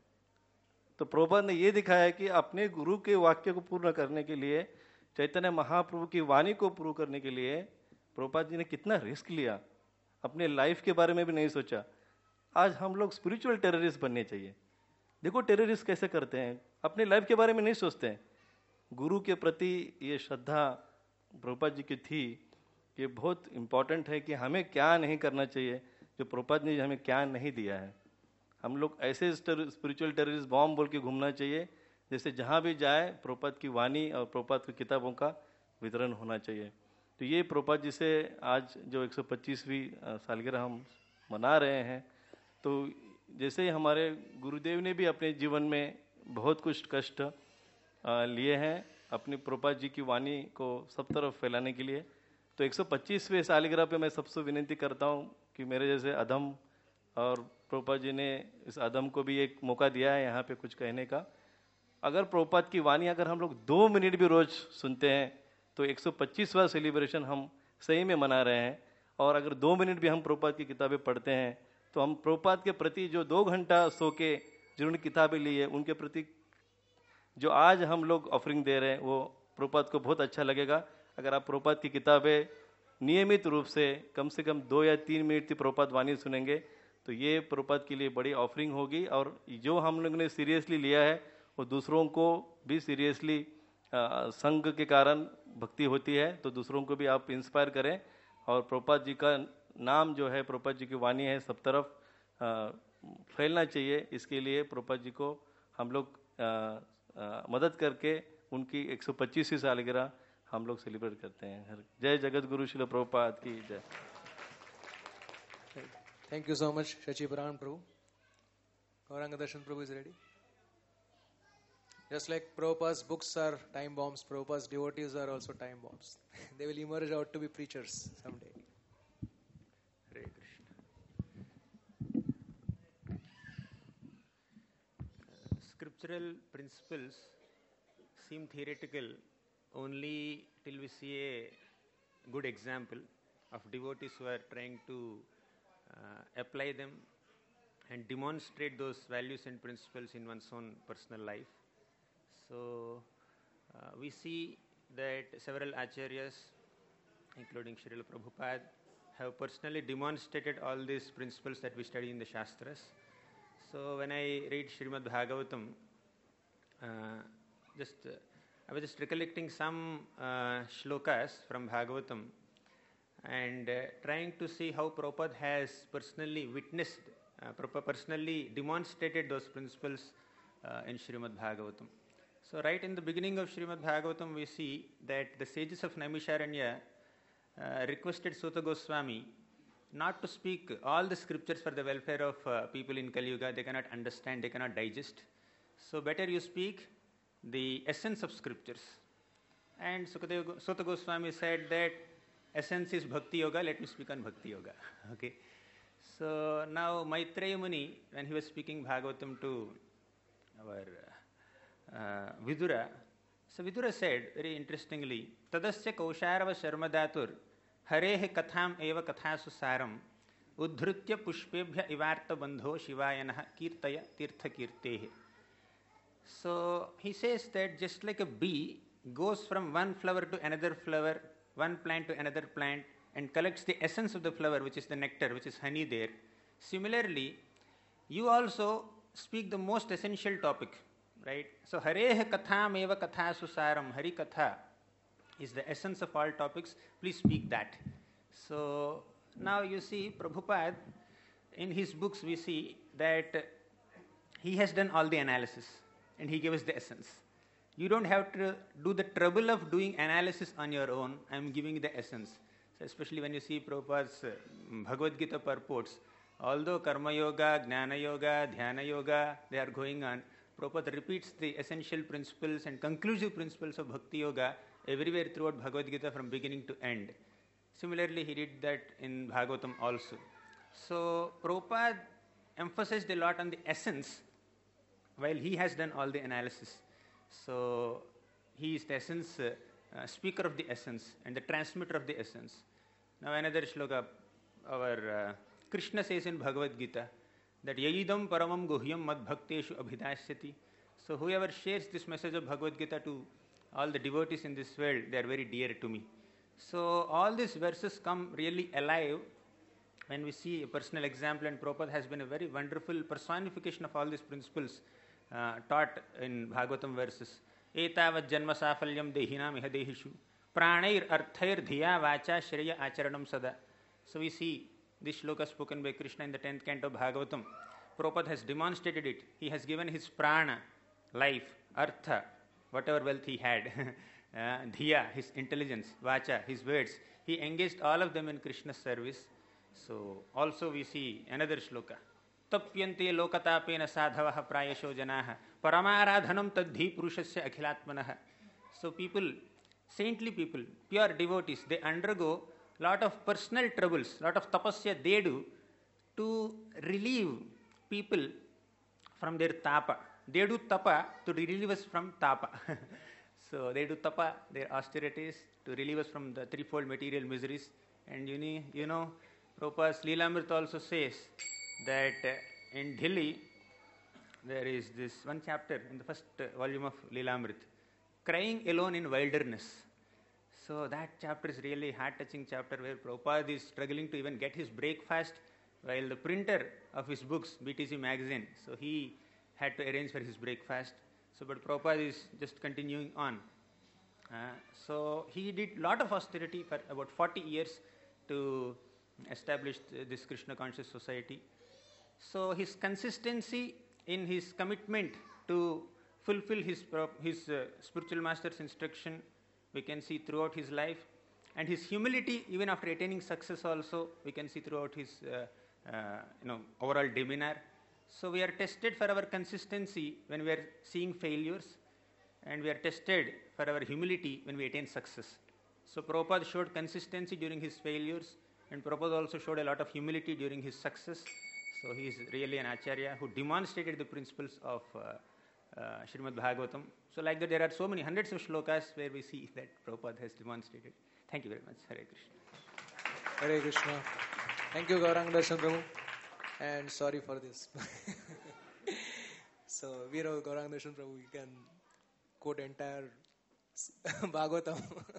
[SPEAKER 18] तो प्रभुपाद ने ये दिखाया कि अपने गुरु के वाक्य को पूर्ण करने के लिए, चैतन्य महाप्रभु की वाणी को पूर्ण करने के लिए प्रभुपाद जी ने कितना रिस्क लिया, अपने लाइफ के बारे में भी नहीं सोचा। आज हम लोग स्पिरिचुअल टेररिस्ट बनने चाहिए। देखो टेररिस्ट कैसे करते हैं, अपने लाइफ के बारे में नहीं सोचते हैं। गुरु के प्रति ये श्रद्धा प्रभुपाद जी की थी, ये बहुत इम्पोर्टेंट है कि हमें क्या नहीं करना चाहिए, जो प्रभुपाद ने हमें क्या नहीं दिया है। हम लोग ऐसे स्पिरिचुअल टेररिस्ट बॉम्ब बोल के घूमना चाहिए, जैसे जहाँ भी जाए प्रभुपाद की वाणी और प्रभुपाद की किताबों का वितरण होना चाहिए। तो ये प्रभुपाद जी से आज जो एक सौ पच्चीसवीं सालगिरह हम मना रहे हैं, तो जैसे हमारे गुरुदेव ने भी अपने जीवन में बहुत कुछ कष्ट लिए हैं अपनी प्रभुपाद जी की वाणी को सब तरफ फैलाने के लिए, तो एक सौ पच्चीसवें सालगिरह पे मैं सबसे विनती करता हूँ कि मेरे जैसे अधम, और प्रभुपाद जी ने इस अधम को भी एक मौका दिया है यहाँ पे कुछ कहने का। अगर प्रभुपाद की वाणी अगर हम लोग दो मिनट भी रोज सुनते हैं तो एक सौ पच्चीसवां सेलिब्रेशन हम सही में मना रहे हैं। और अगर दो मिनट भी हम प्रभुपाद की किताबें पढ़ते हैं तो हम प्रभुपाद के प्रति जो दो घंटा सो के जिन्होंने किताबें ली है उनके प्रति जो आज हम लोग ऑफरिंग दे रहे हैं वो प्रभुपाद को बहुत अच्छा लगेगा। अगर आप प्रभुपाद की किताबें नियमित रूप से कम से कम दो या तीन मिनट की प्रभुपाद वाणी सुनेंगे
[SPEAKER 11] तो ये प्रभुपाद के लिए बड़ी ऑफरिंग होगी, और जो हम लोग ने सीरियसली लिया है वो दूसरों को भी सीरियसली संघ के कारण भक्ति होती है, तो दूसरों को भी आप इंस्पायर करें। और प्रभुपाद जी का नाम जो है, प्रभुपाद जी की वाणी है, सब तरफ आ, फैलना चाहिए। इसके लिए प्रभुपाद जी को हम लोग आ, आ, मदद करके उनकी एक सौ पच्चीसवीं सालगिरह हम लोग सेलिब्रेट करते हैं। जय जगत गुरु श्रील प्रभुपाद की जय।
[SPEAKER 1] Thank you so much, Shachi Puran Prabhu. Gauranga Darshan Prabhu is ready. Just like Prabhupada's books are time bombs, Prabhupada's devotees are also time bombs. They will emerge out to be preachers someday.
[SPEAKER 16] Hare Krishna. Uh, scriptural principles seem theoretical only till we see a good example of devotees who are trying to uh, apply them and demonstrate those values and principles in one's own personal life. So uh, we see that several acharyas, including Srila Prabhupada, have personally demonstrated all these principles that we study in the Shastras. So when I read Srimad Bhagavatam, uh, just uh, I was just recollecting some uh, shlokas from Bhagavatam and uh, trying to see how Prabhupada has personally witnessed, uh, personally demonstrated those principles uh, in Srimad Bhagavatam. So right in the beginning of Srimad Bhagavatam, we see that the sages of Naimisharanya uh, requested Suta Goswami not to speak all the scriptures for the welfare of uh, people in Kali Yuga. They cannot understand, they cannot digest. So better you speak the essence of scriptures. And Sukadeva, Suta Goswami said that essence is Bhakti Yoga, let me speak on Bhakti Yoga. Okay. So now Maitreya Muni, when he was speaking Bhagavatam to our uh, Vidura, so Vidura said very interestingly, Tadasya Kausharava Sharmadatur Harehe Katham Eva Kathasu Saram Udhrutya Pushpebhya Ivarta Bandho Shivayanaha Kirtaya Tirtha Kirtehe. So he says that just like a bee goes from one flower to another flower, one plant to another plant, and collects the essence of the flower, which is the nectar, which is honey there. Similarly, you also speak the most essential topic, right? So Hareha Katham Eva Kathasu Saram, Hari Katha is the essence of all topics. Please speak that. So now you see Prabhupada, in his books we see that he has done all the analysis and he gave us the essence. You don't have to do the trouble of doing analysis on your own. I am giving the essence. So especially when you see Prabhupada's uh, Bhagavad Gita purports, although Karma Yoga, Jnana Yoga, Dhyana Yoga, they are going on, Prabhupada repeats the essential principles and conclusive principles of Bhakti Yoga everywhere throughout Bhagavad Gita from beginning to end. Similarly, he did that in Bhagavatam also. So Prabhupada emphasized a lot on the essence while he has done all the analysis. So he is the essence, uh, uh, speaker of the essence and the transmitter of the essence. Now another shloka, our uh, Krishna says in Bhagavad Gita that Yayidam paramam guhyam mad bhakteshu abhidasyati. So whoever shares this message of Bhagavad Gita to all the devotees in this world, they are very dear to me. So all these verses come really alive when we see a personal example, and Prabhupada has been a very wonderful personification of all these principles uh, taught in Bhagavatam verses. Etavad janma safalyam dehinam iha dehishu pranair arthair dhiya vacha shreya acharanam sada. So we see this shloka spoken by Krishna in the tenth canto of Bhagavatam. Prabhupada has demonstrated it. He has given his prana, life, artha, whatever wealth he had, uh, dhiya, his intelligence, vacha, his words. He engaged all of them in Krishna's service. So also we see another shloka. Tapyante lokatapena sadhavaha prayasho janaha paramaradhanam tadhi purushasya akhilatmanaha. So people, saintly people, pure devotees, they undergo lot of personal troubles, lot of tapasya they do to relieve people from their tapa. They do tapa to relieve us from tapa. So they do tapa, their austerities, to relieve us from the threefold material miseries. And you know, you know Prabhupada's Leelamrita also says that uh, in Delhi there is this one chapter in the first uh, volume of Leelamrita, crying alone in wilderness. So that chapter is really heart-touching chapter where Prabhupada is struggling to even get his breakfast
[SPEAKER 6] while the printer of his books, B T C magazine, so he had to arrange for his breakfast. So, but Prabhupada is just continuing on. Uh, so, he did lot of austerity for about forty years to establish this Krishna conscious society. So, his consistency in his commitment to fulfill his, his uh, spiritual master's instruction, we can see throughout his life. And his humility, even after attaining success also, we can see throughout his uh, uh, you know, overall demeanor. So we are tested for our consistency when we are seeing failures, and we are tested for our humility when we attain success. So Prabhupada showed consistency during his failures, and Prabhupada also showed a lot of humility during his success. So he is really an Acharya who demonstrated the principles of uh, uh, Srimad Bhagavatam. So like that, there are so many hundreds of shlokas where we see that Prabhupada has demonstrated. Thank you very much. Hare Krishna.
[SPEAKER 1] Hare Krishna. Thank you, Gauranga Darshan Prabhu. And sorry for this. So, we know Gauranga Darshan Prabhu, you can quote entire Bhagavatam.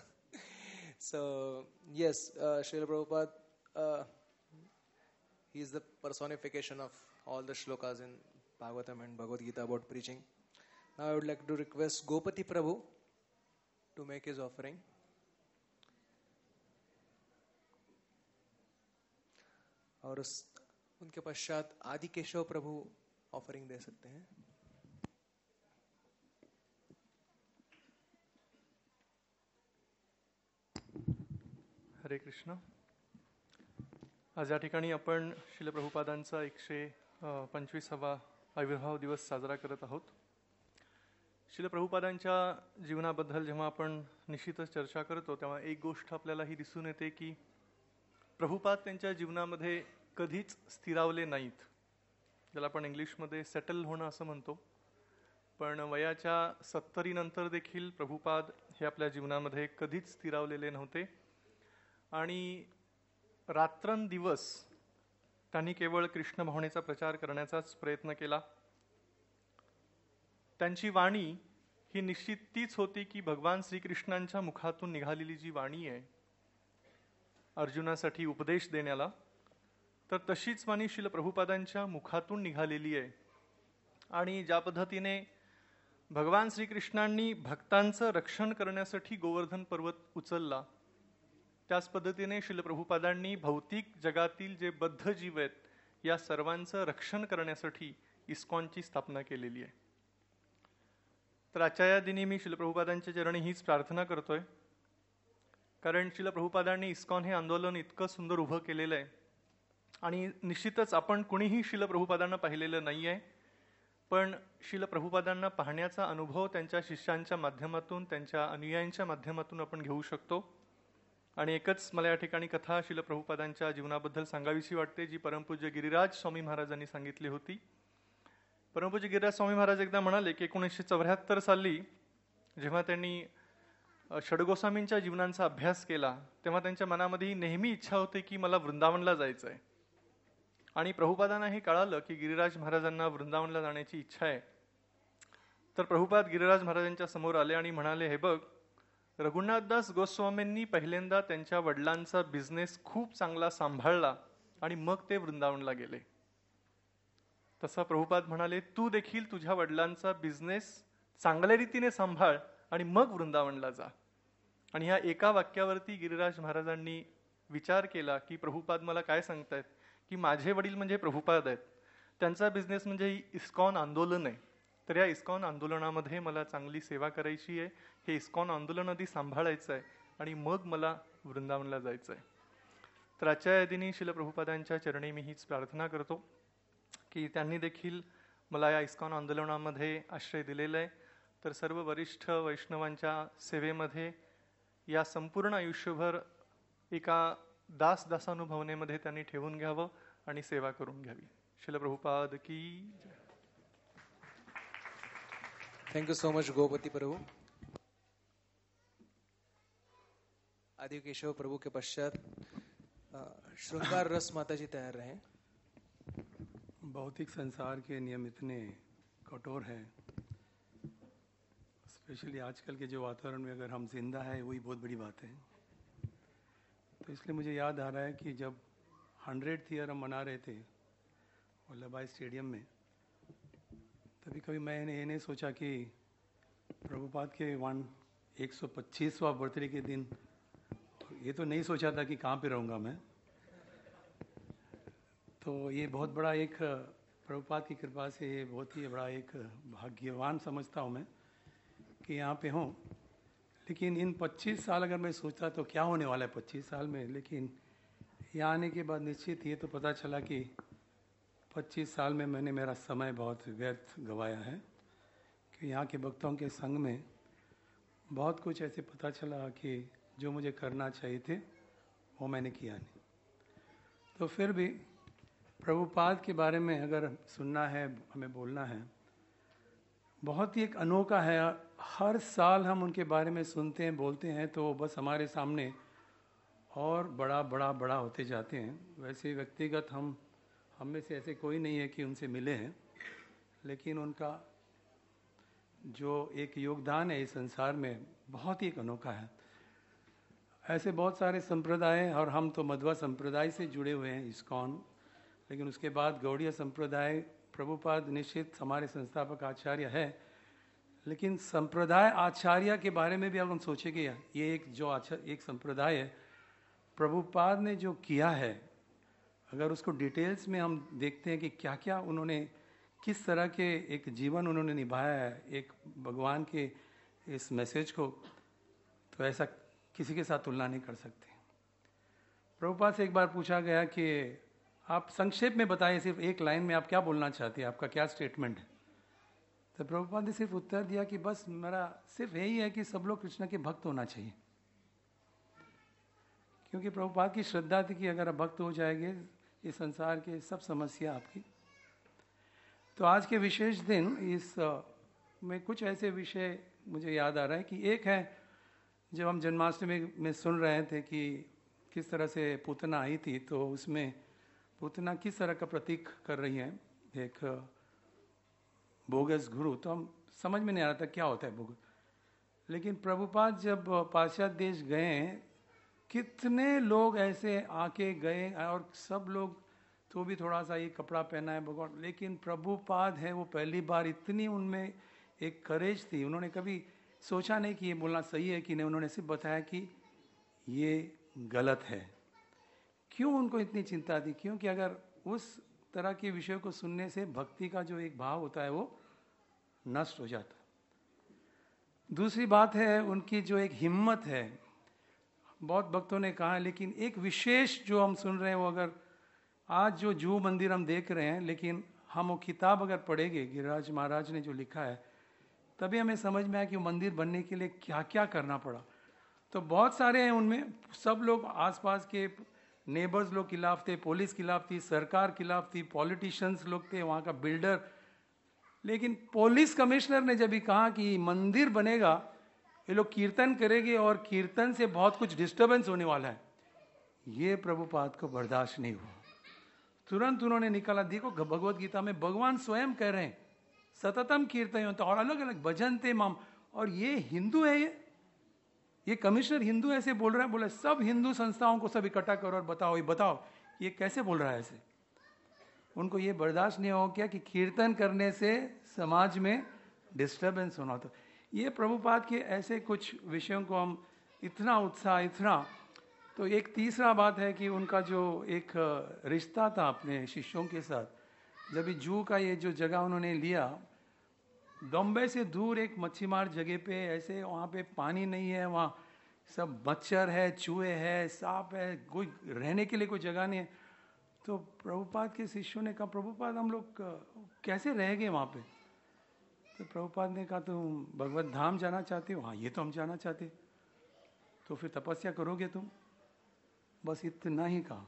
[SPEAKER 1] So, yes, uh, Srila Prabhupada, uh, he is the personification of all the shlokas in Bhagavatam and Bhagavad Gita about preaching. Now, I would like to request Gopati Prabhu to make his offering. और उस उनके पश्चात आदि केशव प्रभु offering दे सकते हैं.
[SPEAKER 7] हरे कृष्ण. आज या ठिकाणी आपण श्रील प्रभुपादांचा एकशे पंचवीसावा आविर्भाव दिवस साजरा करत आहोत. श्रील प्रभुपादांच्या जीवनाबद्दल जेव्हा आपण निश्चितच चर्चा करतो तेव्हा एक गोष्ट आपल्याला ही दिसून येते की प्रभुपाद त्यांच्या जीवनामध्ये कधीच स्थिरावले नाहीत. ज्याला आपण इंग्लिशमध्ये सेटल होणं असं म्हणतो. पण वयाच्या सत्तरीनंतर देखील प्रभुपाद हे आपल्या जीवनामध्ये कधीच स्थिरावलेले नव्हते आणि रात्रंदिवस त्यांनी केवळ कृष्ण भावनेचा प्रचार करण्याचाच प्रयत्न केला. त्यांची वाणी ही निश्चित तीच होती की भगवान श्रीकृष्णांच्या मुखातून निघालेली जी वाणी आहे अर्जुनासाठी उपदेश देण्याला, तर तशीच वाणी श्रील प्रभुपादांच्या मुखातून निघालेली आहे. आणि ज्या पद्धतीने भगवान श्रीकृष्णांनी भक्तांचं रक्षण करण्यासाठी गोवर्धन पर्वत उचलला, त्याच पद्धतीने श्रील प्रभुपादांनी भौतिक जगातील जे बद्ध जीव आहेत या सर्वांचं रक्षण करण्यासाठी इस्कॉनची स्थापना केलेली आहे. तर आजच्या या दिनी मी श्रील प्रभुपादांच्या चरणी हीच प्रार्थना करतोय, कारण श्रील प्रभुपादांनी इस्कॉन हे आंदोलन इतकं सुंदर उभं केलेलं आहे आणि निश्चितच आपण कुणीही श्रील प्रभुपादांना पाहिलेलं नाही आहे, पण श्रील प्रभुपादांना पाहण्याचा अनुभव त्यांच्या शिष्यांच्या माध्यमातून, त्यांच्या अनुयायांच्या माध्यमातून आपण घेऊ शकतो. आणि एकच मला या ठिकाणी कथा श्रील प्रभुपादांच्या जीवनाबद्दल सांगावीशी वाटते, जी परमपूज्य गिरिराज स्वामी महाराजांनी सांगितली होती. परमपूज्य गिरिराज स्वामी महाराज एकदा म्हणाले की एकोणीसशे चौऱ्याहत्तर साली जेव्हा त्यांनी षडगोस्वामींच्या जीवनांचा अभ्यास केला तेव्हा त्यांच्या मनामध्ये नेहमी इच्छा होती की मला वृंदावनला जायचं आहे. आणि प्रभुपादांना हे कळालं की गिरिराज महाराजांना वृंदावनला जाण्याची इच्छा आहे. तर प्रभुपाद गिरिराज महाराजांच्या समोर आले आणि म्हणाले, हे बघ, रघुनाथदास गोस्वामींनी पहिल्यांदा त्यांच्या वडिलांचा बिझनेस खूप चांगला सांभाळला आणि मग ते वृंदावनला गेले. तसा प्रभुपाद म्हणाले, तू देखील तुझ्या वडिलांचा बिझनेस चांगल्या रीतीने सांभाळ आणि मग वृंदावनला जा. आणि ह्या एका वाक्यावरती गिरिराज महाराजांनी विचार केला की प्रभुपाद मला काय सांगतायत की माझे वडील म्हणजे प्रभुपाद आहेत, त्यांचा बिझनेस म्हणजे इस्कॉन आंदोलन आहे. तर या इस्कॉन आंदोलनामध्ये मला चांगली सेवा करायची आहे, हे इस्कॉन आंदोलन आधी सांभाळायचं आहे आणि मग मला वृंदावनला जायचं आहे. तर आजच्या या दिनी श्रील प्रभुपादांच्या चरणी मी हीच प्रार्थना करतो की त्यांनी देखील मला या इस्कॉन आंदोलनामध्ये आश्रय दिलेला आहे. तर सर्व वरिष्ठ वैष्णवांच्या सेवेमध्ये या संपूर्ण आयुष्यभर एका दास दासानुभवनेमध्ये त्यांनी ठेवून घ्यावं आणि सेवा करून घ्यावी. श्रील प्रभुपाद की जय.
[SPEAKER 1] Thank you so much Gopati Prabhu. Adi Keshav प्रभु के पश्चात श्रृंगार रस माता जी तैयार रहे.
[SPEAKER 23] भौतिक संसार के नियम इतने कठोर हैं, स्पेशली आजकल के जो वातावरण में अगर हम जिंदा है वही बहुत बड़ी बात है. तो इसलिए मुझे याद आ रहा है कि जब हंड्रेड ईयर हम मना रहे थे वल्लभ भाई स्टेडियम में, तभी कभी मैंने ये नहीं सोचा कि प्रभुपाद के वन एक सौ पच्चीसवां बर्थडे के दिन, ये तो नहीं सोचा था कि कहाँ पे रहूँगा मैं। तो ये बहुत बड़ा एक प्रभुपाद की कृपा से ये बहुत ही बड़ा एक भाग्यवान समझता हूँ मैं कि यहाँ पे हूँ। लेकिन इन पच्चीस साल अगर मैं सोचता तो क्या होने वाला है पच्चीस साल में, लेकिन यहाँ आने के बाद निश्चित ये तो पता चला कि पच्चीस साल में मैंने मेरा समय बहुत व्यर्थ गंवाया है, कि यहाँ के भक्तों के संग में बहुत कुछ ऐसे पता चला कि जो मुझे करना चाहिए थे वो मैंने किया नहीं। तो फिर भी प्रभुपाद के बारे में अगर सुनना है, हमें बोलना है, बहुत ही एक अनोखा है। हर साल हम उनके बारे में सुनते हैं, बोलते हैं, तो बस हमारे सामने और बड़ा बड़ा बड़ा होते जाते हैं। वैसे व्यक्तिगत हम हम में से ऐसे कोई नहीं है कि उनसे मिले हैं, लेकिन उनका जो एक योगदान है इस संसार में बहुत ही एक अनोखा है। ऐसे बहुत सारे संप्रदाय, और हम तो मध्वा संप्रदाय से जुड़े हुए हैं, इस्कॉन, लेकिन उसके बाद गौड़ीय संप्रदाय, प्रभुपाद निश्चित हमारे संस्थापक आचार्य है, लेकिन संप्रदाय आचार्य के बारे में भी अगर हम सोचेंगे, ये एक जो आचार्य एक संप्रदाय है, प्रभुपाद ने जो किया है, अगर उसको डिटेल्स में हम देखते हैं कि क्या क्या उन्होंने, किस तरह के एक जीवन उन्होंने निभाया है एक भगवान के इस मैसेज को, तो ऐसा किसी के साथ तुलना नहीं कर सकते। प्रभुपाद से एक बार पूछा गया कि आप संक्षेप में बताइए, सिर्फ एक लाइन में आप क्या बोलना चाहते हैं, आपका क्या स्टेटमेंट है। तो प्रभुपाद ने सिर्फ उत्तर दिया कि बस मेरा सिर्फ यही है कि सब लोग कृष्ण के भक्त होना चाहिए, क्योंकि प्रभुपाद की श्रद्धा थी कि अगर आप भक्त हो जाएंगे इस संसार के सब समस्या आपकी। तो आज के विशेष दिन इस में कुछ ऐसे विषय मुझे याद आ रहा है कि एक है, जब हम जन्माष्टमी में सुन रहे थे कि किस तरह से पूतना आई थी, तो उसमें पूतना किस तरह का प्रतीक कर रही है, एक बोगस गुरु, तो हम समझ में नहीं आ रहा था क्या होता है बोगस। लेकिन प्रभुपाद जब पाश्चात्य देश गए, कितने लोग ऐसे आके गए, और सब लोग तो भी थोड़ा सा ये कपड़ा पहना है भगवान, लेकिन प्रभुपाद है वो पहली बार, इतनी उनमें एक करेज थी, उन्होंने कभी सोचा नहीं कि ये बोलना सही है कि नहीं, उन्होंने सिर्फ बताया कि ये गलत है। क्यों उनको इतनी चिंता थी? क्योंकि अगर उस तरह के विषयों को सुनने से भक्ति का जो एक भाव होता है वो नष्ट हो जाता है। दूसरी बात है उनकी जो एक हिम्मत है, बहुत भक्तों ने कहा, लेकिन एक विशेष जो हम सुन रहे हैं वो, अगर आज जो जू मंदिर हम देख रहे हैं, लेकिन हम वो किताब अगर पढ़ेंगे गिरिराज महाराज ने जो लिखा है, तभी हमें समझ में आया कि वो मंदिर बनने के लिए क्या क्या करना पड़ा। तो बहुत सारे हैं उनमें, सब लोग आसपास के नेबर्स लोग खिलाफ थे, पुलिस खिलाफ थी, सरकार खिलाफ थी, पॉलिटिशियंस लोग थे, वहाँ का बिल्डर, लेकिन पुलिस कमिश्नर ने जब भी कहा कि मंदिर बनेगा, ये लोग कीर्तन करेंगे और कीर्तन से बहुत कुछ डिस्टर्बेंस होने वाला है, ये प्रभुपाद को बर्दाश्त नहीं हुआ। तुरंत उन्होंने निकाला, देखो भगवत गीता में भगवान स्वयं कह रहे हैं सततम कीर्तन, और अलग अलग भजन थे माम, और ये हिंदू है, ये ये कमिश्नर हिंदू ऐसे बोल रहा है। बोले सब हिंदू संस्थाओं को सब इकट्ठा करो और बताओ, ये बताओ ये कैसे बोल रहा है ऐसे। उनको ये बर्दाश्त नहीं हो गया कि कीर्तन करने से समाज में डिस्टर्बेंस होना। तो ये प्रभुपाद के ऐसे कुछ विषयों को हम इतना उत्साह, इतना। तो एक तीसरा बात है कि उनका जो एक रिश्ता था अपने शिष्यों के साथ, जब जू का ये जो जगह उन्होंने लिया, बॉम्बे से दूर एक मच्छीमार जगह पे, ऐसे वहाँ पे पानी नहीं है, वहाँ सब मच्छर है, चूहे है, सांप है, कोई रहने के लिए कोई जगह नहीं है। तो प्रभुपाद के शिष्यों ने कहा, प्रभुपाद हम लोग कैसे रह गए वहाँ पे? तो प्रभुपाद ने कहा, तुम भगवत धाम जाना चाहते हो? हाँ, ये तो हम जाना चाहते। तो फिर तपस्या करोगे तुम? बस इतना ही कहा।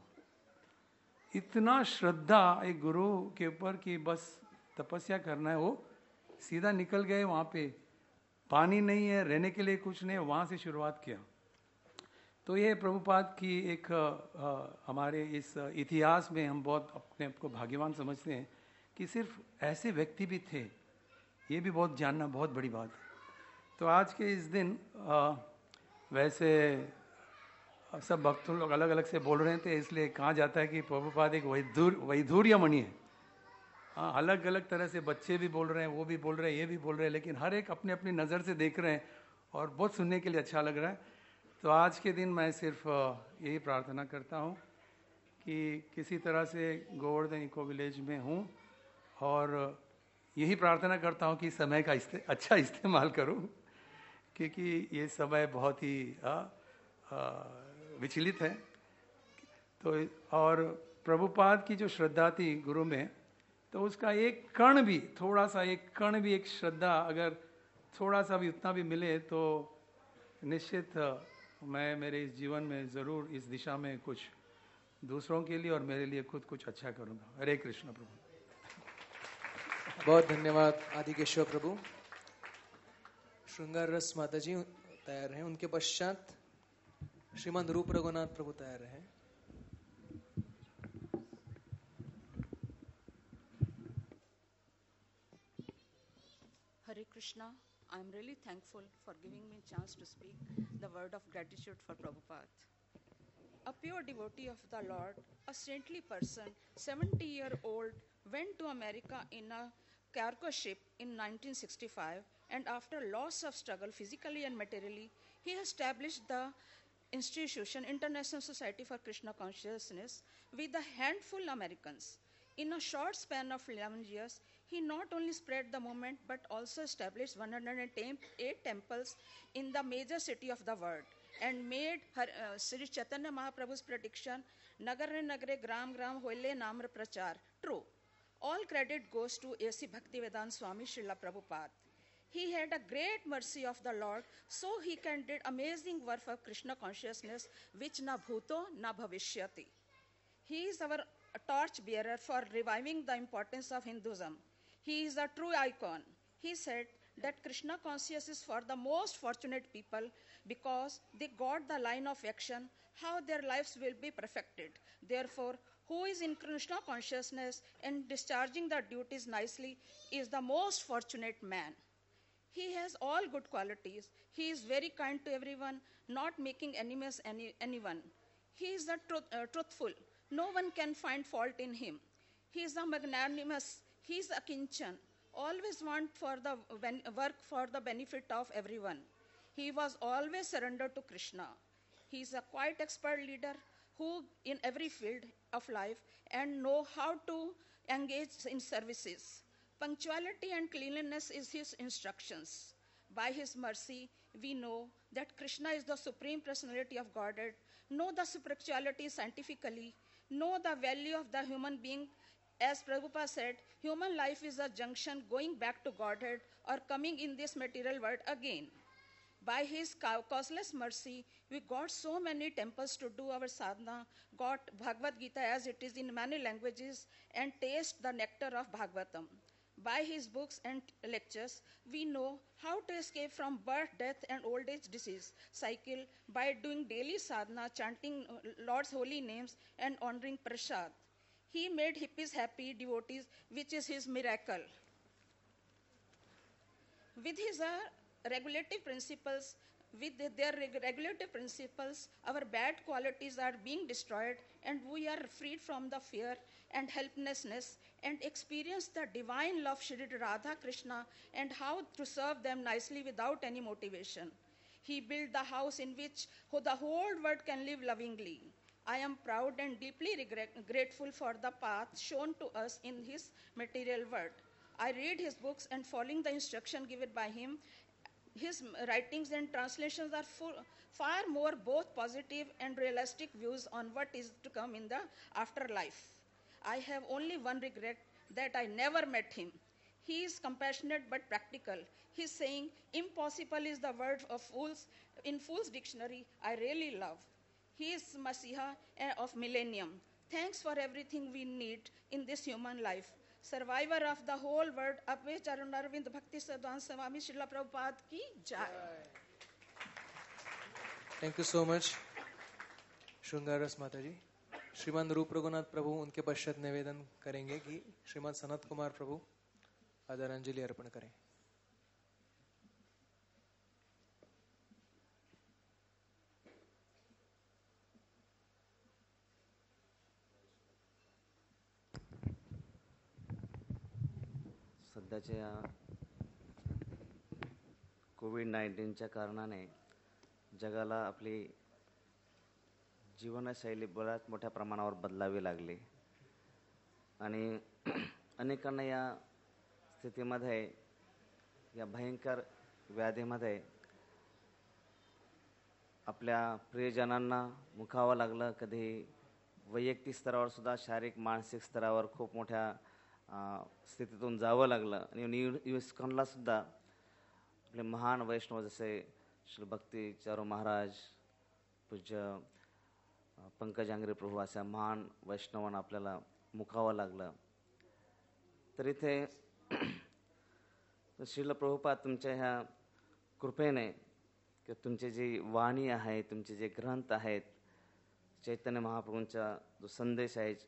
[SPEAKER 23] इतना श्रद्धा एक गुरु के ऊपर कि बस तपस्या करना है, वो सीधा निकल गए। वहाँ पे पानी नहीं है, रहने के लिए कुछ नहीं है, वहाँ से शुरुआत किया। तो ये प्रभुपाद की एक आ, हमारे इस इतिहास में हम बहुत अपने आप को भाग्यवान समझते हैं कि सिर्फ ऐसे व्यक्ति भी थे। ये भी बहुत जानना बहुत बड़ी बात है। तो आज के इस दिन आ, वैसे सब भक्त लोग अलग अलग से बोल रहे थे, इसलिए कहा जाता है कि प्रभुपाद एक वैधुर वैधुर्य मणि है। हाँ, अलग अलग तरह से बच्चे भी बोल रहे हैं, वो भी बोल रहे हैं, ये भी बोल रहे हैं, लेकिन हर एक अपनी अपनी नज़र से देख रहे हैं और बहुत सुनने के लिए अच्छा लग रहा है। तो आज के दिन मैं सिर्फ यही प्रार्थना करता हूँ कि किसी तरह से गोवर्धन इको विलेज में हूँ और यही प्रार्थना करता हूँ कि समय का इस्ते, अच्छा इस्तेमाल करूँ, क्योंकि ये समय बहुत ही आ, आ, विचलित है। तो और प्रभुपाद की जो श्रद्धा थी गुरु में, तो उसका एक कण भी, थोड़ा सा एक कण भी, एक श्रद्धा अगर थोड़ा सा भी उतना भी मिले तो निश्चित मैं मेरे इस जीवन में ज़रूर इस दिशा में कुछ दूसरों के लिए और मेरे लिए खुद कुछ अच्छा करूँगा। हरे कृष्ण प्रभु।
[SPEAKER 1] बहुत धन्यवाद आदिकेश्वर प्रभु। श्रृंगार रस माता जी तैयार हैं, उनके पश्चात श्रीमान रूप रघुनाथ प्रभु तैयार हैं।
[SPEAKER 8] Hare Krishna, I am really thankful for giving me a chance to speak the word of gratitude for Prabhupada. A pure devotee of the Lord, a saintly person, seventy-year-old, went to America in a cargo ship in nineteen sixty-five, and after lots of struggle physically and materially, he established the institution International Society for Krishna Consciousness with a handful Americans. In a short span of eleven years, he not only spread the movement but also established one hundred eight temples in the major city of the world and made her, uh, Sri Chaitanya Mahaprabhu's prediction, Nagare Nagare Gram Gram Hoile Namra Prachar, true. All credit goes to A C Bhaktivedanta Swami Srila Prabhupada. He had a great mercy of the Lord, so he can did amazing work of Krishna consciousness, which na bhuto na bhavishyati. He is our torch bearer for reviving the importance of Hinduism. He is a true icon. He said that Krishna consciousness is for the most fortunate people because they got the line of action, how their lives will be perfected. Therefore, who is in Krishna consciousness and discharging the duties nicely is the most fortunate man. He has all good qualities. He is very kind to everyone, not making enemies any, anyone. He is the truth, uh, truthful. No one can find fault in him. He is a magnanimous. He is a kinchan. Always want for the ben- work for the benefit of everyone. He was always surrendered to Krishna. He is a quite expert leader who in every field of life and know how to engage in services. Punctuality and cleanliness is his instructions. By his mercy, we know that Krishna is the supreme personality of Godhead, know the spirituality scientifically, know the value of the human being. As Prabhupada said, human life is a junction going back to Godhead or coming in this material world again. By his causeless mercy, we got so many temples to do our sadhana, got Bhagavad Gita as it is in many languages, and taste the nectar of Bhagavatam. By his books and lectures, we know how to escape from birth, death, and old age disease cycle by doing daily sadhana, chanting Lord's holy names, and honoring prasad. He made hippies happy devotees, which is his miracle. With his uh, regulative principles, with their regulative principles, our bad qualities are being destroyed and we are freed from the fear and helplessness and experience the divine love Shri Radha Krishna and how to serve them nicely without any motivation. He built the house in which the whole world can live lovingly. I am proud and deeply regret, grateful for the path shown to us in his material world. I read his books and following the instruction given by him, his writings and translations are full, far more both positive and realistic views on what is to come in the afterlife. I have only one regret, that I never met him. He is compassionate but practical. His saying, impossible is the word of fools, in Fool's Dictionary, I really love. He is Masiha of millennium. Thanks for everything we need in this human life. Survivor of the whole world, Abhay Charan Arvind Bhakti Siddhanta Swami Srila Prabhupada ki jai.
[SPEAKER 1] Thank you so much, श्रृंगारस माता जी। श्रीमान रूप रघुनाथ प्रभु उनके पश्चात निवेदन करेंगे कि श्रीमान सनत कुमार प्रभु आदरांजलि अर्पण करें।
[SPEAKER 10] सध्याच्या या कोविड नाईन्टीनच्या कारणाने जगाला आपली जीवनशैली बऱ्याच मोठ्या प्रमाणावर बदलावी लागली आणि अनेकांना या स्थितीमध्ये, या भयंकर व्याधीमध्ये आपल्या प्रियजनांना मुखावं लागलं. कधी वैयक्तिक स्तरावर सुद्धा शारीरिक मानसिक स्तरावर खूप मोठ्या स्थितीतून जावं लागलं. आणि इस्कॉनला सुद्धा आपले महान वैष्णव जसे श्री भक्ती चारू महाराज, पूज्य पंकजांगरी प्रभू अशा महान वैष्णवांना आपल्याला मुखावं लागलं. तर इथे श्रील प्रभुपाद तुमच्या ह्या कृपेने की तुमची जी वाणी आहे, तुमचे जे ग्रंथ आहेत, चैतन्य महाप्रभूंचा जो संदेश आहे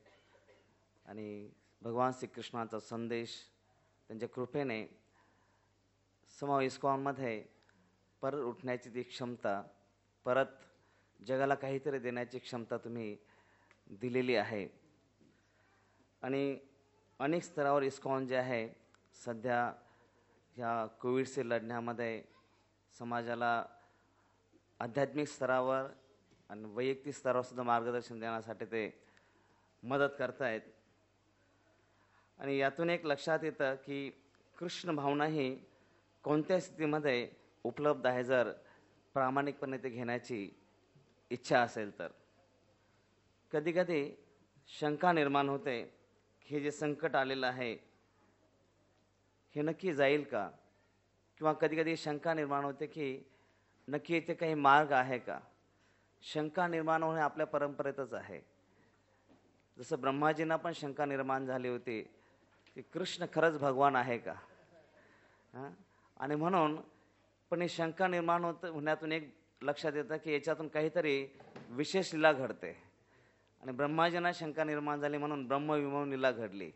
[SPEAKER 10] आणि भगवान श्रीकृष्णाचा संदेश, त्यांच्या कृपेने समाव इस्कॉनमध्ये परत उठण्याची ती क्षमता, परत जगाला काहीतरी देण्याची क्षमता तुम्ही दिलेली आहे. आणि अनेक स्तरावर इस्कॉन जे आहे सध्या ह्या कोविडशी लढण्यामध्ये समाजाला आध्यात्मिक स्तरावर आणि वैयक्तिक स्तरावर सुद्धा मार्गदर्शन देण्यासाठी ते मदत करतायत. आणि यातून एक लक्षात येतं की कृष्ण भावना ही कोणत्या स्थितीमध्ये उपलब्ध आहे जर प्रामाणिकपणे ते घेण्याची इच्छा असेल तर. कधीकधी शंका निर्माण होते की हे जे संकट आलेलं आहे हे नक्की जाईल का, किंवा कधीकधी शंका निर्माण होते की नक्की इथे काही मार्ग आहे का. शंका निर्माण होणे आपल्या परंपरेतच आहे. जसं ब्रह्माजींना पण शंका निर्माण झाली होती की कृष्ण खरंच भगवान आहे का. हां, आणि म्हणून पण ही शंका निर्माण होत होण्यातून एक लक्षात येतं की याच्यातून काहीतरी विशेष लीला घडते. आणि ब्रह्माजींना शंका निर्माण झाली म्हणून ब्रह्मविमोहन लीला घडली.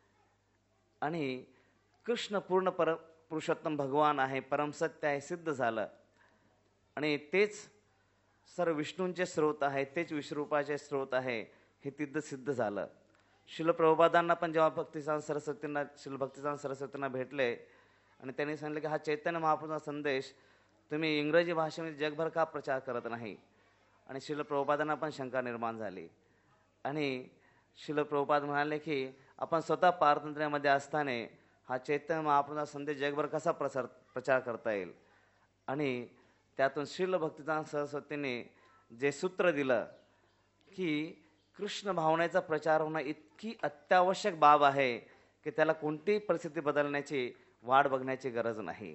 [SPEAKER 10] आणि कृष्ण पूर्ण पर पुरुषोत्तम भगवान आहे, परमसत्य आहे, सिद्ध झालं. आणि तेच सर्व विष्णूंचे स्रोत आहे, तेच विश्वरूपाचे स्रोत आहे, हे तिद्ध सिद्ध झालं. श्रील प्रभुपादांना पण जेव्हा भक्तिसार सरस्वतींना श्रील भक्तिसार सरस्वतींना भेटले आणि त्यांनी सांगितलं की हा चैतन्य महाप्रभूंचा संदेश तुम्ही इंग्रजी भाषेमध्ये जगभर का प्रचार करत नाही. आणि श्रील प्रभुपादांना पण शंका निर्माण झाली. आणि श्रील प्रभुपाद म्हणाले की आपण स्वतः पारतंत्र्यामध्ये असताना हा चैतन्य महाप्रभूंचा संदेश जगभर कसा प्रसार प्रचार करता येईल. आणि त्यातून श्रील भक्तिसार सरस्वतींनी जे सूत्र दिलं की कृष्ण भावनेचा प्रचार होणं इतकी अत्यावश्यक बाब आहे की त्याला कोणतीही परिस्थिती बदलण्याची वाट बघण्याची गरज नाही.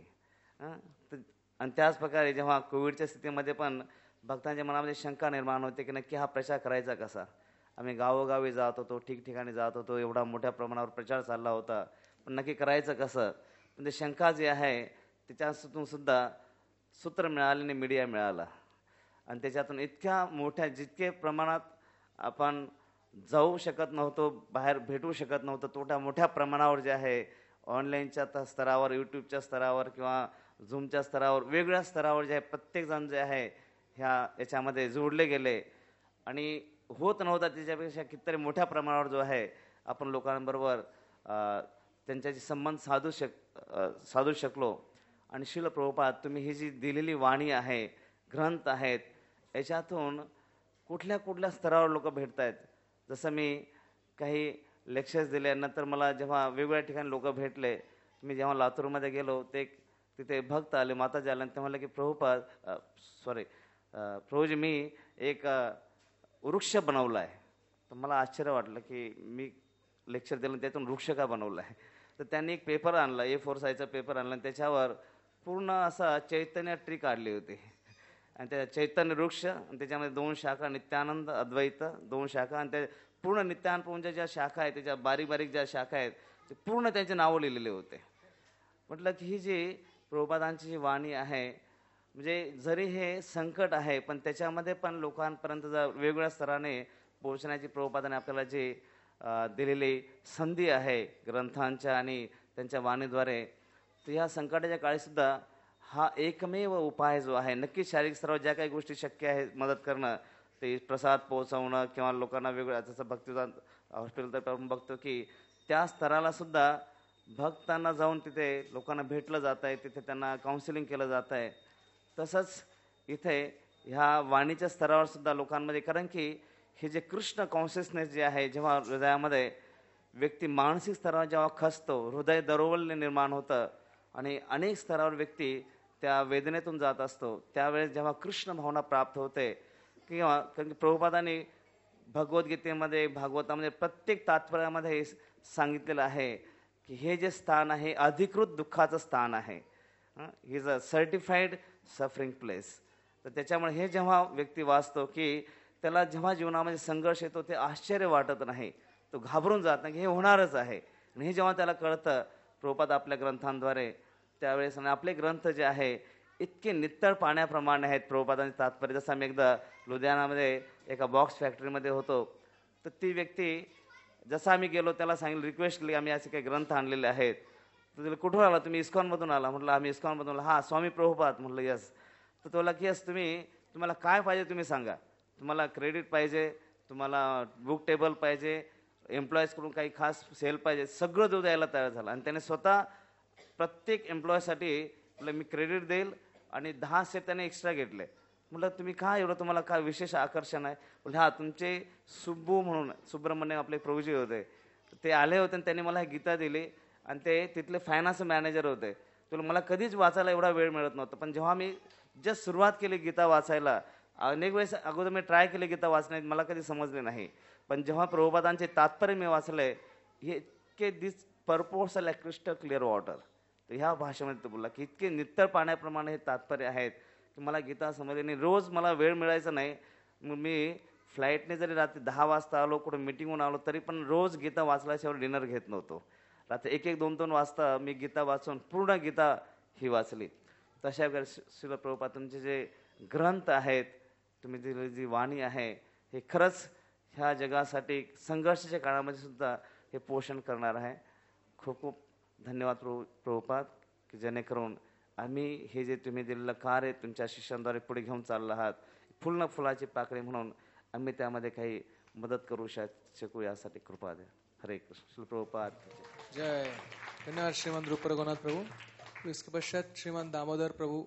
[SPEAKER 10] आणि त्याच प्रकारे जेव्हा कोविडच्या स्थितीमध्ये पण भक्तांच्या मनामध्ये शंका निर्माण होते की नक्की हा प्रचार करायचा कसा. आम्ही गावोगावी जात होतो, ठिकठिकाणी जात होतो, एवढा मोठ्या प्रमाणावर प्रचार चालला होता, पण नक्की करायचं कसं. पण ते शंका जी आहे त्याच्यातून सुद्धा सूत्र मिळाले, मीडिया मिळाला. आणि त्याच्यातून इतक्या मोठ्या जितके प्रमाणात आपण जाऊ शकत नव्हतो, बाहेर भेटू शकत नव्हतं, तोट्या मोठ्या प्रमाणावर जे आहे ऑनलाईनच्या स्तरावर, यूट्यूबच्या स्तरावर किंवा झूमच्या स्तरावर, वेगवेगळ्या स्तरावर जे आहे प्रत्येकजण जे आहे ह्या याच्यामध्ये जोडले गेले. आणि होत नव्हता त्याच्यापेक्षा कितीतरी मोठ्या प्रमाणावर जो आहे आपण लोकांबरोबर त्यांच्याशी संबंध साधू शक साधू शकलो. आणि श्रील प्रभुपाद तुम्ही ही जी दिलेली वाणी आहे, ग्रंथ आहेत, याच्यातून कुठल्या कुठल्या स्तरावर लोक भेटत आहेत. जसं मी काही लेक्चर्स दिले, नंतर मला जेव्हा वेगवेगळ्या ठिकाणी लोक भेटले, मी जेव्हा लातूरमध्ये गेलो ते तिथे भक्त आले, माताजी आले, ते म्हणलं की प्रभुपाद सॉरी प्रभूजी मी एक वृक्ष बनवला आहे. तर मला आश्चर्य वाटलं की मी लेक्चर दिलं त्यातून वृक्ष का बनवला आहे. तर त्यांनी एक पेपर आणला, ए फोर साईजचा पेपर आणला, आणि त्याच्यावर पूर्ण असा चैतन्य ट्री काढली होती. आणि त्या चैतन्य वृक्ष आणि त्याच्यामध्ये दोन शाखा, नित्यानंद अद्वैत दोन शाखा, आणि त्या पूर्ण नित्यानंदच्या ज्या शाखा आहेत त्याच्या बारीक बारीक ज्या शाखा आहेत ते पूर्ण त्यांचे नावं लिहिलेले होते. म्हटलं की ही जी प्रभुपादांची जी वाणी आहे, म्हणजे जरी हे संकट आहे पण त्याच्यामध्ये पण लोकांपर्यंत जर वेगवेगळ्या स्तराने पोहोचण्याची प्रभुपादाने आपल्याला जी दिलेली संधी आहे ग्रंथांच्या आणि त्यांच्या वाणीद्वारे, तर ह्या संकटाच्या काळीसुद्धा हा एकमेव उपाय जो आहे, नक्कीच शारीरिक स्तरावर ज्या काही गोष्टी शक्य आहे मदत करणं, ते प्रसाद पोहोचवणं किंवा लोकांना वेगळं, जसं भक्तिदान हॉस्पिटल तर आपण बघतो की त्या स्तराला सुद्धा भक्तांना जाऊन तिथे लोकांना भेटलं जात आहे, तिथे त्यांना काउन्सिलिंग केलं जात आहे. तसंच इथे ह्या वाणीच्या स्तरावर सुद्धा लोकांमध्ये, कारण की हे जे कृष्ण कॉन्शियसनेस जे आहे, जेव्हा हृदयामध्ये व्यक्ती मानसिक स्तरावर जेव्हा खचतो, हृदय दरवल्य निर्माण होतं आणि अनेक स्तरावर व्यक्ती त्या वेदनेतून जात असतो, त्यावेळेस जेव्हा कृष्ण भावना प्राप्त होते, किंवा कारण की प्रभुपादांनी भगवद्गीतेमध्ये, भागवतामध्ये प्रत्येक तात्पर्यामध्ये सांगितलेलं आहे की हे जे स्थान आहे अधिकृत दुःखाचं स्थान आहे. He is a certified suffering place. तर त्याच्यामुळे हे जेव्हा व्यक्ती वाचतो की त्याला जेव्हा जीवनामध्ये संघर्ष येतो ते आश्चर्य वाटत नाही, तो घाबरून जात नाही की हे होणारच आहे. आणि हे जेव्हा त्याला कळतं प्रभुपाद आपल्या ग्रंथांद्वारे, त्यावेळेस आणि आपले ग्रंथ जे आहे इतके नित्तळ पाण्याप्रमाणे आहेत. प्रभुपादांचे तात्पर्य, जसं आम्ही एकदा लुधियानामध्ये एका बॉक्स फॅक्टरीमध्ये होतो, तर ती व्यक्ती जसं आम्ही गेलो त्याला सांगितलं, रिक्वेस्ट केली, आम्ही असे काही ग्रंथ आणलेले आहेत. तर तुला कुठून आला, तुम्ही इस्कॉनमधून आला? म्हटलं आम्ही इस्कॉनमधून. हां, स्वामी प्रभुपाद. म्हटलं यस. तर तो बोला की यस, तुम्ही तुम्हाला काय पाहिजे तुम्ही सांगा, तुम्हाला क्रेडिट पाहिजे, तुम्हाला बुक टेबल पाहिजे, एम्प्लॉईजकडून काही खास सेल पाहिजे, सगळं जो द्यायला तयार झाला. आणि त्याने स्वतः प्रत्येक एम्प्लॉयसाठी म्हटलं मी क्रेडिट देईल आणि दहा सेट त्याने एक्स्ट्रा घेतले. म्हटलं तुम्ही काय एवढं, तुम्हाला काय विशेष आकर्षण आहे? म्हणजे हा तुमचे सुब्बू म्हणून सुब्रमण्यम आपले प्रभूजी होते, ते आले होते आणि त्यांनी मला ही गीता दिली आणि ते तिथले फायनान्स मॅनेजर होते. तुला मला कधीच वाचायला एवढा वेळ मिळत नव्हता, पण जेव्हा मी जस्ट सुरुवात केली गीता वाचायला, अनेक वेळेस अगोदर मी ट्राय केले गीता वाचण्यात, मला कधी समजले नाही. पण जेव्हा प्रभुपादांचे तात्पर्य मी वाचले, हे इतके this purpose like crystal clear water, तर ह्या भाषेमध्ये तो बोलला की इतके नित्तळ पाण्याप्रमाणे हे तात्पर्य आहेत की मला गीता समजली नाही. रोज मला वेळ मिळायचा नाही, मग मी फ्लाईटने जरी रात्री दहा वाजता आलो, कुठं मिटिंगहून आलो, तरी पण रोज गीता वाचल्याशिवाय डिनर घेत नव्हतो. रात्री एक एक दोन दोन वाजता मी गीता वाचून पूर्ण गीता ही वाचली. तशा प्रकारे श्रील प्रभुपाद तुमचे जे ग्रंथ आहेत, तुम्ही दिलेली जी वाणी आहे, हे खरंच ह्या जगासाठी संघर्षाच्या काळामध्ये सुद्धा हे पोषण करणार आहे. खूप खूप धन्यवाद प्रभु प्रभुपाद की जेणेकरून आम्ही हे जे तुम्ही दिलेलं कार्य तुमच्या शिष्यांद्वारे पुढे घेऊन चालला आहात, फुल न फुलाची पाकळी म्हणून आम्ही त्यामध्ये काही मदत करू शकू, यासाठी कृपा द्या. हरे कृष्ण. श्री प्रभुपाद
[SPEAKER 1] जय. धन्यवाद श्रीमान रूप रघुनाथ प्रभु. तो इसके पश्चात श्रीमान दामोदर प्रभु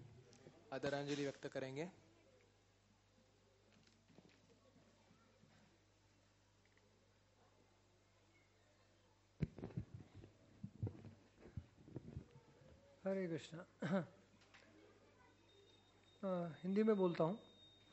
[SPEAKER 1] आदरांजलि व्यक्त करेंगे.
[SPEAKER 21] हरे कृष्णा. हिंदी में बोलता हूँ.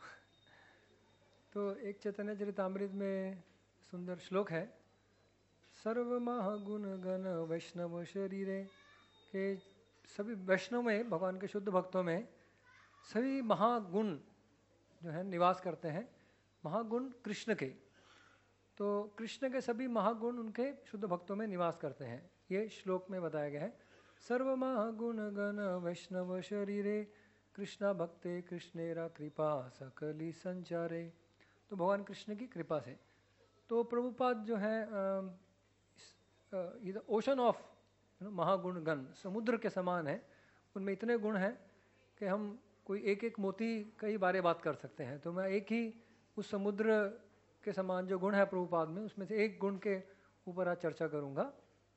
[SPEAKER 21] तो एक चैतन्य चरितामृत में सुंदर श्लोक है, सर्व महागुण गण वैष्णव शरीरे, के सभी वैष्णव में, भगवान के शुद्ध भक्तों में सभी महागुण जो है निवास करते हैं. महागुण कृष्ण के, तो कृष्ण के सभी महागुण उनके शुद्ध भक्तों में निवास करते हैं. ये श्लोक में बताया गया है. सर्व महागुण गण वैष्णव शरीरे, कृष्णा भक्ते कृष्णेरा कृपा सकली संचारे. तो भगवान कृष्ण की कृपा से. तो प्रभुपाद जो है ये ओशन ऑफ महागुण गण, समुद्र के समान है. उनमें इतने गुण हैं कि हम कोई एक एक मोती कई बारे बात कर सकते हैं. तो मैं एक ही उस समुद्र के समान जो गुण है प्रभुपाद में, उसमें से एक गुण के ऊपर आज चर्चा करूँगा.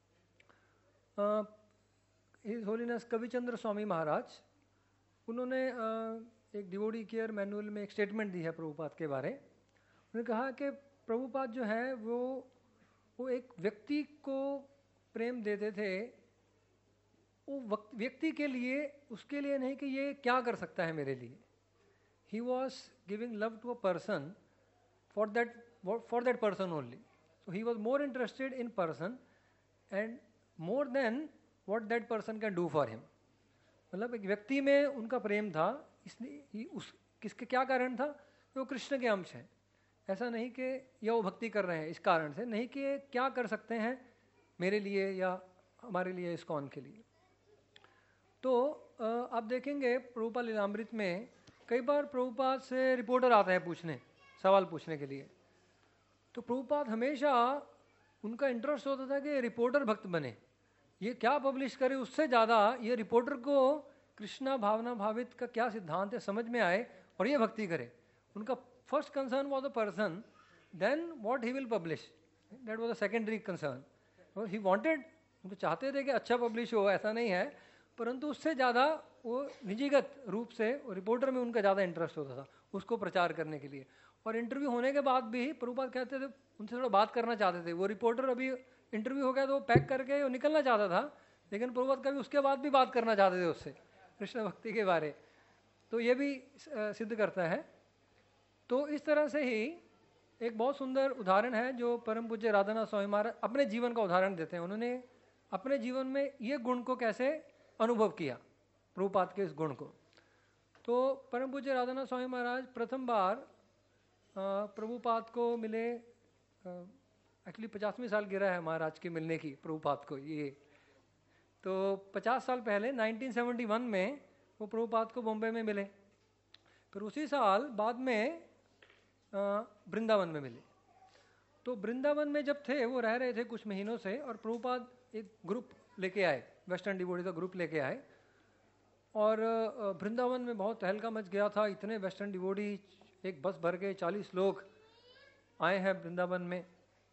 [SPEAKER 21] हिज होलीनेस कविचंद्र स्वामी महाराज, उन्होंने एक डिवोटी केयर मैनुअल में एक स्टेटमेंट दी है प्रभुपाद के बारे. उन्होंने कहा कि प्रभुपाद जो है वो वो एक व्यक्ति को प्रेम देते थे, वो व्यक्ति के लिए, उसके लिए नहीं कि ये क्या कर सकता है मेरे लिए. He was giving love to a person for that for that person only. So he was more interested in person and more than what that person can do for him. मतलब एक व्यक्ति में उनका प्रेम था, इसलिए उस किसके क्या कारण था, वो कृष्ण के अंश हैं. ऐसा नहीं कि यह वो भक्ति कर रहे हैं इस कारण से, नहीं कि क्या कर सकते हैं मेरे लिए या हमारे लिए, इस्कॉन के लिए. तो आप देखेंगे प्रभुपाद लीलामृत में कई बार प्रभुपाद से रिपोर्टर आते हैं पूछने, सवाल पूछने के लिए. तो प्रभुपाद हमेशा उनका इंटरेस्ट होता था कि रिपोर्टर भक्त बने, ये क्या पब्लिश करे, उससे ज़्यादा ये रिपोर्टर को कृष्णा भावना भावित का क्या सिद्धांत है समझ में आए और ये भक्ति करे. उनका first concern was the person, then what he will publish, that was the secondary concern. He wanted
[SPEAKER 13] उनको चाहते थे कि अच्छा पब्लिश हो, ऐसा नहीं है, परंतु उससे ज़्यादा वो निजीगत रूप से रिपोर्टर में उनका ज़्यादा इंटरेस्ट होता था उसको प्रचार करने के लिए। और इंटरव्यू होने के बाद भी प्रभुपाद कहते थे, उनसे थोड़ा बात करना चाहते थे। वो रिपोर्टर अभी इंटरव्यू हो गया तो वो पैक करके वो निकलना चाहता था, लेकिन प्रभुपाद कभी उसके बाद भी बात करना चाहते थे उससे कृष्ण भक्ति के बारे। तो ये भी सिद्ध करता है। तो इस तरह से ही एक बहुत सुंदर उदाहरण है जो परम पूज्य राधानाथ स्वामी महाराज अपने जीवन का उदाहरण देते हैं। उन्होंने अपने जीवन में ये गुण को कैसे अनुभव किया, प्रभुपाद के इस गुण को। तो परम पूज्य राधानाथ स्वामी महाराज प्रथम बार प्रभुपाद को मिले, एक्चुअली पचासवीं साल गिरा है महाराज के मिलने की प्रभुपाद को ये। तो पचास साल पहले नाइनटीन सेवेंटी वन में वो प्रभुपाद को बॉम्बे में मिले। फिर उसी साल बाद में वृंदावन में मिले। तो वृंदावन में जब थे वो रह रहे थे कुछ महीनों से, और प्रभुपाद एक ग्रुप लेके आए, वेस्टर्न डिवोटी का ग्रुप लेके आए, और वृंदावन में बहुत तहलका मच गया था। इतने वेस्टर्न डिवोटी, एक बस भर के चालीस लोग आए हैं वृंदावन में।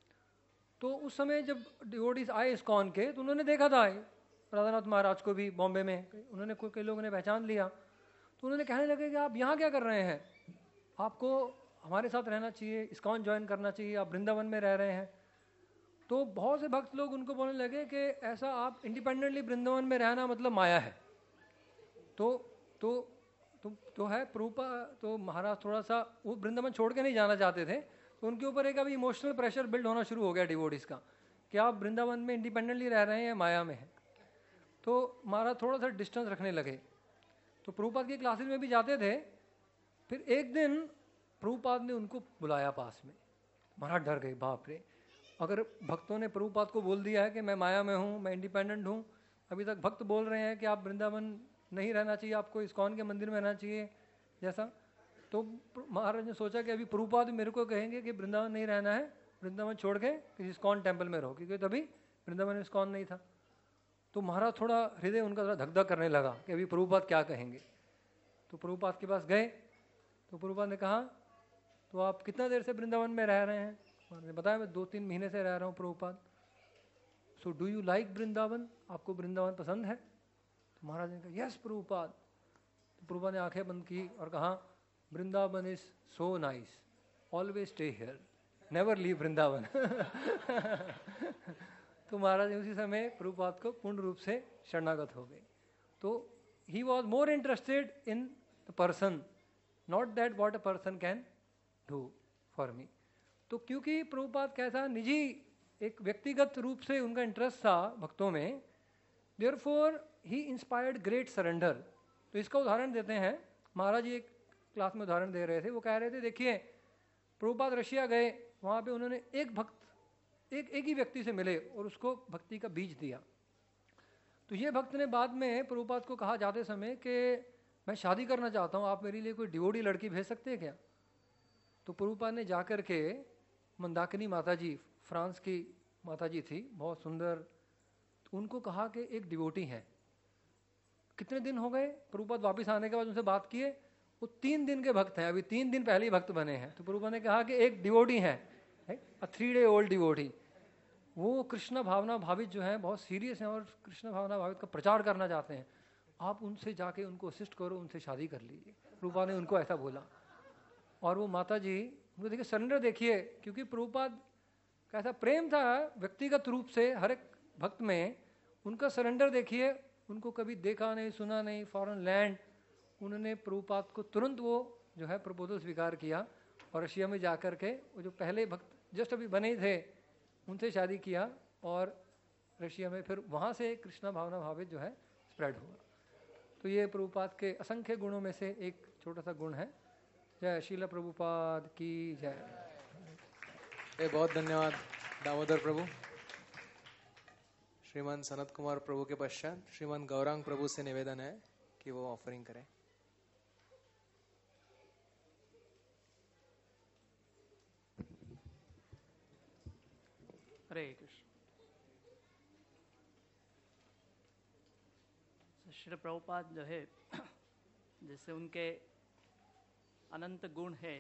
[SPEAKER 13] तो उस समय जब डिवोटीज आए इस्कॉन के, तो उन्होंने देखा था राधानाथ महाराज को भी बॉम्बे में, उन्होंने कोई कई लोगों ने पहचान लिया। तो उन्होंने कहने लगे कि आप यहाँ क्या कर रहे हैं, आपको हमारे साथ रहना चाहिए, इस्कॉन ज्वाइन करना चाहिए, आप वृंदावन में रह रहे हैं। तो बहुत से भक्त लोग उनको बोलने लगे कि ऐसा आप इंडिपेंडेंटली वृंदावन में रहना मतलब माया है। तो तो तो, तो है प्रभुपा, तो महाराज थोड़ा सा वो वृंदावन छोड़ के नहीं जाना चाहते थे। तो उनके ऊपर एक अभी इमोशनल प्रेशर बिल्ड होना शुरू हो गया डिवोटीज का कि आप वृंदावन में इंडिपेंडेंटली रह रहे हैं, माया में है। तो महाराज थोड़ा सा डिस्टेंस रखने लगे। तो प्रभुपाद की क्लासेस में भी जाते थे। फिर एक दिन प्रभुपाद ने उनको बुलाया पास में। महाराज डर गए, बाप रे, अगर भक्तों ने प्रभुपाद को बोल दिया है कि मैं माया में हूँ, मैं इंडिपेंडेंट हूँ, अभी तक भक्त बोल रहे हैं कि आप वृंदावन नहीं रहना चाहिए, आपको इस्कॉन के मंदिर में रहना चाहिए जैसा। तो महाराज ने सोचा कि अभी प्रभुपाद मेरे को कहेंगे कि वृंदावन नहीं रहना है, वृंदावन छोड़ के किसी इस्कॉन टेम्पल में रहो, क्योंकि तभी वृंदावन में इस्कॉन नहीं था। तो महाराज थोड़ा हृदय उनका थोड़ा धक धक करने लगा कि अभी प्रभुपाद क्या कहेंगे। तो प्रभुपाद के पास गए। तो प्रभुपाद ने कहा, तो आप कितना देर से वृंदावन में रह रहे हैं? उन्होंने बताया, मैं दो तीन महीने से रह रहा हूँ Prabhupada. So do you like Vrindavan, आपको वृंदावन पसंद है? तो महाराज ने कहा, यस प्रभुपाद। तो प्रभुपाद ने आंखें बंद की और कहा, Vrindavan is so nice, always stay here, never leave Vrindavan. तो महाराज ने उसी समय प्रभुपाद को पूर्ण रूप से शरणागत हो गए। तो he was more interested in the person, not that what a person can do for me. तो क्योंकि प्रभुपाद कैसा निजी एक व्यक्तिगत रूप से उनका इंटरेस्ट था भक्तों में, therefore he inspired great surrender. तो इसका उदाहरण देते हैं। महाराज जी एक क्लास में उदाहरण दे रहे थे। वो कह रहे थे, देखिए प्रभुपाद रशिया गए, वहाँ पे उन्होंने एक भक्त एक एक ही व्यक्ति से मिले और उसको भक्ति का बीज दिया। तो ये भक्त ने बाद में प्रभुपाद को कहा जाते समय कि मैं शादी करना चाहता हूँ, आप मेरे लिए कोई डिवोटी लड़की भेज सकते हैं क्या? तो प्रभुपाद ने जाकर के मंदाकिनी माता जी, फ्रांस की माता जी थी, बहुत सुंदर, तो उनको कहा कि एक डिवोटी है। कितने दिन हो गए प्रभुपाद वापस आने के बाद उनसे बात किए, वो तीन दिन के भक्त हैं, अभी तीन दिन पहले ही भक्त बने हैं। तो प्रभुपाद ने कहा कि एक डिवोटी है, a three day old devotee, वो कृष्ण भावना भावित जो है, बहुत सीरियस हैं और कृष्ण भावना भावित का प्रचार करना चाहते हैं, आप उनसे जाके उनको असिस्ट करो, उनसे शादी कर लीजिए। प्रभुपाद ने उनको ऐसा बोला। और वो माता जी, उनको देखिए सरेंडर देखिए, क्योंकि प्रभुपाद का ऐसा प्रेम था व्यक्तिगत रूप से हर एक भक्त में, उनका सरेंडर देखिए। उनको कभी देखा नहीं, सुना नहीं, फॉरेन लैंड, उन्होंने प्रभुपाद को तुरंत वो जो है प्रपोजल स्वीकार किया और रशिया में जाकर के वो जो पहले भक्त जस्ट अभी बने थे उनसे शादी किया, और रशिया में फिर वहाँ से कृष्णा भावना भावित जो है स्प्रेड हुआ। तो ये प्रभुपाद के असंख्य गुणों में से एक छोटा सा गुण है। जय श्रील प्रभुपाद की जय।
[SPEAKER 1] ए बहुत धन्यवाद दामोदर प्रभु। श्रीमान सनत कुमार प्रभु के पश्चात श्रीमान गौरांग प्रभु से निवेदन है कि वो ऑफरिंग करें।
[SPEAKER 14] हरे कृष्ण। श्री प्रभुपाद जो है, जैसे उनके अनंत गुण है,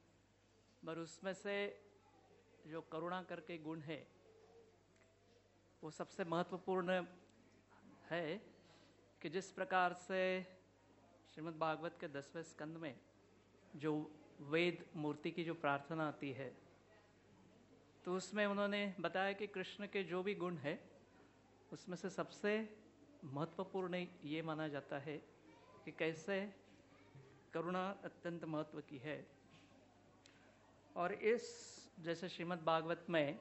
[SPEAKER 14] पर उसमें से जो करुणा करके गुण है, वो सबसे महत्वपूर्ण है कि जिस प्रकार से श्रीमद् भागवत के दसवें स्कंद में जो वेद मूर्ति की जो प्रार्थना आती है, तो उसमें उन्होंने बताया कि कृष्ण के जो भी गुण है उसमें से सबसे महत्वपूर्ण ये माना जाता है कि कैसे करुणा अत्यंत महत्व की है। और इस जैसे श्रीमद् भागवत में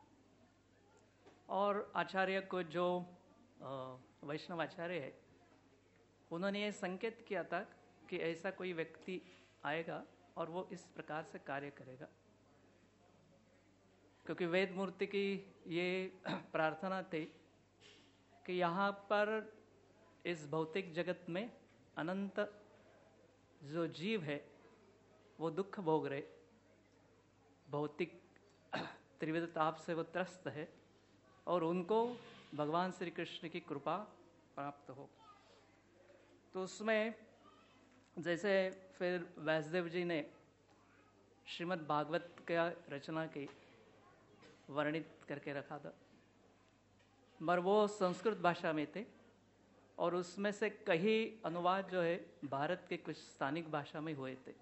[SPEAKER 14] और आचार्य को जो वैष्णव आचार्य है, उन्होंने ये संकेत किया था कि ऐसा कोई व्यक्ति आएगा और वो इस प्रकार से कार्य करेगा, क्योंकि वेद मूर्ति की ये प्रार्थना थी कि यहाँ पर इस भौतिक जगत में अनंत जो जीव है वो दुख भोग रहे, भौतिक त्रिविध ताप से वो त्रस्त है और उनको भगवान श्री कृष्ण की कृपा प्राप्त हो। तो उसमें जैसे फिर व्यासदेव जी ने श्रीमद् भागवत का रचना की वर्णित करके रखा था, मगर वो संस्कृत भाषा में थे और उसमें से कई अनुवाद जो है भारत के कुछ स्थानिक भाषा में हुए थे,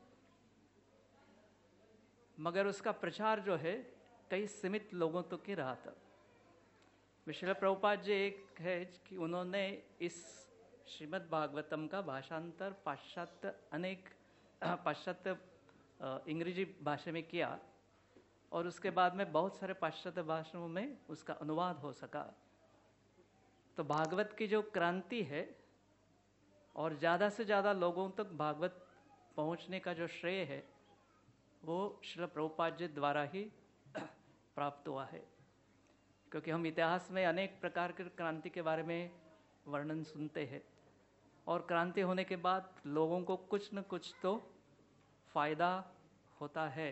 [SPEAKER 14] मगर उसका प्रचार जो है कई सीमित लोगों तक ही रहा था। श्रील प्रभुपाद जी एक है कि उन्होंने इस श्रीमद् भागवतम का भाषांतर पाश्चात्य अनेक पाश्चात्य अंग्रेजी भाषा में किया और उसके बाद में बहुत सारे पाश्चात्य भाषाओं में उसका अनुवाद हो सका। तो भागवत की जो क्रांति है और ज़्यादा से ज़्यादा लोगों तक भागवत पहुंचने का जो श्रेय है वो श्रील प्रभुपाद जी द्वारा ही प्राप्त हुआ है, क्योंकि हम इतिहास में अनेक प्रकार के क्रांति के बारे में वर्णन सुनते हैं और क्रांति होने के बाद लोगों को कुछ न कुछ तो फायदा होता है।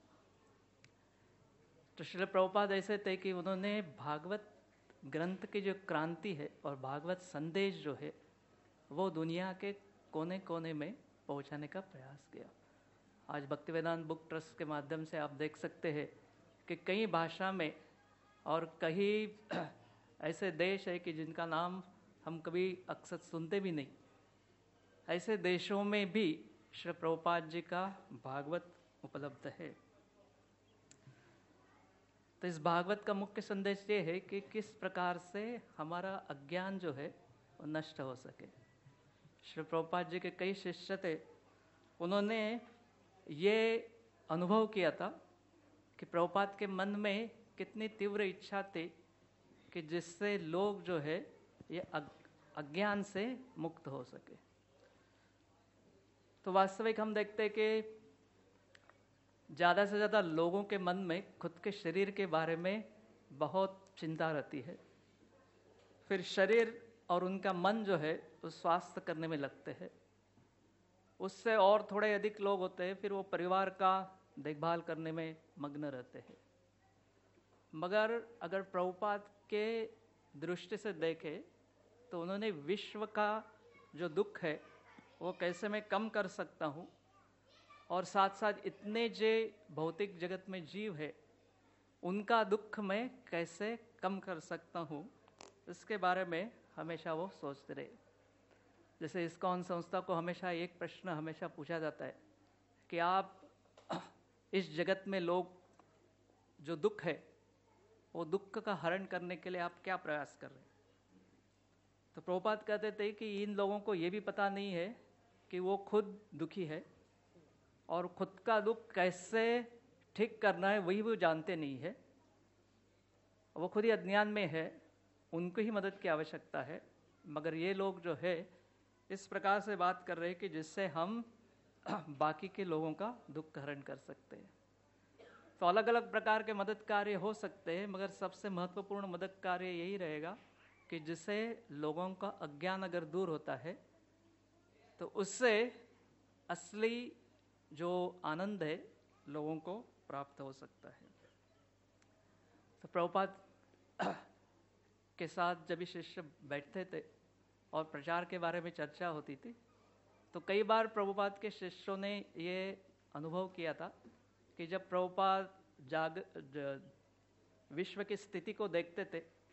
[SPEAKER 14] तो श्रील प्रभुपाद ऐसे थे कि उन्होंने भागवत ग्रंथ की जो क्रांति है और भागवत संदेश जो है वो दुनिया के कोने कोने में पहुंचाने का प्रयास किया। आज भक्तिवेदांत बुक ट्रस्ट के माध्यम से आप देख सकते हैं कि कई भाषा में और कई ऐसे देश है कि जिनका नाम हम कभी अक्सर सुनते भी नहीं, ऐसे देशों में भी श्री प्रभुपाद जी का भागवत उपलब्ध है। तो इस भागवत का मुख्य संदेश ये है कि किस प्रकार से हमारा अज्ञान जो है वो नष्ट हो सके। श्री प्रभुपाद जी के कई शिष्य थे, उन्होंने ये अनुभव किया था कि प्रभुपाद के मन में कितनी तीव्र इच्छा थी कि जिससे लोग जो है ये अज्ञान से मुक्त हो सके। तो वास्तविक हम देखते हैं कि ज़्यादा से ज़्यादा लोगों के मन में खुद के शरीर के बारे में बहुत चिंता रहती है, फिर शरीर और उनका मन जो है वो स्वास्थ्य करने में लगते हैं। उससे और थोड़े अधिक लोग होते हैं, फिर वो परिवार का देखभाल करने में मग्न रहते हैं। मगर अगर प्रभुपाद के दृष्टि से देखें तो उन्होंने विश्व का जो दुख है वो कैसे मैं कम कर सकता हूँ और साथ साथ इतने जे भौतिक जगत में जीव है उनका दुख मैं कैसे कम कर सकता हूँ, इसके बारे में हमेशा वो सोचते रहे। जैसे इस्कॉन संस्था को हमेशा एक प्रश्न हमेशा पूछा जाता है कि आप इस जगत में लोग जो दुख है वो दुख का हरण करने के लिए आप क्या प्रयास कर रहे हैं। तो प्रभुपाद कहते थे कि इन लोगों को ये भी पता नहीं है कि वो खुद दुखी है और खुद का दुख कैसे ठीक करना है वही वो जानते नहीं है, वो खुद ही अज्ञान में है, उनको ही मदद की आवश्यकता है। मगर ये लोग जो है इस प्रकार से बात कर रहे हैं कि जिससे हम बाकी के लोगों का दुख हरण कर सकते हैं। तो अलग अलग प्रकार के मदद कार्य हो सकते हैं, मगर सबसे महत्वपूर्ण मदद कार्य यही रहेगा कि जिससे लोगों का अज्ञान अगर दूर होता है तो उससे असली जो आनंद है लोगों को प्राप्त हो सकता है। तो प्रभुपाद के साथ जब भी शिष्य बैठते थे और प्रचार के बारे में चर्चा होती थी तो कई बार प्रभुपाद के शिष्यों ने ये अनुभव किया था कि जब प्रभुपाद जाग विश्व की स्थिति को देखते थे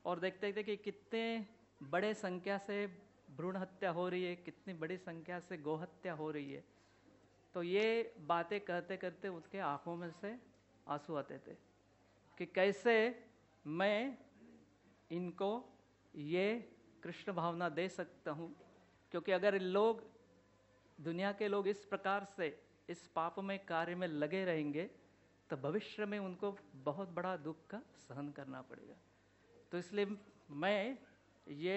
[SPEAKER 14] और देखते थे कि कितने बड़े संख्या से भ्रूण हत्या हो रही है, कितनी बड़ी संख्या से गौ हत्या हो रही है। तो ये बातें कहते करते उसके आंखों में से आंसू आते थे कि कैसे मैं इनको ये कृष्ण भावना दे सकता हूँ, क्योंकि अगर लोग, दुनिया के लोग इस प्रकार से इस पाप में कार्य में लगे रहेंगे तो भविष्य में उनको बहुत बड़ा दुख का सहन करना पड़ेगा। तो इसलिए मैं ये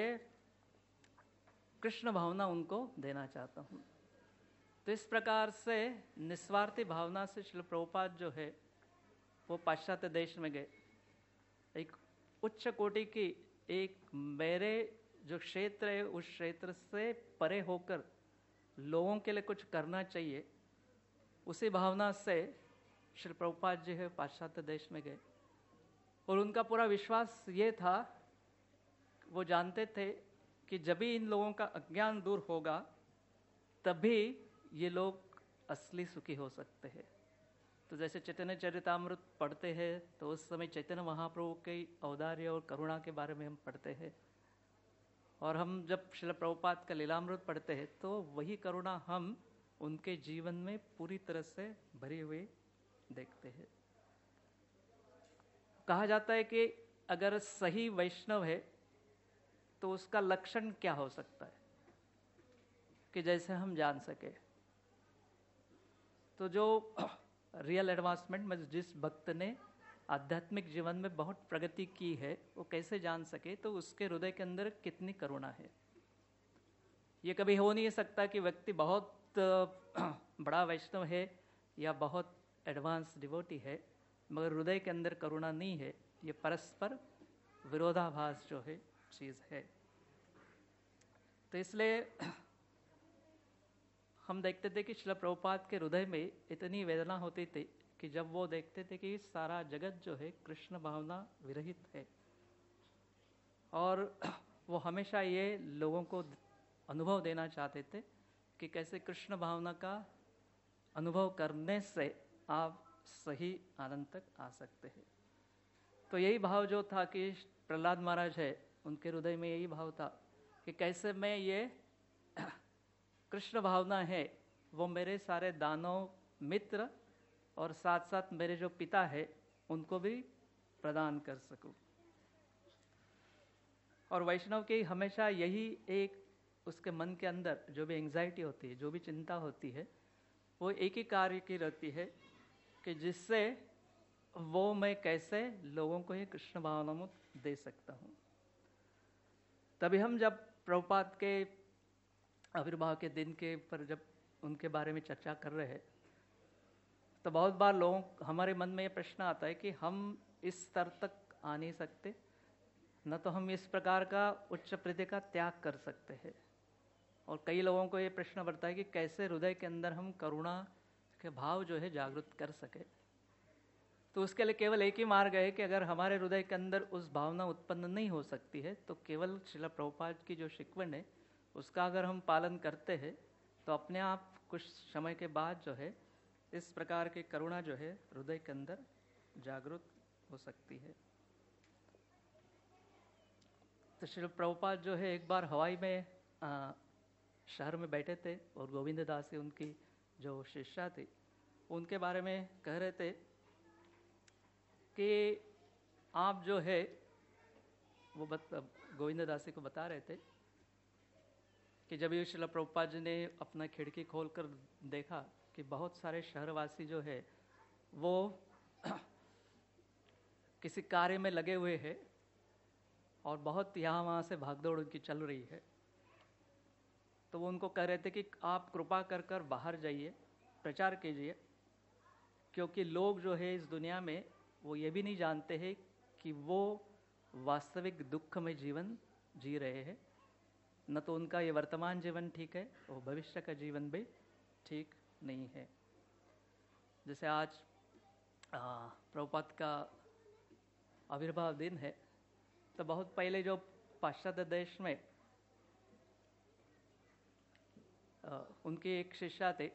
[SPEAKER 14] कृष्ण भावना उनको देना चाहता हूँ। तो इस प्रकार से निस्वार्थी भावना से श्रील प्रभुपाद जो है वो पाश्चात्य देश में गए। एक उच्च कोटि की, एक मेरे जो क्षेत्र है उस क्षेत्र से परे होकर लोगों के लिए कुछ करना चाहिए, उसी भावना से श्री प्रभुपाद जी है पाश्चात्य देश में गए। और उनका पूरा विश्वास ये था, वो जानते थे कि जब भी इन लोगों का अज्ञान दूर होगा तभी ये लोग असली सुखी हो सकते हैं। तो जैसे चैतन्य चरितामृत पढ़ते हैं तो उस समय चैतन्य महाप्रभु के औदार्य और करुणा के बारे में हम पढ़ते हैं, और हम जब श्रील प्रभुपाद का लीलामृत पढ़ते हैं तो वही करुणा हम उनके जीवन में पूरी तरह से भरी हुई देखते हैं। कहा जाता है कि अगर सही वैष्णव है तो उसका लक्षण क्या हो सकता है कि जैसे हम जान सके। तो जो रियल एडवांसमेंट में जिस भक्त ने आध्यात्मिक जीवन में बहुत प्रगति की है वो कैसे जान सके, तो उसके हृदय के अंदर कितनी करुणा है। ये कभी हो नहीं सकता कि व्यक्ति बहुत बड़ा वैष्णव है या बहुत एडवांस डिवोटी है मगर हृदय के अंदर करुणा नहीं है। ये परस्पर विरोधाभास जो है चीज़ है। तो इसलिए हम देखते थे कि श्रील प्रभुपाद के हृदय में इतनी वेदना होती थी कि जब वो देखते थे कि सारा जगत जो है कृष्ण भावना विरहित है, और वो हमेशा ये लोगों को अनुभव देना चाहते थे कि कैसे कृष्ण भावना का अनुभव करने से आप सही आनंद तक आ सकते हैं। तो यही भाव जो था कि प्रहलाद महाराज है उनके हृदय में यही भाव था कि कैसे मैं ये कृष्ण भावना है वो मेरे सारे दानव मित्र और साथ साथ मेरे जो पिता है उनको भी प्रदान कर सकूं। और वैष्णव की हमेशा यही एक उसके मन के अंदर जो भी एंजाइटी होती है, जो भी चिंता होती है, वो एक ही कार्य की रहती है कि जिससे वो मैं कैसे लोगों को ये कृष्ण भावना दे सकता हूँ। तभी हम जब प्रभुपाद के आविर्भाव के दिन के पर जब उनके बारे में चर्चा कर रहे हैं तो बहुत बार लोगों हमारे मन में ये प्रश्न आता है कि हम इस स्तर तक आ नहीं सकते, न तो हम इस प्रकार का उच्च प्रति का त्याग कर सकते हैं। और कई लोगों को ये प्रश्न बढ़ता है कि कैसे हृदय के अंदर हम करुणा के भाव जो है जागृत कर सके। तो उसके लिए केवल एक ही मार्ग है कि अगर हमारे हृदय के अंदर उस भावना उत्पन्न नहीं हो सकती है तो केवल श्रील प्रभुपाद की जो शिकवण है उसका अगर हम पालन करते हैं तो अपने आप कुछ समय के बाद जो है इस प्रकार की करुणा जो है हृदय के अंदर जागृत हो सकती है। तो श्री प्रभुपाद जो है एक बार हवाई में आ, शहर में बैठे थे और गोविंद दास जी उनकी जो शिष्या थी उनके बारे में कह रहे थे कि आप जो है वो बत, गोविंद दास जी को बता रहे थे कि जब ये श्रील प्रभुपाद जी ने अपना खिड़की खोलकर देखा कि बहुत सारे शहरवासी जो है वो किसी कार्य में लगे हुए हैं और बहुत यहाँ वहाँ से भागदौड़ उनकी चल रही है, तो वो उनको कह रहे थे कि आप कृपा कर कर बाहर जाइए, प्रचार कीजिए, क्योंकि लोग जो है इस दुनिया में वो ये भी नहीं जानते हैं कि वो वास्तविक दुख में जीवन जी रहे हैं, न तो उनका ये वर्तमान जीवन ठीक है और भविष्य का जीवन भी ठीक नहीं है। जैसे आज प्रभुपाद का आविर्भाव दिन है, तो बहुत पहले जो पाश्चात्य देश में आ, उनकी एक शिष्या थे,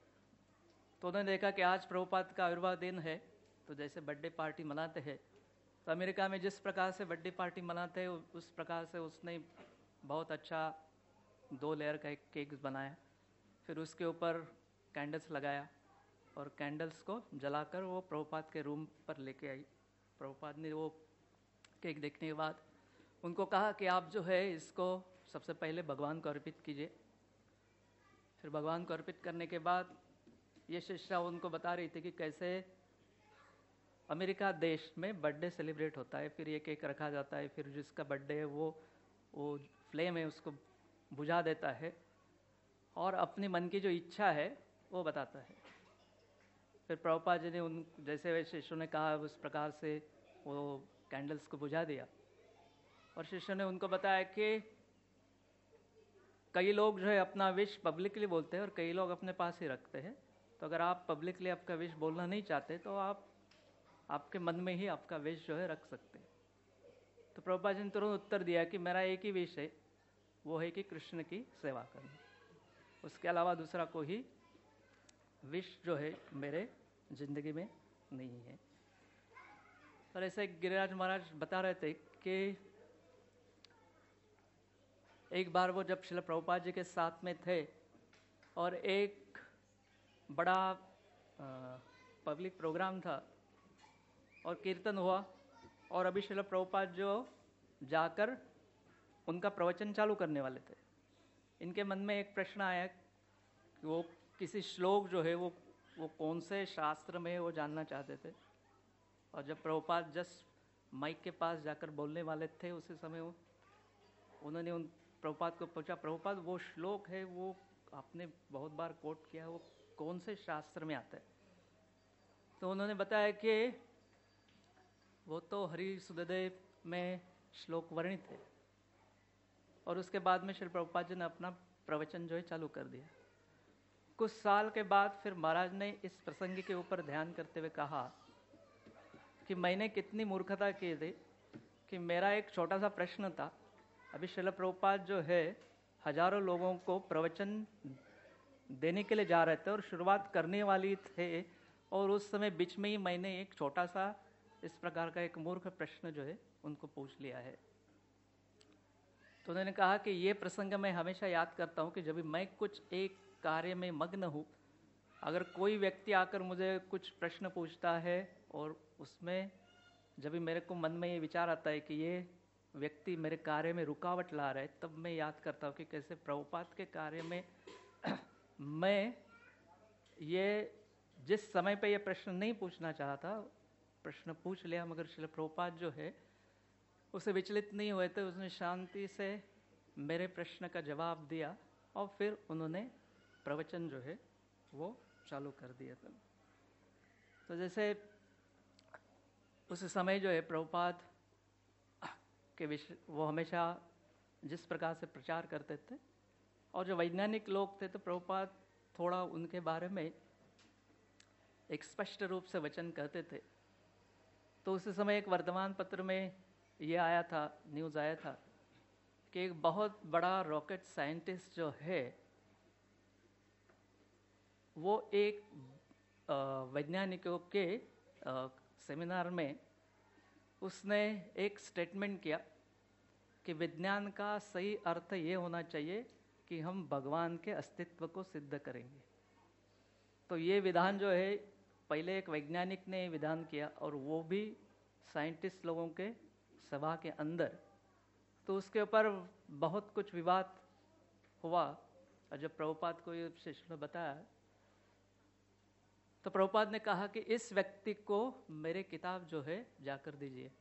[SPEAKER 14] तो उन्होंने देखा कि आज प्रभुपाद का आविर्भाव दिन है, तो जैसे बर्थडे पार्टी मनाते हैं तो अमेरिका में जिस प्रकार से बर्थडे पार्टी मनाते हैं उस प्रकार से उसने बहुत अच्छा दो लेयर का एक केक बनाया, फिर उसके ऊपर कैंडल्स लगाया और कैंडल्स को जलाकर वो प्रभुपाद के रूम पर लेके आई। प्रभुपाद ने वो केक देखने के बाद उनको कहा कि आप जो है इसको सबसे पहले भगवान को अर्पित कीजिए। फिर भगवान को अर्पित करने के बाद ये शिष्या उनको बता रही थी कि कैसे अमेरिका देश में बर्थडे सेलिब्रेट होता है, फिर ये केक रखा जाता है, फिर जिसका बर्थडे है वो वो फ्लेम है उसको बुझा देता है और अपनी मन की जो इच्छा है वो बताता है। फिर प्रभुपाद जी ने उन जैसे वे शिष्यों ने कहा उस प्रकार से वो कैंडल्स को बुझा दिया और शिष्यों ने उनको बताया कि कई लोग जो है अपना विश पब्लिकली बोलते हैं और कई लोग अपने पास ही रखते हैं। तो अगर आप पब्लिकली आपका विश बोलना नहीं चाहते तो आप आपके मन में ही आपका विश जो है रख सकते हैं। तो प्रभुपाद जी ने तुरंत उत्तर दिया कि मेरा एक ही विश है, वो है कि कृष्ण की सेवा करना, उसके अलावा दूसरा कोई विश जो है मेरे जिंदगी में नहीं है। और ऐसे गिरिराज महाराज बता रहे थे कि एक बार वो जब श्रील प्रभुपाद जी के साथ में थे और एक बड़ा पब्लिक प्रोग्राम था और कीर्तन हुआ और अभी श्रील प्रभुपाद जो जाकर उनका प्रवचन चालू करने वाले थे। इनके मन में एक प्रश्न आया कि वो किसी श्लोक जो है वो वो कौन से शास्त्र में है वो जानना चाहते थे। और जब प्रभुपाद जस्ट माइक के पास जाकर बोलने वाले थे उसी समय वो उन्होंने उन प्रभुपाद को पूछा, प्रभुपाद वो श्लोक है वो आपने बहुत बार कोट किया, वो कौन से शास्त्र में आता है? तो उन्होंने बताया कि वो तो हरि सुधदेव में श्लोक वर्णित है। और उसके बाद में श्री प्रभुपाद जी ने अपना प्रवचन जो है चालू कर दिया। कुछ साल के बाद फिर महाराज ने इस प्रसंग के ऊपर ध्यान करते हुए कहा कि मैंने कितनी मूर्खता की थी कि मेरा एक छोटा सा प्रश्न था। अभी श्रील प्रभुपाद जो है हजारों लोगों को प्रवचन देने के लिए जा रहे थे और शुरुआत करने वाली थे और उस समय बीच में ही मैंने एक छोटा सा इस प्रकार का एक मूर्ख प्रश्न जो है उनको पूछ लिया है। तो उन्होंने कहा कि ये प्रसंग मैं हमेशा याद करता हूँ कि जब भी मैं कुछ एक कार्य में मग्न हूँ, अगर कोई व्यक्ति आकर मुझे कुछ प्रश्न पूछता है और उसमें जब भी मेरे को मन में ये विचार आता है कि ये व्यक्ति मेरे कार्य में रुकावट ला रहा है, तब मैं याद करता हूँ कि कैसे प्रभुपाद के कार्य में मैं ये जिस समय पे ये प्रश्न नहीं पूछना चाहता प्रश्न पूछ लिया, मगर श्रील प्रभुपाद जो है उसे विचलित नहीं हुए थे। उसने शांति से मेरे प्रश्न का जवाब दिया और फिर उन्होंने प्रवचन जो है वो चालू कर दिया था। तो जैसे उस समय जो है प्रभुपाद के विषय वो हमेशा जिस प्रकार से प्रचार करते थे और जो वैज्ञानिक लोग थे तो प्रभुपाद थोड़ा उनके बारे में एक स्पष्ट रूप से वचन कहते थे। तो उस समय एक वर्तमान पत्र में ये आया था, न्यूज़ आया था कि एक बहुत बड़ा रॉकेट साइंटिस्ट जो है वो एक वैज्ञानिकों के सेमिनार में उसने एक स्टेटमेंट किया कि विज्ञान का सही अर्थ ये होना चाहिए कि हम भगवान के अस्तित्व को सिद्ध करेंगे। तो ये विधान जो है पहले एक वैज्ञानिक ने विधान किया और वो भी साइंटिस्ट लोगों के सभा के अंदर। तो उसके ऊपर बहुत कुछ विवाद हुआ और जब प्रभुपाद को ये शिष्य ने बताया तो प्रभुपाद ने कहा कि इस व्यक्ति को मेरे किताब जो है जाकर दीजिए।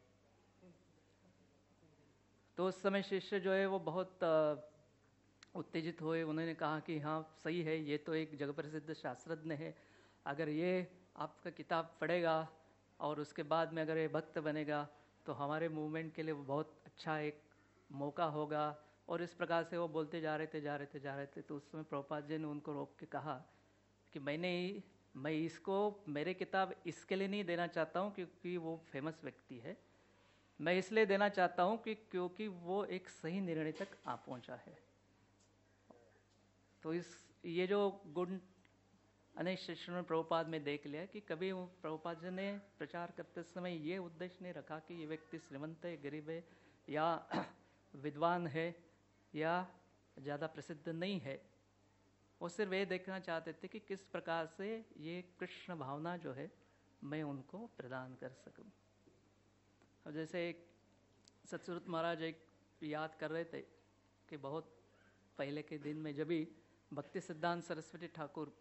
[SPEAKER 14] तो उस समय शिष्य जो है वो बहुत उत्तेजित हुए। उन्होंने कहा कि हाँ सही है, ये तो एक जगह प्रसिद्ध शास्त्रज्ञ है, अगर ये आपका किताब पढ़ेगा और उसके बाद में अगर ये भक्त बनेगा तो हमारे मूवमेंट के लिए वो बहुत अच्छा एक मौका होगा। और इस प्रकार से वो बोलते जा रहे थे जा रहे थे जा रहे थे तो उस समय प्रभुपाद जी ने उनको रोक के कहा कि मैंने मैं इसको मेरे किताब इसके लिए नहीं देना चाहता हूँ क्योंकि वो फेमस व्यक्ति है, मैं इसलिए देना चाहता हूँ कि क्योंकि वो एक सही निर्णय तक आ पहुँचा है। तो इस ये जो गुण अनेक शिष्यों ने प्रभुपाद में देख लिया कि कभी वो प्रभुपाद जी ने प्रचार करते समय ये उद्देश्य नहीं रखा कि ये व्यक्ति श्रीमंत है, गरीब है, या विद्वान है, या ज़्यादा प्रसिद्ध नहीं है। वो सिर्फ ये देखना चाहते थे कि किस प्रकार से ये कृष्ण भावना जो है मैं उनको प्रदान कर सकूं। अब जैसे एक सतसुरत महाराज एक याद कर रहे थे कि बहुत पहले के दिन में जब भी भक्ति सिद्धांत सरस्वती ठाकुर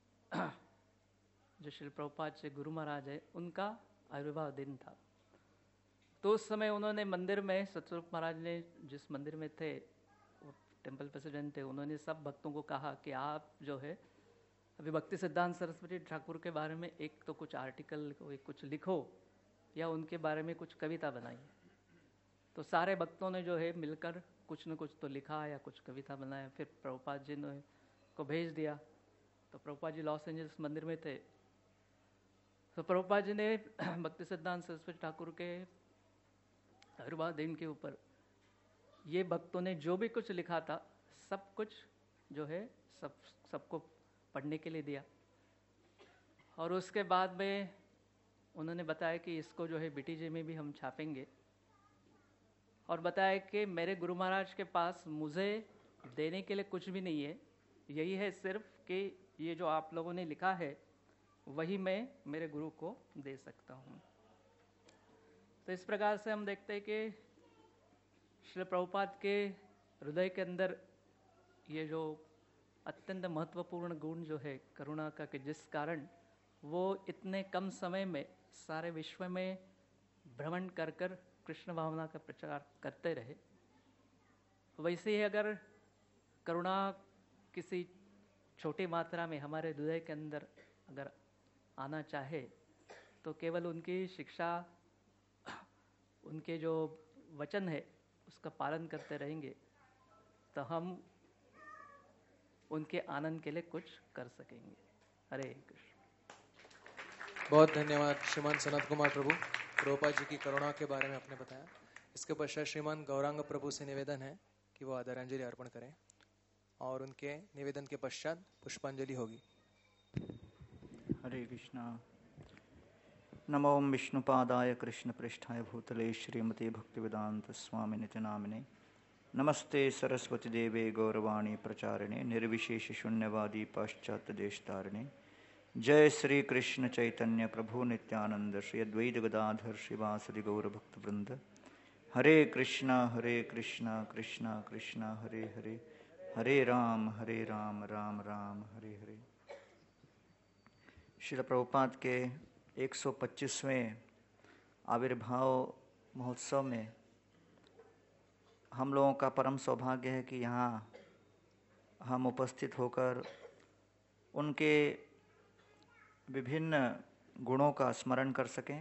[SPEAKER 14] जो श्री प्रभुपाद से गुरु महाराज है, उनका आविर्भाव दिन था। तो उस समय उन्होंने मंदिर में, सतस्वरूप महाराज ने जिस मंदिर में थे, वो टेम्पल प्रेसिडेंट थे, उन्होंने सब भक्तों को कहा कि आप जो है अभी भक्ति सिद्धांत सरस्वती ठाकुर के बारे में एक तो कुछ आर्टिकल कुछ लिखो या उनके बारे में कुछ कविता बनाइए। तो सारे भक्तों ने जो है मिलकर कुछ न कुछ तो लिखा या कुछ कविता बनाया, फिर प्रभुपाद जी ने को भेज दिया। तो प्रभुपाद जी लॉस एंजल्स मंदिर में थे, तो प्रभुपाद जी ने भक्ति सिद्धांत सरस्वती ठाकुर के आविर्भाव दिन के ऊपर ये भक्तों ने जो भी कुछ लिखा था सब कुछ जो है सब सबको पढ़ने के लिए दिया। और उसके बाद में उन्होंने बताया कि इसको जो है बीटीजे में भी हम छापेंगे, और बताया कि मेरे गुरु महाराज के पास मुझे देने के लिए कुछ भी नहीं है, यही है सिर्फ कि ये जो आप लोगों ने लिखा है वही मैं मेरे गुरु को दे सकता हूँ। तो इस प्रकार से हम देखते हैं कि श्री प्रभुपाद के हृदय के अंदर ये जो अत्यंत महत्वपूर्ण गुण जो है करुणा का, कि जिस कारण वो इतने कम समय में सारे विश्व में भ्रमण कर कर कृष्ण भावना का प्रचार करते रहे। वैसे ही अगर करुणा किसी छोटी मात्रा में हमारे हृदय के अंदर अगर आना चाहे तो केवल उनकी शिक्षा, उनके जो वचन है उसका पालन करते रहेंगे तो हम उनके आनंद के लिए कुछ कर सकेंगे। हरे कृष्ण।
[SPEAKER 1] बहुत धन्यवाद श्रीमान सनत कुमार प्रभु, प्रभुपाद जी की करुणा के बारे में आपने बताया। इसके पश्चात श्रीमान गौरांग प्रभु से निवेदन है कि वो आदरांजलि अर्पण करें, और उनके निवेदन के पश्चात पुष्पांजलि होगी।
[SPEAKER 4] हरे कृष्णा। नमो विष्णुपादाय कृष्ण पृष्ठाय भूतले श्रीमते भक्तिवेदांत स्वामी नित्य नामिने। नमस्ते सरस्वती देवे गौरवाणी प्रचारिणे निर्विशेष शून्यवादी पाश्चात्य देश तारिणे। जय श्री कृष्ण चैतन्य प्रभु नित्यानंद श्री अद्वैत गदाधर श्रीवासदि गौर भक्त वृंद। हरे कृष्णा हरे कृष्णा कृष्णा कृष्णा हरे हरे, हरे राम हरे राम राम राम हरे हरे। श्रील प्रभुपाद के एक सौ पच्चीसवें आविर्भाव महोत्सव में हम लोगों का परम सौभाग्य है कि यहाँ हम उपस्थित होकर उनके विभिन्न गुणों का स्मरण कर सकें,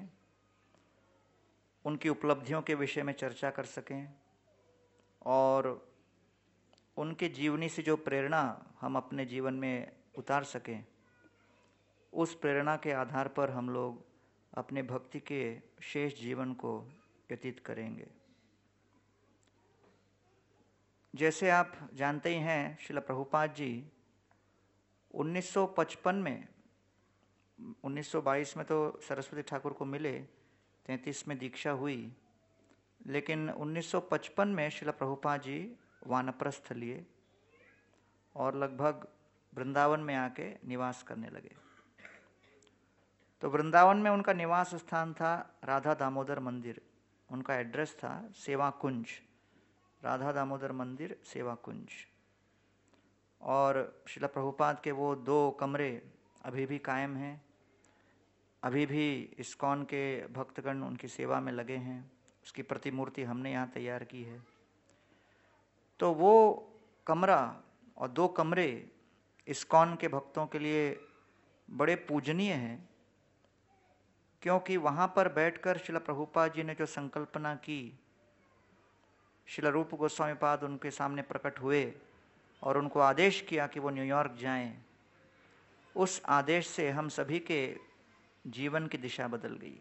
[SPEAKER 4] उनकी उपलब्धियों के विषय में चर्चा कर सकें, और उनके जीवनी से जो प्रेरणा हम अपने जीवन में उतार सकें, उस प्रेरणा के आधार पर हम लोग अपने भक्ति के शेष जीवन को व्यतीत करेंगे। जैसे आप जानते ही हैं, श्रील प्रभुपाद जी उन्नीस सौ पचपन में, उन्नीस सौ बाईस में तो सरस्वती ठाकुर को मिले, तैंतीस में दीक्षा हुई, लेकिन उन्नीस सौ पचपन में श्रील प्रभुपाद जी वानप्रस्थ लिए और लगभग वृंदावन में आके निवास करने लगे। तो वृंदावन में उनका निवास स्थान था राधा दामोदर मंदिर, उनका एड्रेस था सेवा कुंज, राधा दामोदर मंदिर सेवा कुंज। और श्रील प्रभुपाद के वो दो कमरे अभी भी कायम हैं, अभी भी इस्कॉन के भक्तगण उनकी सेवा में लगे हैं। उसकी प्रतिमूर्ति हमने यहाँ तैयार की है। तो वो कमरा और दो कमरे इस्कॉन के भक्तों के लिए बड़े पूजनीय हैं, क्योंकि वहाँ पर बैठकर श्रील प्रभुपाद जी ने जो संकल्पना की, श्रील रूप गोस्वामी पाद उनके सामने प्रकट हुए और उनको आदेश किया कि वो न्यूयॉर्क जाएं। उस आदेश से हम सभी के जीवन की दिशा बदल गई।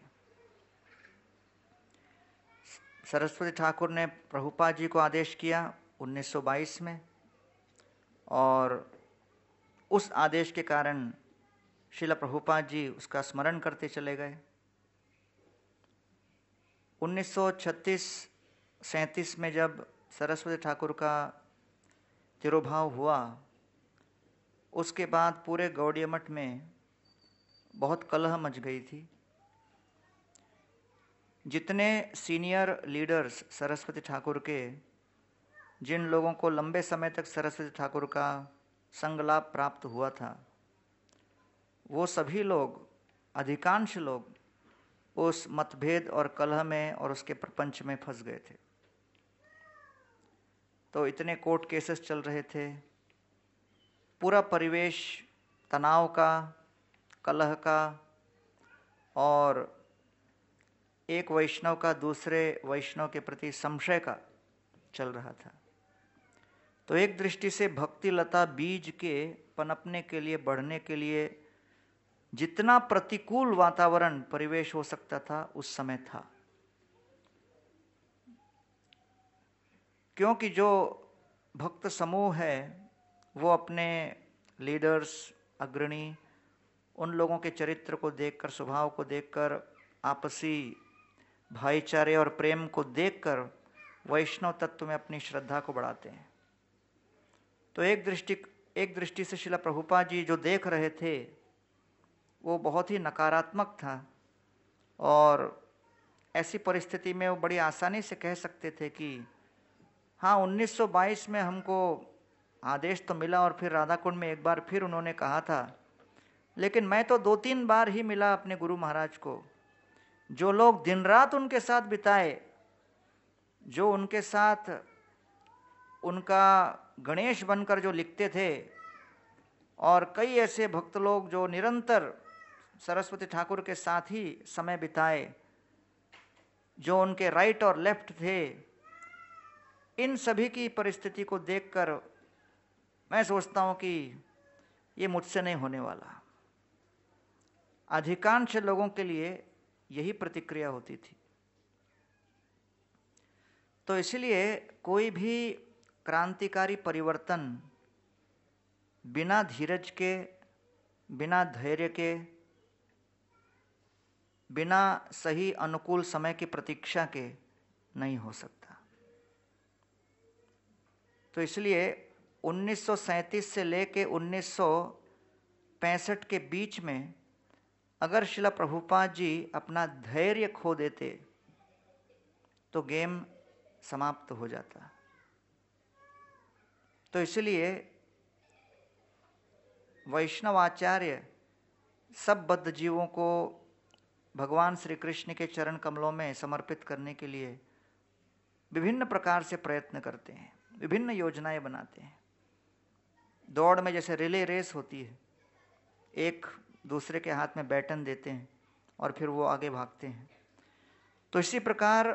[SPEAKER 4] सरस्वती ठाकुर ने प्रभुपाद जी को आदेश किया उन्नीस सौ बाईस में, और उस आदेश के कारण श्रील प्रभुपाद जी उसका स्मरण करते चले गए। उन्नीस सौ छत्तीस सैंतीस में जब सरस्वती ठाकुर का तिरोभाव हुआ, उसके बाद पूरे गौड़ीय मठ में बहुत कलह मच गई थी। जितने सीनियर लीडर्स सरस्वती ठाकुर के, जिन लोगों को लंबे समय तक सरस्वती ठाकुर का संग लाभ प्राप्त हुआ था, वो सभी लोग, अधिकांश लोग उस मतभेद और कलह में और उसके प्रपंच में फंस गए थे। तो इतने कोर्ट केसेस चल रहे थे, पूरा परिवेश तनाव का, कलह का और एक वैष्णव का दूसरे वैष्णव के प्रति संशय का चल रहा था। तो एक दृष्टि से भक्ति लता बीज के पनपने के लिए, बढ़ने के लिए जितना प्रतिकूल वातावरण परिवेश हो सकता था उस समय था, क्योंकि जो भक्त समूह है वो अपने लीडर्स, अग्रणी, उन लोगों के चरित्र को देखकर, स्वभाव को देखकर, आपसी भाईचारे और प्रेम को देखकर वैष्णव तत्व में अपनी श्रद्धा को बढ़ाते हैं। तो एक दृष्टि एक दृष्टि से श्रील प्रभुपाद जी जो देख रहे थे वो बहुत ही नकारात्मक था, और ऐसी परिस्थिति में वो बड़ी आसानी से कह सकते थे कि हाँ, उन्नीस सौ बाईस में हमको आदेश तो मिला और फिर राधा कुंड में एक बार फिर उन्होंने कहा था, लेकिन मैं तो दो तीन बार ही मिला अपने गुरु महाराज को। जो लोग दिन रात उनके साथ बिताए, जो उनके साथ उनका गणेश बनकर जो लिखते थे, और कई ऐसे भक्त लोग जो निरंतर सरस्वती ठाकुर के साथ ही समय बिताए, जो उनके राइट और लेफ्ट थे, इन सभी की परिस्थिति को देखकर मैं सोचता हूं कि ये मुझसे नहीं होने वाला। अधिकांश लोगों के लिए यही प्रतिक्रिया होती थी। तो इसलिए कोई भी क्रांतिकारी परिवर्तन बिना धीरज के, बिना धैर्य के, बिना सही अनुकूल समय की प्रतीक्षा के नहीं हो सकता। तो इसलिए उन्नीस सौ सैंतीस से लेके उन्नीस सौ पैंसठ के बीच में अगर श्रील प्रभुपाद जी अपना धैर्य खो देते तो गेम समाप्त हो जाता। तो इसलिए वैष्णव आचार्य सब बद्ध जीवों को भगवान श्री कृष्ण के चरण कमलों में समर्पित करने के लिए विभिन्न प्रकार से प्रयत्न करते हैं, विभिन्न योजनाएं बनाते हैं। दौड़ में जैसे रिले रेस होती है, एक दूसरे के हाथ में बैटन देते हैं और फिर वो आगे भागते हैं। तो इसी प्रकार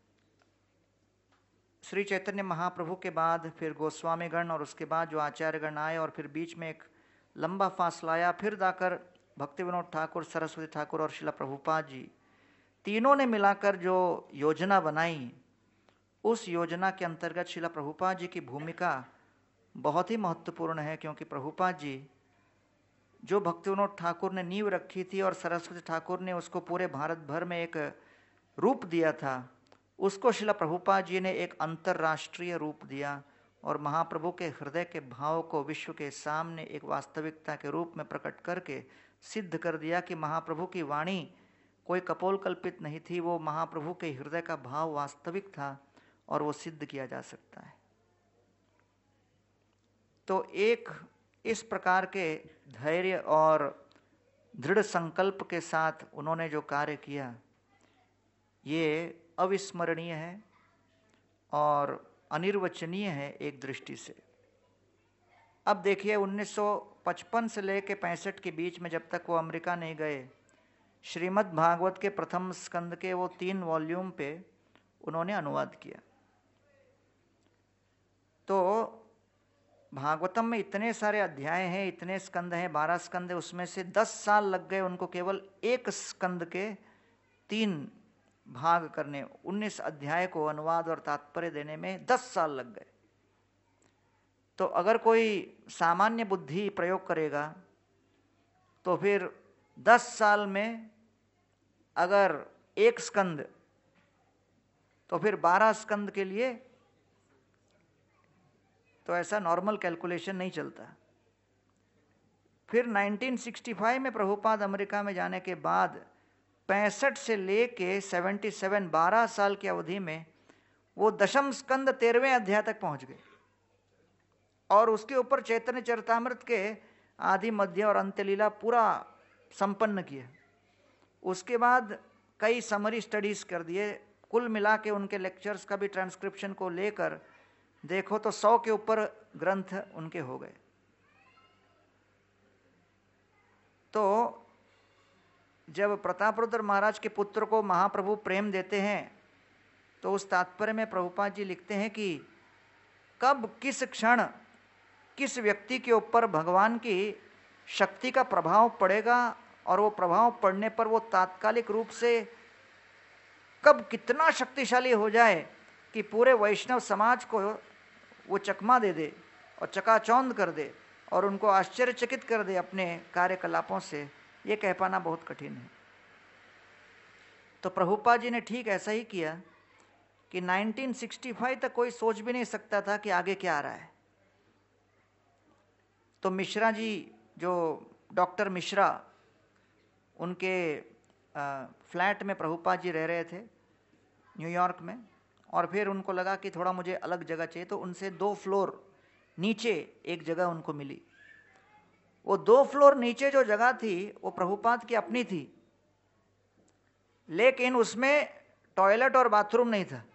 [SPEAKER 4] श्री चैतन्य महाप्रभु के बाद फिर गोस्वामीगण और उसके बाद जो आचार्यगण आए और फिर बीच में एक लंबा फासला आया, फिर जाकर भक्ति विनोद ठाकुर, सरस्वती ठाकुर और श्रील प्रभुपाद जी तीनों ने मिलाकर जो योजना बनाई, उस योजना के अंतर्गत श्रील प्रभुपाद जी की भूमिका बहुत ही महत्वपूर्ण है, क्योंकि प्रभुपाद जी जो भक्ति विनोद ठाकुर ने नींव रखी थी और सरस्वती ठाकुर ने उसको पूरे भारत भर में एक रूप दिया था, उसको श्रील प्रभुपाद जी ने एक अंतर्राष्ट्रीय रूप दिया और महाप्रभु के हृदय के भाव को विश्व के सामने एक वास्तविकता के रूप में प्रकट करके सिद्ध कर दिया कि महाप्रभु की वाणी कोई कपोल कल्पित नहीं थी, वो महाप्रभु के हृदय का भाव वास्तविक था और वो सिद्ध किया जा सकता है। तो एक इस प्रकार के धैर्य और दृढ़ संकल्प के साथ उन्होंने जो कार्य किया, ये अविस्मरणीय है और अनिर्वचनीय है एक दृष्टि से। अब देखिए उन्नीस सौ पचपन से लेकर पैंसठ के बीच में जब तक वो अमेरिका नहीं गए, श्रीमद् भागवत के प्रथम स्कंद के वो तीन वॉल्यूम पे उन्होंने अनुवाद किया। तो भागवतम में इतने सारे अध्याय हैं, इतने स्कंद हैं, बारह स्कंद है, उसमें से दस साल लग गए उनको केवल एक स्कंद के तीन भाग करने, उन्नीस अध्याय को अनुवाद और तात्पर्य देने में दस साल लग गए। तो अगर कोई सामान्य बुद्धि प्रयोग करेगा तो फिर दस साल में अगर एक स्कंद, तो फिर बारह स्कंद के लिए तो ऐसा नॉर्मल कैलकुलेशन नहीं चलता। फिर नाइनटीन सिक्सटी फाइव में प्रभुपाद अमेरिका में जाने के बाद पैंसठ से लेके सतहत्तर, बारह साल की अवधि में वो दशम स्कंद तेरहवें अध्याय तक पहुंच गए और उसके ऊपर चैतन्य चरितामृत के आदि, मध्य और अंत्य लीला पूरा संपन्न किया। उसके बाद कई समरी स्टडीज कर दिए। कुल मिला के उनके लेक्चर्स का भी ट्रांसक्रिप्शन को लेकर देखो तो सौ के ऊपर ग्रंथ उनके हो गए। तो जब प्रतापरुद्र महाराज के पुत्र को महाप्रभु प्रेम देते हैं तो उस तात्पर्य में प्रभुपाद जी लिखते हैं कि कब किस क्षण किस व्यक्ति के ऊपर भगवान की शक्ति का प्रभाव पड़ेगा और वो प्रभाव पड़ने पर वो तात्कालिक रूप से कब कितना शक्तिशाली हो जाए कि पूरे वैष्णव समाज को वो चकमा दे दे और चकाचौंध कर दे और उनको आश्चर्यचकित कर दे अपने कार्यकलापों से, ये कह पाना बहुत कठिन है। तो प्रभुपाद जी ने ठीक ऐसा ही किया कि नाइनटीन सिक्सटी फाइव तक कोई सोच भी नहीं सकता था कि आगे क्या आ रहा है। तो मिश्रा जी, जो डॉक्टर मिश्रा, उनके आ, फ्लैट में प्रभुपाद जी रह रहे थे न्यूयॉर्क में, और फिर उनको लगा कि थोड़ा मुझे अलग जगह चाहिए, तो उनसे दो फ्लोर नीचे एक जगह उनको मिली। वो दो फ्लोर नीचे जो जगह थी वो प्रभुपाद की अपनी थी, लेकिन उसमें टॉयलेट और बाथरूम नहीं था।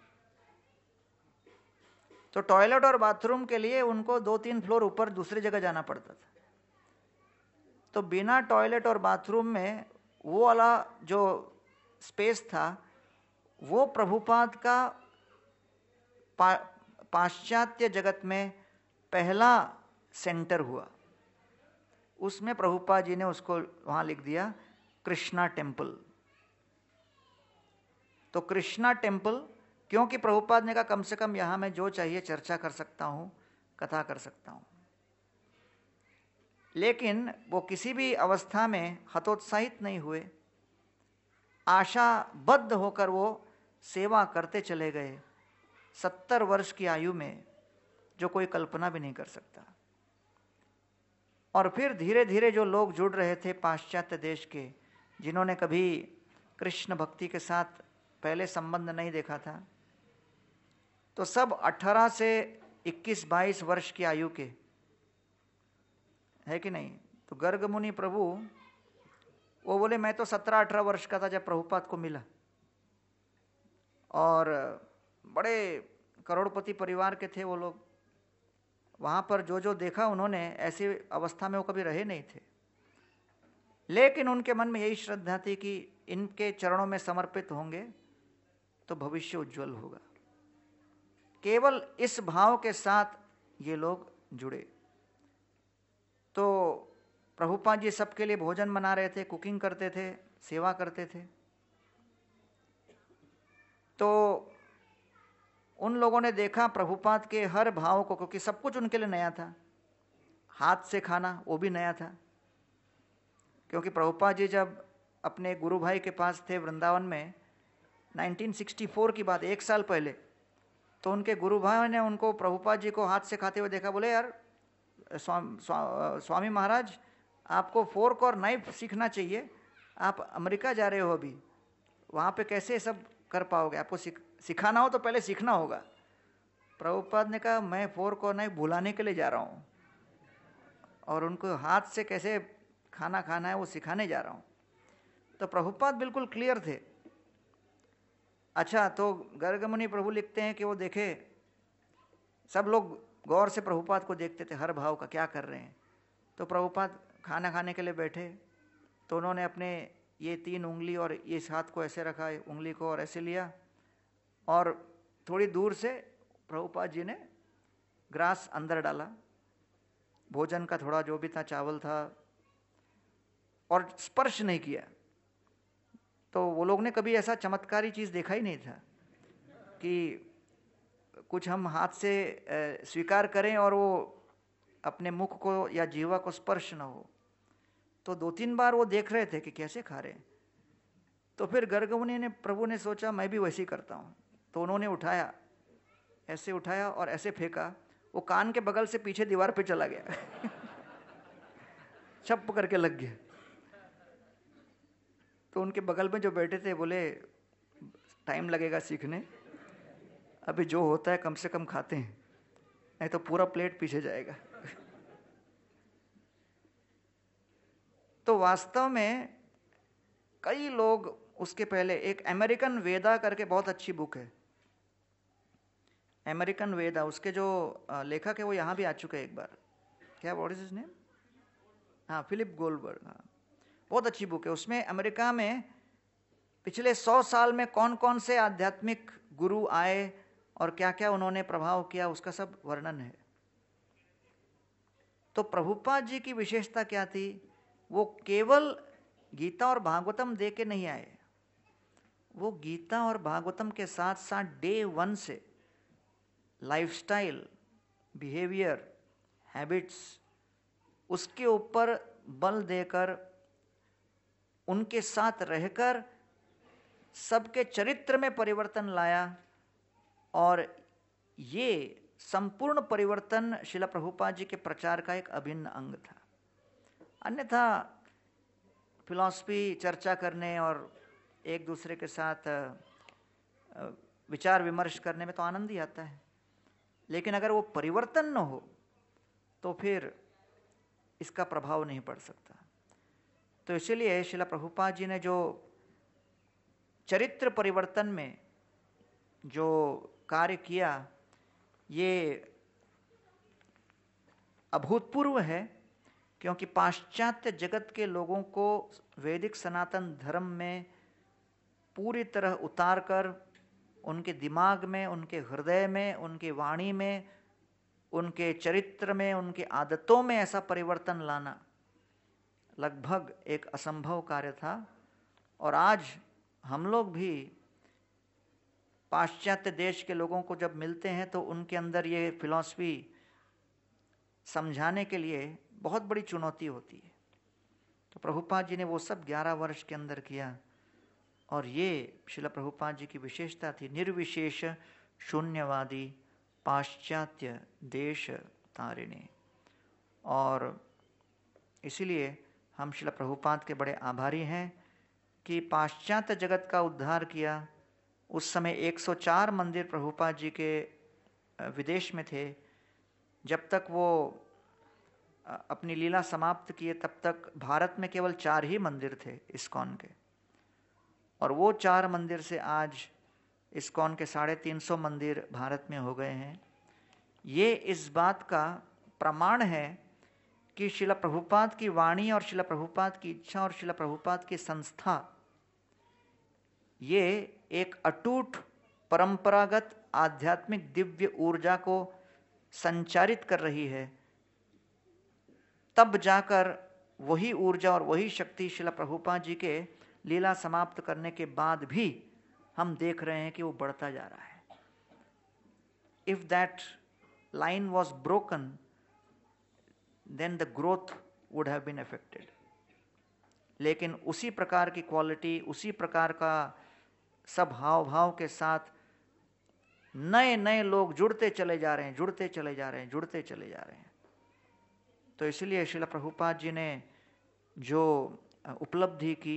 [SPEAKER 4] तो टॉयलेट और बाथरूम के लिए उनको दो तीन फ्लोर ऊपर दूसरी जगह जाना पड़ता था। तो बिना टॉयलेट और बाथरूम में वो वाला जो स्पेस था वो प्रभुपाद का पा, पाश्चात्य जगत में पहला सेंटर हुआ। उसमें प्रभुपाद जी ने उसको वहाँ लिख दिया कृष्णा टेम्पल। तो कृष्णा टेम्पल, क्योंकि प्रभुपाद ने कहा कम से कम यहाँ मैं जो चाहिए चर्चा कर सकता हूँ, कथा कर सकता हूँ। लेकिन वो किसी भी अवस्था में हतोत्साहित नहीं हुए, आशाबद्ध होकर वो सेवा करते चले गए सत्तर वर्ष की आयु में, जो कोई कल्पना भी नहीं कर सकता। और फिर धीरे धीरे जो लोग जुड़ रहे थे पाश्चात्य देश के, जिन्होंने कभी कृष्ण भक्ति के साथ पहले संबंध नहीं देखा था, तो सब अठारह से इक्कीस बाईस वर्ष की आयु के है कि नहीं। तो गर्ग मुनि प्रभु वो बोले मैं तो सत्रह अठारह वर्ष का था जब प्रभुपाद को मिला, और बड़े करोड़पति परिवार के थे वो लोग। वहाँ पर जो जो देखा उन्होंने, ऐसी अवस्था में वो कभी रहे नहीं थे, लेकिन उनके मन में यही श्रद्धा थी कि इनके चरणों में समर्पित होंगे तो भविष्य उज्जवल होगा। केवल इस भाव के साथ ये लोग जुड़े। तो प्रभुपाद जी सबके लिए भोजन बना रहे थे, कुकिंग करते थे, सेवा करते थे। तो उन लोगों ने देखा प्रभुपाद के हर भाव को, क्योंकि सब कुछ उनके लिए नया था। हाथ से खाना वो भी नया था, क्योंकि प्रभुपाद जी जब अपने गुरु भाई के पास थे वृंदावन में, नाइनटीन सिक्सटी फोर की बात, एक साल पहले, तो उनके गुरु भाई ने उनको प्रभुपाद जी को हाथ से खाते हुए देखा। बोले यार स्वा, स्वा, स्वामी महाराज, आपको फोर्क और नाइफ सीखना चाहिए, आप अमेरिका जा रहे हो अभी, वहाँ पे कैसे सब कर पाओगे, आपको सीख सिखाना हो तो पहले सीखना होगा। प्रभुपाद ने कहा मैं फोर्क और नाइफ भुलाने के लिए जा रहा हूँ, और उनको हाथ से कैसे खाना खाना है वो सिखाने जा रहा हूँ। तो प्रभुपाद बिल्कुल क्लियर थे। अच्छा, तो गर्ग मुनि प्रभु लिखते हैं कि वो देखे, सब लोग गौर से प्रभुपाद को देखते थे, हर भाव का क्या कर रहे हैं। तो प्रभुपाद खाना खाने के लिए बैठे, तो उन्होंने अपने ये तीन उंगली और ये इस हाथ को ऐसे रखा, उंगली को और ऐसे लिया, और थोड़ी दूर से प्रभुपाद जी ने ग्रास अंदर डाला, भोजन का थोड़ा जो भी था, चावल था, और स्पर्श नहीं किया। तो वो लोग ने कभी ऐसा चमत्कारी चीज़ देखा ही नहीं था कि कुछ हम हाथ से स्वीकार करें और वो अपने मुख को या जीवा को स्पर्श न हो। तो दो तीन बार वो देख रहे थे कि कैसे खा रहे हैं। तो फिर गर्गमुनि ने, प्रभु ने सोचा मैं भी वैसे ही करता हूँ। तो उन्होंने उठाया, ऐसे उठाया और ऐसे फेंका, वो कान के बगल से पीछे दीवार पे चला गया छप करके लग गया। तो उनके बगल में जो बैठे थे बोले टाइम लगेगा सीखने, अभी जो होता है कम से कम खाते हैं, नहीं तो पूरा प्लेट पीछे जाएगा। तो वास्तव में कई लोग उसके पहले, एक अमेरिकन वेदा करके बहुत अच्छी बुक है, अमेरिकन वेदा, उसके जो लेखक है वो यहाँ भी आ चुके हैं एक बार। क्या व्हाट इज हिज नेम? हाँ, फिलिप गोल्डबर्ग। हाँ, बहुत अच्छी बुक है। उसमें अमेरिका में पिछले सौ साल में कौन कौन से आध्यात्मिक गुरु आए और क्या क्या उन्होंने प्रभाव किया, उसका सब वर्णन है। तो प्रभुपाद जी की विशेषता क्या थी? वो केवल गीता और भागवतम दे के नहीं आए, वो गीता और भागवतम के साथ साथ डे वन से लाइफस्टाइल, बिहेवियर, हैबिट्स, उसके ऊपर बल देकर, उनके साथ रहकर सबके चरित्र में परिवर्तन लाया। और ये संपूर्ण परिवर्तन श्रील प्रभुपाद जी के प्रचार का एक अभिन्न अंग था। अन्यथा फिलॉसफी चर्चा करने और एक दूसरे के साथ विचार विमर्श करने में तो आनंद ही आता है, लेकिन अगर वो परिवर्तन न हो तो फिर इसका प्रभाव नहीं पड़ सकता। तो इसीलिए श्रील प्रभुपाद जी ने जो चरित्र परिवर्तन में जो कार्य किया, ये अभूतपूर्व है, क्योंकि पाश्चात्य जगत के लोगों को वैदिक सनातन धर्म में पूरी तरह उतार कर उनके दिमाग में, उनके हृदय में, उनके वाणी में, उनके चरित्र में, उनके आदतों में ऐसा परिवर्तन लाना लगभग एक असंभव कार्य था। और आज हम लोग भी पाश्चात्य देश के लोगों को जब मिलते हैं तो उनके अंदर ये फिलॉसफी समझाने के लिए बहुत बड़ी चुनौती होती है। तो प्रभुपाद जी ने वो सब ग्यारह वर्ष के अंदर किया, और ये श्रील प्रभुपाद जी की विशेषता थी, निर्विशेष शून्यवादी पाश्चात्य देश तारिणी। और इसीलिए हम श्रील प्रभुपाद के बड़े आभारी हैं कि पाश्चात्य जगत का उद्धार किया। उस समय एक सौ चार मंदिर प्रभुपाद जी के विदेश में थे। जब तक वो अपनी लीला समाप्त किए तब तक भारत में केवल चार ही मंदिर थे इस्कॉन के, और वो चार मंदिर से आज इस्कॉन के साढ़े तीन सौ मंदिर भारत में हो गए हैं। ये इस बात का प्रमाण है कि श्रील प्रभुपाद की वाणी और श्रील प्रभुपाद की इच्छा और श्रील प्रभुपाद की संस्था ये एक अटूट परंपरागत आध्यात्मिक दिव्य ऊर्जा को संचारित कर रही है। तब जाकर वही ऊर्जा और वही शक्ति श्रील प्रभुपाद जी के लीला समाप्त करने के बाद भी हम देख रहे हैं कि वो बढ़ता जा रहा है। If that line was broken then the growth would have been affected. लेकिन उसी प्रकार की क्वालिटी, उसी प्रकार का सब हाव भाव के साथ नए नए लोग जुड़ते चले जा रहे हैं, जुड़ते चले जा रहे हैं, जुड़ते चले जा रहे हैं। तो इसलिए श्रील प्रभुपाद जी ने जो उपलब्धि की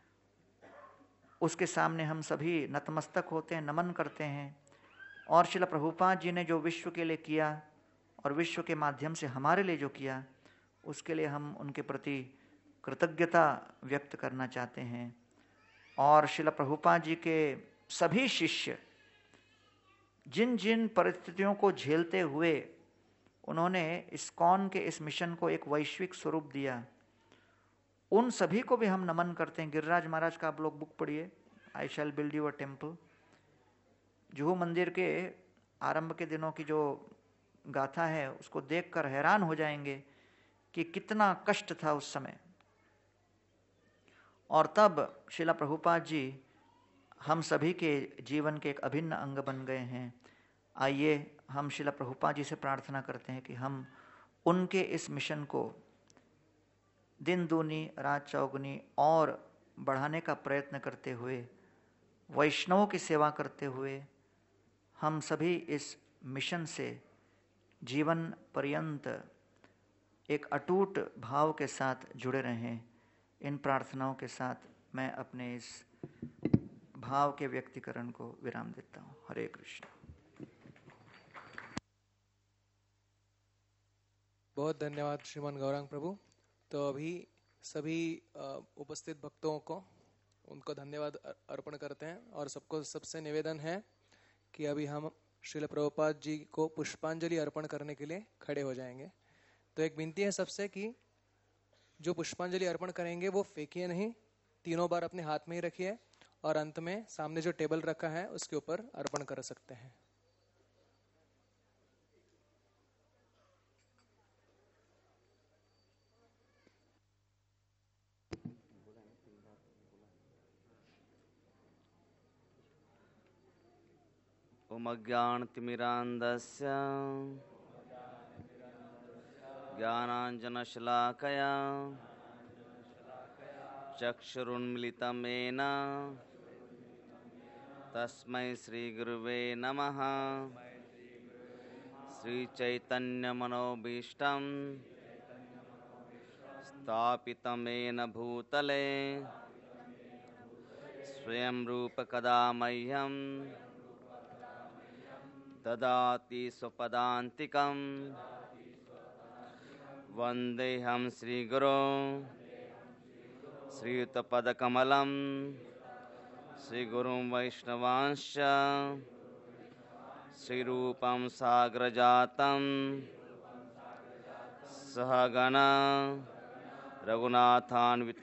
[SPEAKER 4] उसके सामने हम सभी नतमस्तक होते हैं, नमन करते हैं। और श्रील प्रभुपाद जी ने जो विश्व के लिए किया और विश्व के माध्यम से हमारे लिए जो किया, उसके लिए हम उनके प्रति कृतज्ञता व्यक्त करना चाहते हैं। और श्रील प्रभुपाद जी के सभी शिष्य जिन जिन परिस्थितियों को झेलते हुए उन्होंने इस्कॉन के इस मिशन को एक वैश्विक स्वरूप दिया, उन सभी को भी हम नमन करते हैं। गिरिराज महाराज का आप लोग बुक पढ़िए, I shall build you a temple. Juhu मंदिर के आरंभ के दिनों की जो गाथा है उसको देखकर हैरान हो जाएंगे कि कितना कष्ट था उस समय। और तब श्रील प्रभुपाद जी हम सभी के जीवन के एक अभिन्न अंग बन गए हैं। आइए हम श्रील प्रभुपाद जी से प्रार्थना करते हैं कि हम उनके इस मिशन को दिन दूनी रात चौगुनी और बढ़ाने का प्रयत्न करते हुए, वैष्णवों की सेवा करते हुए हम सभी इस मिशन से जीवन पर्यंत एक अटूट भाव के साथ जुड़े रहें। इन प्रार्थनाओं के साथ मैं अपने इस भाव के व्यक्तिकरण को विराम देता हूँ। हरे कृष्ण।
[SPEAKER 1] बहुत धन्यवाद श्रीमान गौरांग प्रभु। तो अभी सभी उपस्थित भक्तों को उनको धन्यवाद अर्पण करते हैं और सबको सबसे निवेदन है कि अभी हम श्रील प्रभुपाद जी को पुष्पांजलि अर्पण करने के लिए खड़े हो जाएंगे। तो एक विनती है सबसे कि जो पुष्पांजलि अर्पण करेंगे वो फेंकिए नहीं, तीनों बार अपने हाथ में ही रखिए और अंत में सामने जो टेबल रखा है उसके ऊपर अर्पण कर सकते हैं।
[SPEAKER 10] ओमज्ञानतिमिरान्धस्य ज्ञानाञ्जनशलाकया चक्षुरुन्मिलितं येन तस्मै श्रीगुरुवे नमः। श्रीचैतन्यमनोभीष्टं स्थापितं येन भूतले स्वयं रूप कदा मह्यं ददाति स्वपदान्तिकं। वन्देऽहं श्रीगुरो श्रीयुतपदकमलं श्रीगुरुं वैष्णवांश्च श्रीरूपं साग्रजातं सहगण रघुनाथान्वितं